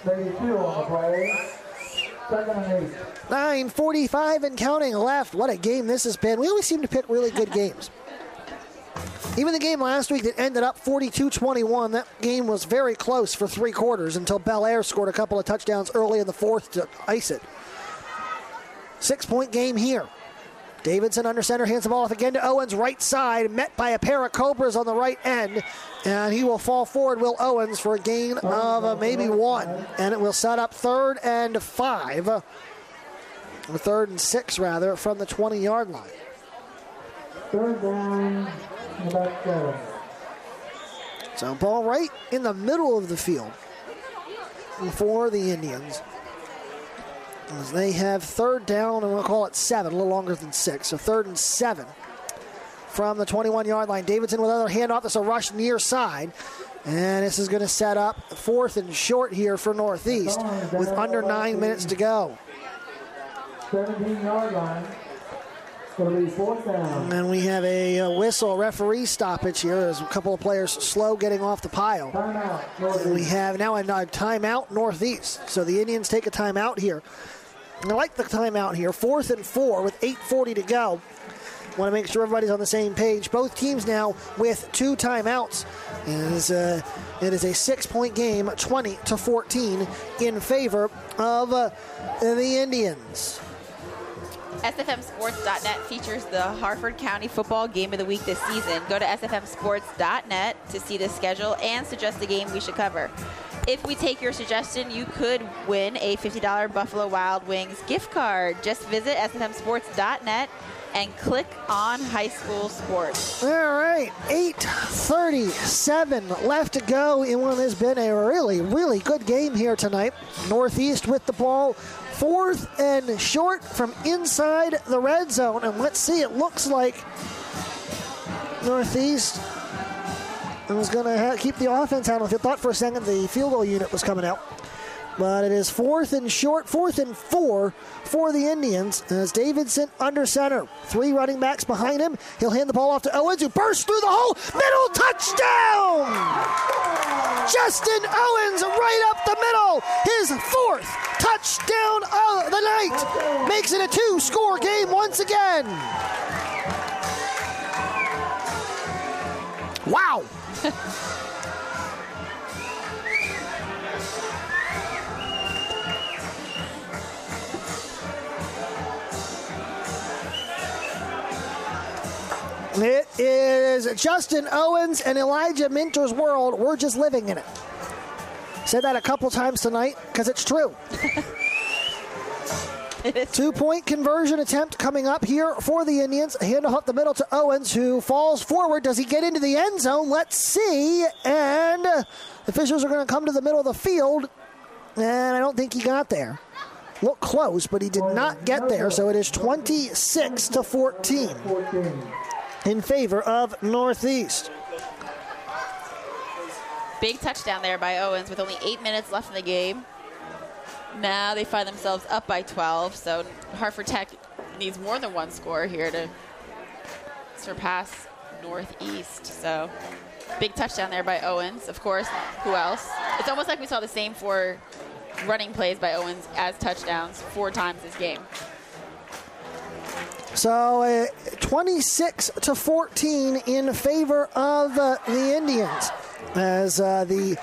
nine forty-five and counting left. What a game this has been. We always seem to pick really good games. Even the game last week that ended up forty-two twenty-one, that game was very close for three quarters until Bel Air scored a couple of touchdowns early in the fourth to ice it. Six-point game here. Davidson under center, hands the ball off again to Owens, right side, met by a pair of Cobras on the right end, and he will fall forward, Will Owens, for a gain of uh, maybe one, and it will set up third and five, or third and six, rather, from the twenty-yard line. Third down, about seven. So ball right in the middle of the field for the Indians. As they have third down, and we'll call it seven, a little longer than six. So third and seven from the twenty-one-yard line. Davidson with another handoff. This is a rush near side. And this is going to set up fourth and short here for Northeast with under nine minutes to go. seventeen-yard line. It'll be fourth down. And we have a, a whistle, referee stoppage here. There's a couple of players slow getting off the pile. Timeout. And we have now a, a timeout Northeast. So the Indians take a timeout here. I like the timeout here. Fourth and four with eight forty to go. Want to make sure everybody's on the same page. Both teams now with two timeouts. It is a, it is a six-point game, twenty to fourteen, in favor of uh, the Indians. S F M Sports dot net features the Harford County Football Game of the Week this season. Go to S F M Sports dot net to see the schedule and suggest the game we should cover. If we take your suggestion, you could win a fifty dollars Buffalo Wild Wings gift card. Just visit S F M Sports dot net and click on high school sports. All right, eight thirty-seven left to go in what has been a really, really good game here tonight. Northeast with the ball, fourth and short from inside the red zone. And let's see, it looks like Northeast was going to ha- keep the offense out. If you thought for a second the field goal unit was coming out. But it is fourth and short, fourth and four for the Indians as Davidson under center. Three running backs behind him. He'll hand the ball off to Owens, who bursts through the hole. Middle touchdown! Justin Owens right up the middle. His fourth touchdown of the night. Makes it a two-score game once again. Wow. It is Justin Owens and Elijah Minter's world. We're just living in it. Said that a couple times tonight because it's true. Two-point conversion attempt coming up here for the Indians. Handoff up the middle to Owens, who falls forward. Does he get into the end zone? Let's see. And the officials are going to come to the middle of the field. And I don't think he got there. Looked close, but he did not get there. So it is twenty-six to fourteen. In favor of Northeast. Big touchdown there by Owens with only eight minutes left in the game. Now they find themselves up by twelve, so Hartford Tech needs more than one score here to surpass Northeast. So big touchdown there by Owens. Of course, who else? It's almost like we saw the same four running plays by Owens as touchdowns four times this game. So uh, twenty-six to fourteen in favor of uh, the Indians as uh, the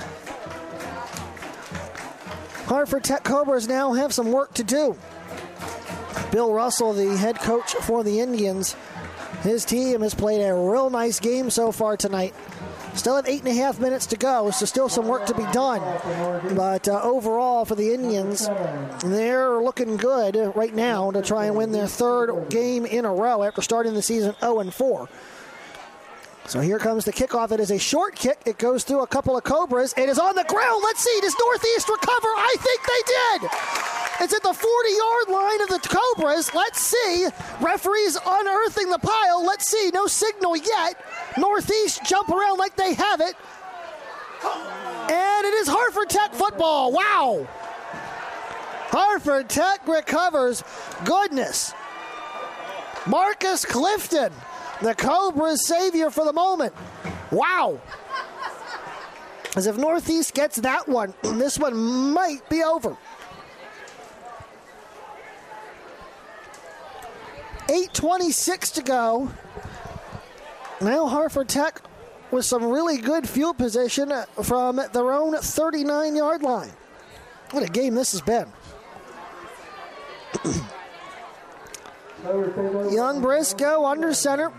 Hartford Tech Cobras now have some work to do. Bill Russell, the head coach for the Indians, his team has played a real nice game so far tonight. Still have eight and a half minutes to go, so still some work to be done. But uh, overall for the Indians, they're looking good right now to try and win their third game in a row after starting the season oh and four. So here comes the kickoff. It is a short kick. It goes through a couple of Cobras. It is on the ground. Let's see. Does Northeast recover? I think they did. It's at the forty-yard line of the Cobras. Let's see. Referees unearthing the pile. Let's see. No signal yet. Northeast jump around like they have it. And it is Hartford Tech football. Wow. Hartford Tech recovers. Goodness. Marcus Clifton, the Cobras' savior for the moment. Wow. As if Northeast gets that one, this one might be over. eight twenty-six to go. Now Hartford Tech with some really good field position from their own thirty-nine-yard line. What a game this has been. Young Briscoe under center.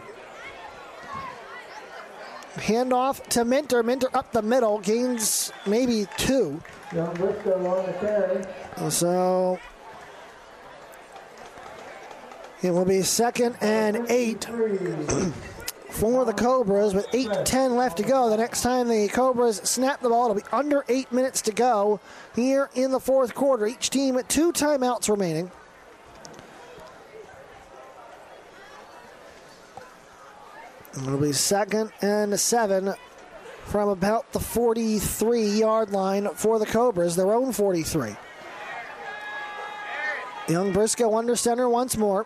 Handoff to Minter. Minter up the middle. Gains maybe two. Young Briscoe on the carry. So it will be second and eight for the Cobras with eight ten left to go. The next time the Cobras snap the ball, it'll be under eight minutes to go here in the fourth quarter. Each team with two timeouts remaining. It'll be second and seven from about the forty-three-yard line for the Cobras, their own forty-three. Young Briscoe under center once more.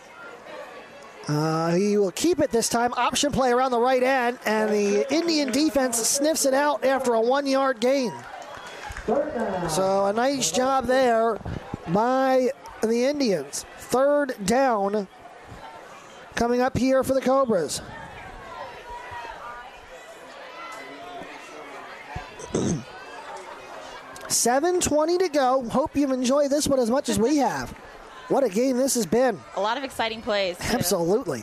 Uh, he will keep it this time. Option play around the right end, and the Indian defense sniffs it out after a one-yard gain. So a nice job there by the Indians. Third down coming up here for the Cobras. seven twenty to go. Hope you've enjoyed this one as much as we have. what a game this has been. A lot of exciting plays, too. Absolutely.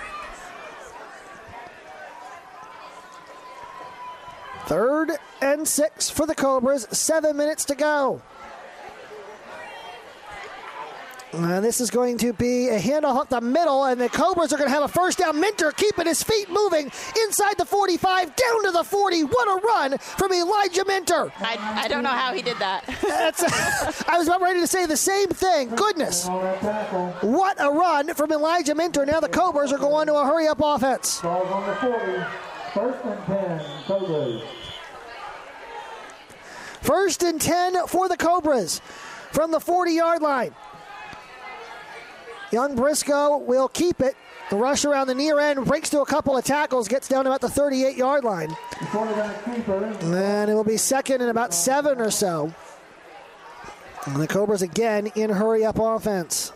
Third and six for the Cobras. Seven minutes to go. Uh, this is going to be a handoff up the middle, and the Cobras are going to have a first down. Minter keeping his feet moving inside the forty-five, down to the forty. What a run from Elijah Minter. I, I don't know how he did that. That's, I was about ready to say the same thing. Goodness. What a run from Elijah Minter. Now the Cobras are going to a hurry-up offense. Ball's on the forty. First and ten, Cobras. First and ten for the Cobras from the forty-yard line. Young Briscoe will keep it. The rush around the near end breaks to a couple of tackles, gets down to about the thirty-eight-yard line. And it will be second and about seven or so. And the Cobras again in hurry-up offense.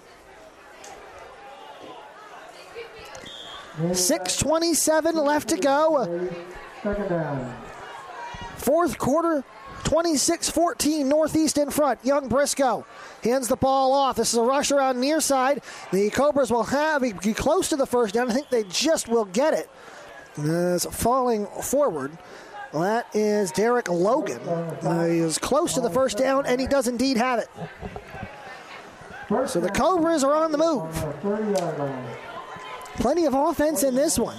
six twenty-seven left to go. Second down. Fourth quarter, twenty-six fourteen, Northeast in front. Young Briscoe hands the ball off. This is a rush around near side. The Cobras will have be close to the first down. I think they just will get it. It's falling forward. Well, that is Derek Logan. Uh, he is close to the first down, and he does indeed have it. So the Cobras are on the move. Plenty of offense in this one.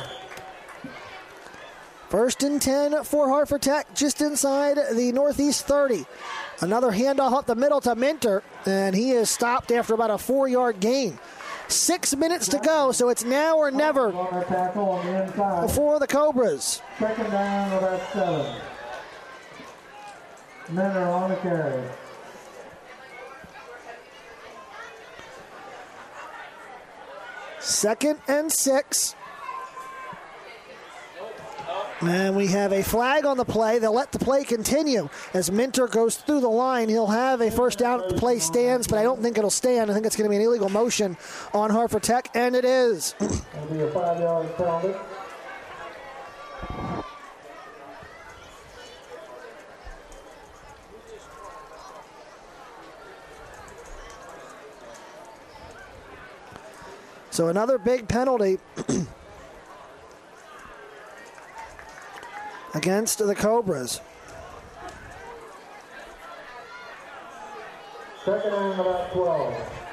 First and ten for Hartford Tech, just inside the Northeast thirty. Another handoff up the middle to Minter, and he is stopped after about a four-yard gain. Six minutes to go, so it's now or never for the Cobras. Second down, about seven. Men are on the carry. Second and six. And we have a flag on the play. They'll let the play continue. As Minter goes through the line, he'll have a first down if the play stands, but I don't think it'll stand. I think it's going to be an illegal motion on Hartford Tech, and it is. It'll be a five-yard penalty. So another big penalty against the Cobras. Second and about twelve.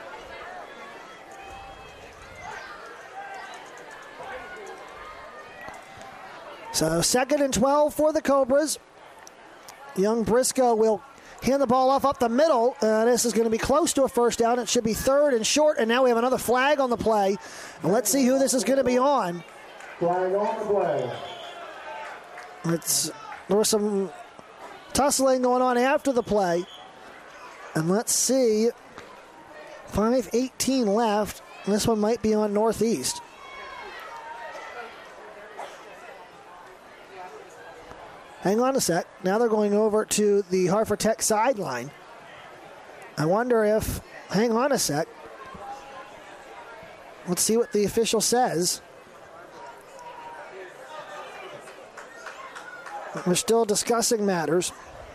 So second and twelve for the Cobras. Young Briscoe will hand the ball off up the middle. Uh, this is going to be close to a first down. It should be third and short, and now we have another flag on the play. And let's see who this is going to be on. Flag on the play. It's, there was some tussling going on after the play. And let's see. five eighteen left. This one might be on Northeast. Hang on a sec. Now they're going over to the Hartford Tech sideline. I wonder if... Hang on a sec. Let's see what the official says. We're still discussing matters.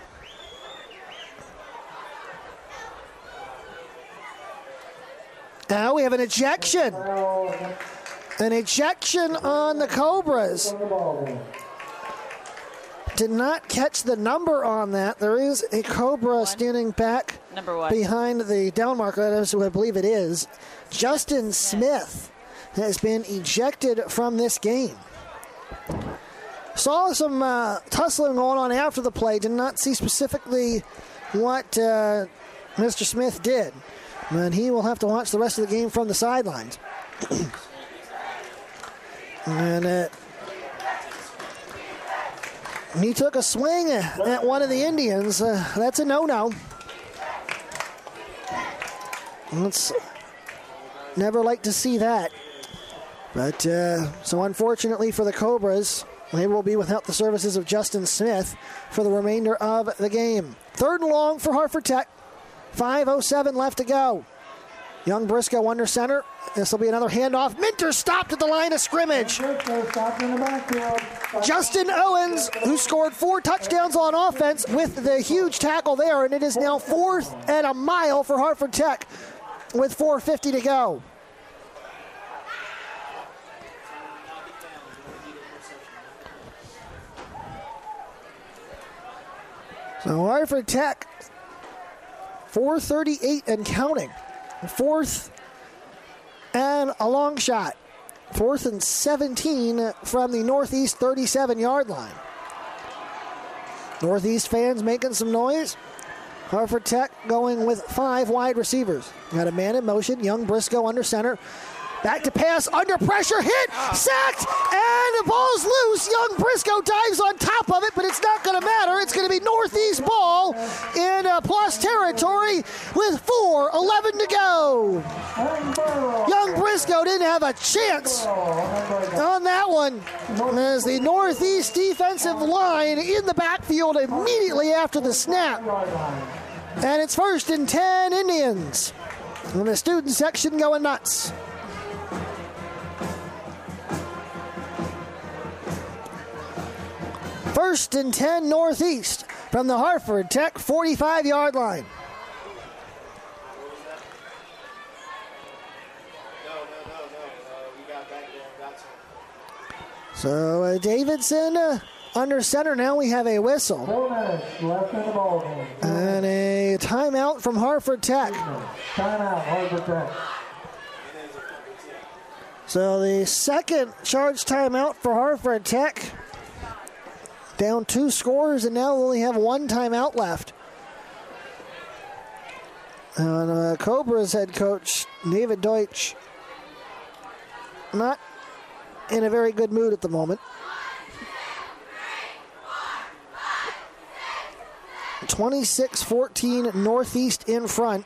Now we have an ejection. An ejection on the Cobras. Did not catch the number on that. There is a Cobra standing back Number one. behind the down marker. That is who I believe it is. Justin Smith has been ejected from this game. Saw some uh, tussling going on after the play. Did not see specifically what uh, Mister Smith did. And he will have to watch the rest of the game from the sidelines. and uh, he took a swing at one of the Indians. Uh, that's a no-no. Let's never like to see that. But uh, so unfortunately for the Cobras, they will be without the services of Justin Smith for the remainder of the game. Third and long for Hartford Tech. five oh seven left to go. Young Briscoe under center. This will be another handoff. Minter stopped at the line of scrimmage. Justin Owens, who scored four touchdowns on offense with the huge tackle there, and it is now fourth and a mile for Hartford Tech. with four fifty to go. So Hartford Tech, four thirty-eight and counting. Fourth and a long shot. Fourth and seventeen from the Northeast thirty-seven-yard line. Northeast fans making some noise. Hartford Tech going with five wide receivers. Got a man in motion. Young Briscoe under center. Back to pass, under pressure, hit, sacked, and the ball's loose. Young Briscoe dives on top of it, but it's not going to matter. It's going to be Northeast ball in uh, plus territory with four eleven to go. Young Briscoe didn't have a chance on that one as the Northeast defensive line in the backfield immediately after the snap. And it's first and ten Indians. And the student section going nuts. First and ten Northeast from the Hartford Tech forty-five-yard line. So uh, Davidson uh, under center. Now we have a whistle. Four minutes left in the ball game. And a timeout from Hartford Tech. Timeout, Hartford Tech. So the second charge timeout for Hartford Tech. Down two scores, and now we only have one timeout left. And uh, Cobra's head coach, David Deutsch, not in a very good mood at the moment. twenty-six fourteen Northeast in front.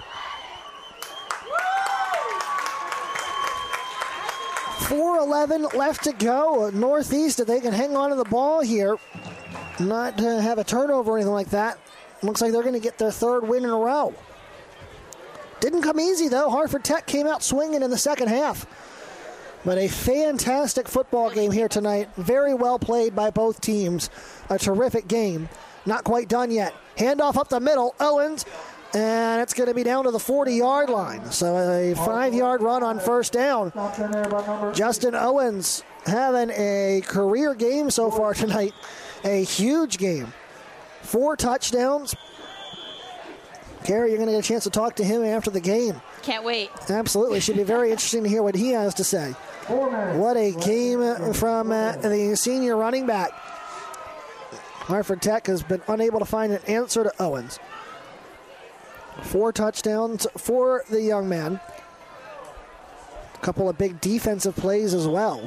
four eleven left to go. Northeast, if they can hang on to the ball here, not uh, have a turnover or anything like that. Looks like they're going to get their third win in a row. Didn't come easy, though. Hartford Tech came out swinging in the second half. But a fantastic football game here tonight. Very well played by both teams. A terrific game. Not quite done yet. Handoff up the middle. Owens. And it's going to be down to the forty-yard line. So a five-yard run on first down. Justin Owens having a career game so far tonight. A huge game. Four touchdowns. Carrie, you're going to get a chance to talk to him after the game. Can't wait. Absolutely. Should be very interesting to hear what he has to say. What a game from uh, the senior running back. Hartford Tech has been unable to find an answer to Owens. Four touchdowns for the young man. A couple of big defensive plays as well.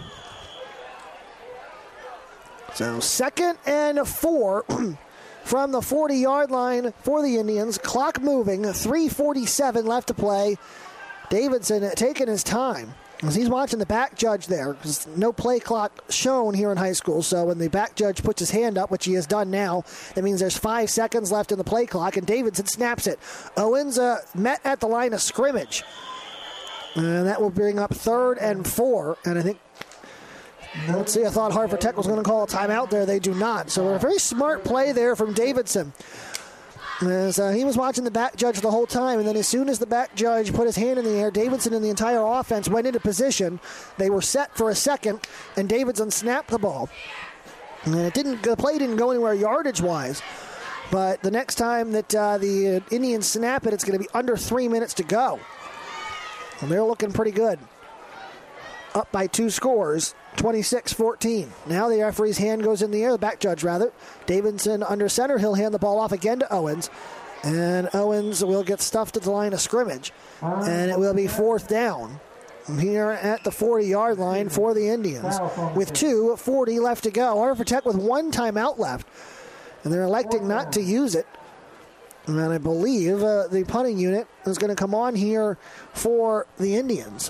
So second and four from the forty-yard line for the Indians. Clock moving, three forty-seven left to play. Davidson taking his time as he's watching the back judge there. There's no play clock shown here in high school, so when the back judge puts his hand up, which he has done now, that means there's five seconds left in the play clock, and Davidson snaps it. Owens uh, met at the line of scrimmage. And that will bring up third and four, and I think let's see, I thought Hartford Tech was going to call a timeout there. They do not. So a very smart play there from Davidson. As uh, he was watching the back judge the whole time, and then as soon as the back judge put his hand in the air, Davidson and the entire offense went into position. They were set for a second, and Davidson snapped the ball. And it didn't, the play didn't go anywhere yardage-wise. But the next time that uh, the Indians snap it, it's going to be under three minutes to go. And they're looking pretty good. Up by two scores, twenty-six fourteen. Now the referee's hand goes in the air, the back judge rather. Davidson under center. He'll hand the ball off again to Owens. And Owens will get stuffed at the line of scrimmage. And it will be fourth down here at the forty-yard line for the Indians. With two forty left to go. Hartford Tech with one timeout left. And they're electing not to use it. And I believe uh, the punting unit is going to come on here for the Indians.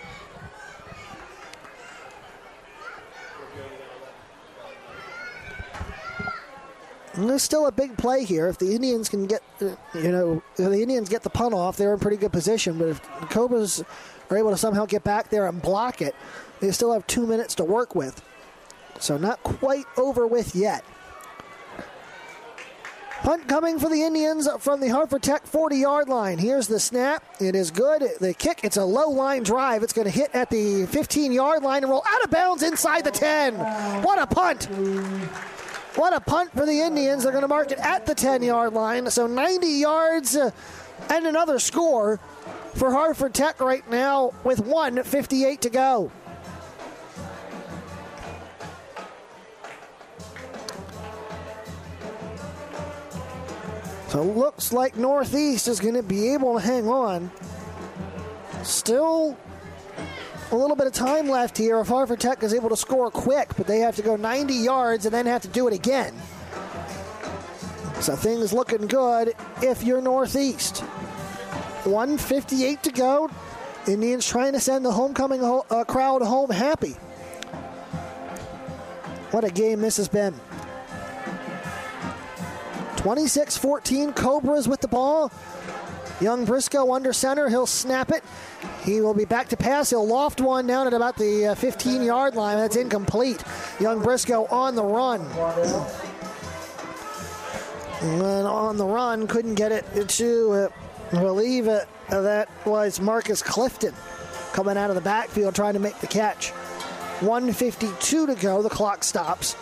And there's still a big play here. If the Indians can get, uh, you know, if the Indians get the punt off, they're in pretty good position. But if the Cobras are able to somehow get back there and block it, they still have two minutes to work with. So not quite over with yet. Punt coming for the Indians from the Hartford Tech forty-yard line. Here's the snap. It is good. The kick, it's a low-line drive. It's going to hit at the fifteen-yard line and roll out of bounds inside the ten. What a punt. What a punt for the Indians. They're going to mark it at the ten-yard line. So ninety yards uh, and another score for Hartford Tech right now with one fifty-eight to go. So it looks like Northeast is going to be able to hang on. Still a little bit of time left here if Hartford Tech is able to score quick, but they have to go ninety yards and then have to do it again. So things looking good if you're Northeast. one fifty-eight to go. Indians trying to send the homecoming ho- uh, crowd home happy. What a game this has been. twenty-six fourteen, Cobras with the ball. Young Briscoe under center. He'll snap it. He will be back to pass. He'll loft one down at about the fifteen-yard line. That's incomplete. Young Briscoe on the run. And on the run, couldn't get it to, uh, I believe it, uh, that was Marcus Clifton coming out of the backfield trying to make the catch. one fifty-two to go. The clock stops.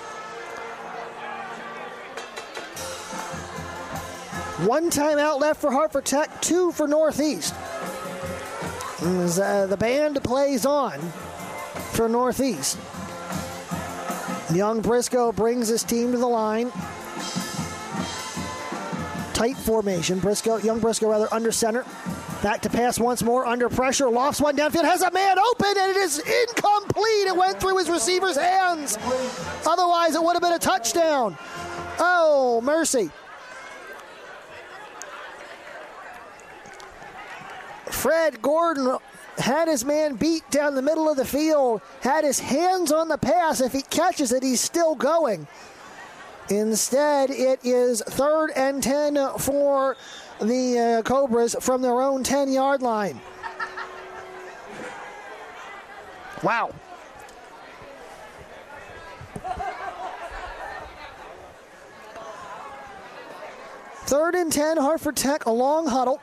One timeout left for Hartford Tech, two for Northeast. As, uh, the band plays on for Northeast. Young Briscoe brings his team to the line. Tight formation. Briscoe, young Briscoe rather under center. Back to pass once more, under pressure. Lofts one downfield, has a man open, and it is incomplete. It went through his receiver's hands. Otherwise, it would have been a touchdown. Oh, mercy. Fred Gordon had his man beat down the middle of the field, had his hands on the pass. If he catches it, he's still going. Instead, it is third and ten for the uh, Cobras from their own ten-yard line. Wow. Third and ten, Hartford Tech, a long huddle.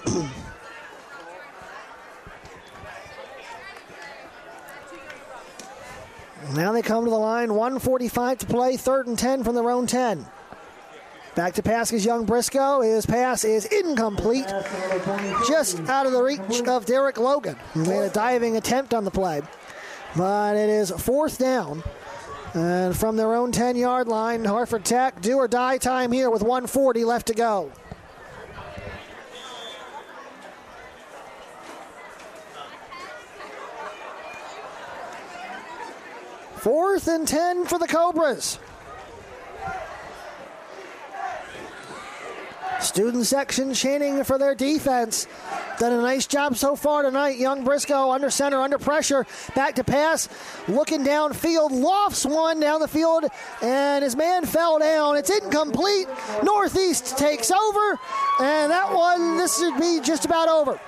Now they come to the line, one forty-five to play, third and ten from their own ten. Back to pass is young Briscoe. His pass is incomplete, just out of the reach of Derek Logan, who made a diving attempt on the play. But it is fourth down. And from their own ten-yard line, Hartford Tech, do or die time here with one forty left to go. Fourth and ten for the Cobras. Student section chanting for their defense. Done a nice job so far tonight. Young Briscoe under center, under pressure. Back to pass. Looking downfield. Lofts one down the field. And his man fell down. It's incomplete. Northeast takes over. And that one, this should be just about over.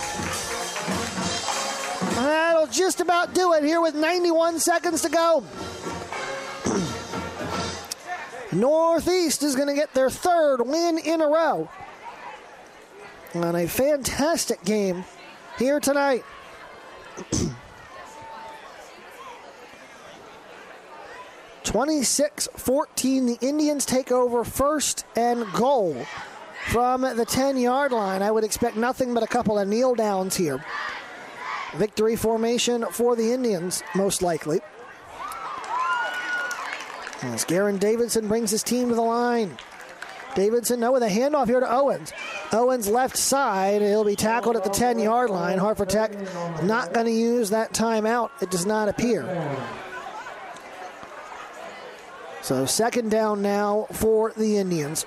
That'll just about do it here with ninety-one seconds to go. Northeast is going to get their third win in a row. And a fantastic game here tonight. twenty-six fourteen, the Indians take over first and goal from the ten-yard line. I would expect nothing but a couple of kneel downs here. Victory formation for the Indians, most likely. As Garen Davidson brings his team to the line. Davidson now with a handoff here to Owens. Owens left side. He'll be tackled at the ten-yard line. Hartford Tech not going to use that timeout. It does not appear. So second down now for the Indians.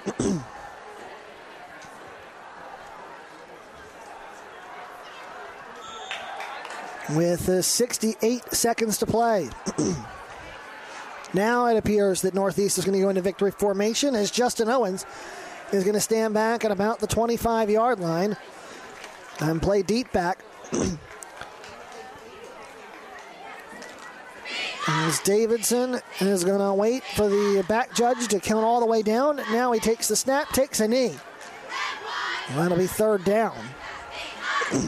With uh, sixty-eight seconds to play. Now it appears that Northeast is going to go into victory formation as Justin Owens is going to stand back at about the twenty-five-yard line and play deep back. As Davidson is going to wait for the back judge to count all the way down. Now he takes the snap, takes a knee. And that'll be third down. Some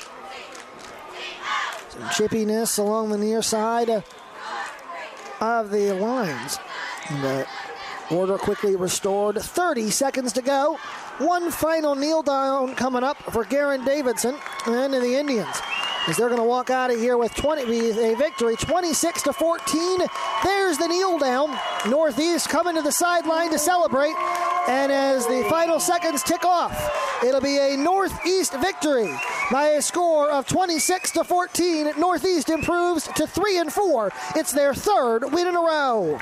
chippiness along the near side of the lines. And, uh, order quickly restored. thirty seconds to go. One final kneel down coming up for Garen Davidson and the Indians, as they're going to walk out of here with twenty, a victory, twenty-six to fourteen. There's the kneel down. Northeast coming to the sideline to celebrate. And as the final seconds tick off, it'll be a Northeast victory by a score of twenty-six to fourteen. Northeast improves to three and four. It's their third win in a row.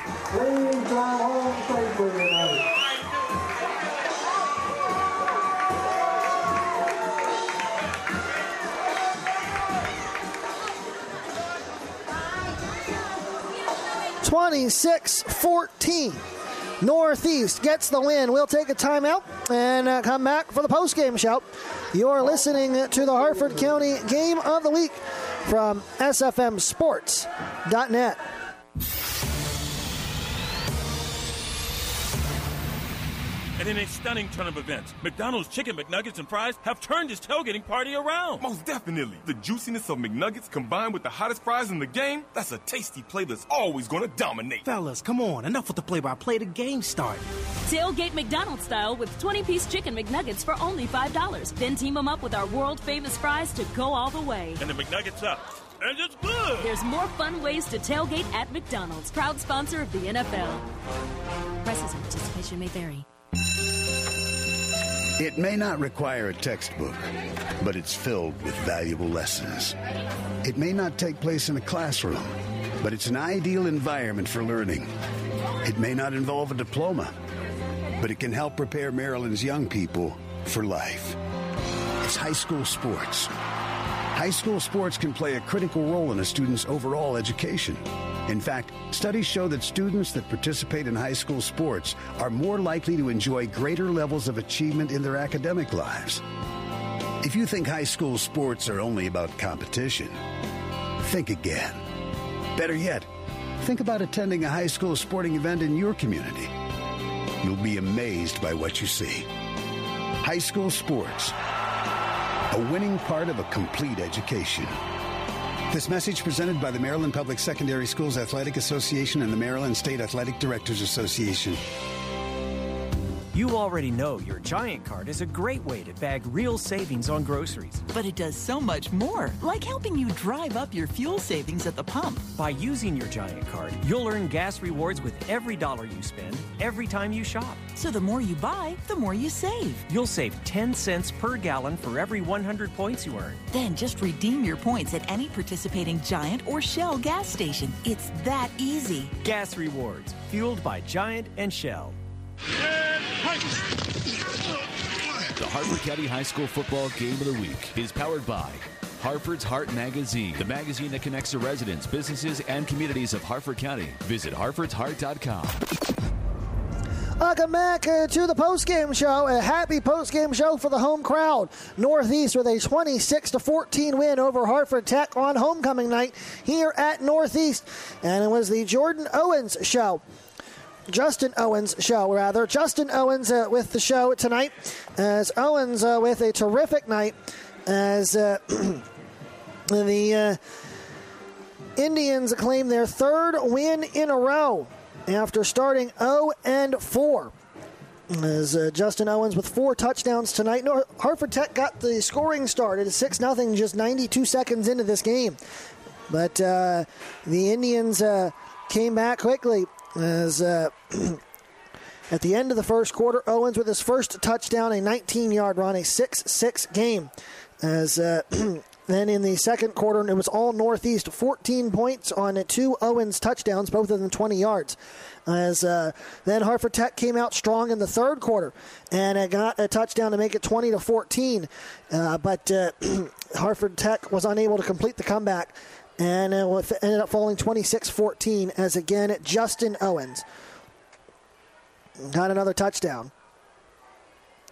twenty-six fourteen. Northeast gets the win. We'll take a timeout and uh, come back for the postgame show. You're listening to the Harford County Game of the Week from S F M Sports dot net. And in a stunning turn of events, McDonald's Chicken McNuggets and Fries have turned this tailgating party around. Most definitely. The juiciness of McNuggets combined with the hottest fries in the game, that's a tasty play that's always going to dominate. Fellas, come on. Enough with the play-by-play. The game start. Tailgate McDonald's style with twenty-piece Chicken McNuggets for only five dollars. Then team them up with our world-famous fries to go all the way. And the McNuggets up. And it's good. There's more fun ways to tailgate at McDonald's. Proud sponsor of the N F L. Prices and participation may vary. It may not require a textbook, but it's filled with valuable lessons. It may not take place in a classroom, but it's an ideal environment for learning. It may not involve a diploma, but it can help prepare Maryland's young people for life. It's high school sports. High school sports can play a critical role in a student's overall education. In fact, studies show that students that participate in high school sports are more likely to enjoy greater levels of achievement in their academic lives. If you think high school sports are only about competition, think again. Better yet, think about attending a high school sporting event in your community. You'll be amazed by what you see. High school sports, a winning part of a complete education. This message presented by the Maryland Public Secondary Schools Athletic Association and the Maryland State Athletic Directors Association. You already know your Giant Card is a great way to bag real savings on groceries. But it does so much more, like helping you drive up your fuel savings at the pump. By using your Giant Card, you'll earn gas rewards with every dollar you spend, every time you shop. So the more you buy, the more you save. You'll save ten cents per gallon for every one hundred points you earn. Then just redeem your points at any participating Giant or Shell gas station. It's that easy. Gas rewards, fueled by Giant and Shell. The Harford County High School Football Game of the Week is powered by Harford's Heart Magazine, the magazine that connects the residents, businesses, and communities of Harford County. Visit harfords heart dot com. Welcome back uh, to the postgame show. A happy postgame show for the home crowd. Northeast with a twenty-six to fourteen win over Hartford Tech on homecoming night here at Northeast. And it was the Jordan Owens show. Justin Owens show, rather. Justin Owens uh, with the show tonight, as Owens uh, with a terrific night as uh, the uh, Indians claim their third win in a row after starting oh and four. As uh, Justin Owens with four touchdowns tonight. No, Hartford Tech got the scoring started at six nothing just ninety-two seconds into this game. But uh, the Indians uh, came back quickly. As uh, at the end of the first quarter, Owens with his first touchdown, a nineteen-yard run, a six six game. As uh, then in the second quarter, it was all Northeast, fourteen points on two Owens touchdowns, both of them twenty yards. As uh, then Hartford Tech came out strong in the third quarter and uh, got a touchdown to make it twenty to fourteen. Uh, but uh, Hartford Tech was unable to complete the comeback. And it ended up falling twenty-six fourteen as, again, Justin Owens got another touchdown.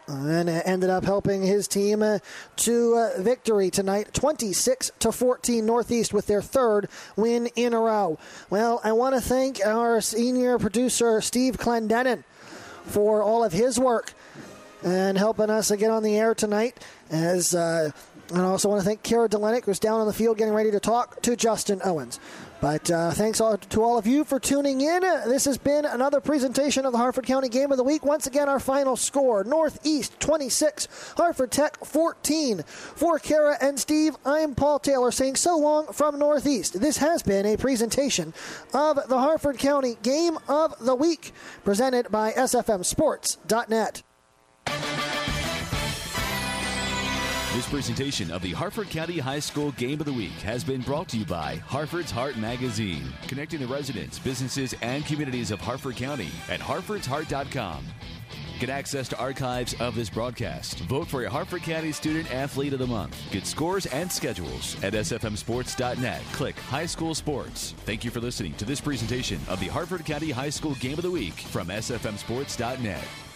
and ended up helping his team uh, to uh, victory tonight, twenty-six to fourteen Northeast with their third win in a row. Well, I want to thank our senior producer, Steve Clendenin, for all of his work and helping us get on the air tonight. As uh, and I also want to thank Kara Delenick, who's down on the field getting ready to talk to Justin Owens. But uh, thanks all, to all of you for tuning in. This has been another presentation of the Harford County Game of the Week. Once again, our final score, Northeast twenty-six, Harford Tech fourteen. For Kara and Steve, I'm Paul Taylor saying so long from Northeast. This has been a presentation of the Harford County Game of the Week, presented by S F M Sports dot net. This presentation of the Harford County High School Game of the Week has been brought to you by Harford's Heart Magazine, connecting the residents, businesses, and communities of Harford County at harfords heart dot com. Get access to archives of this broadcast. Vote for a Harford County Student Athlete of the Month. Get scores and schedules at S F M Sports dot net. Click High School Sports. Thank you for listening to this presentation of the Harford County High School Game of the Week from S F M Sports dot net.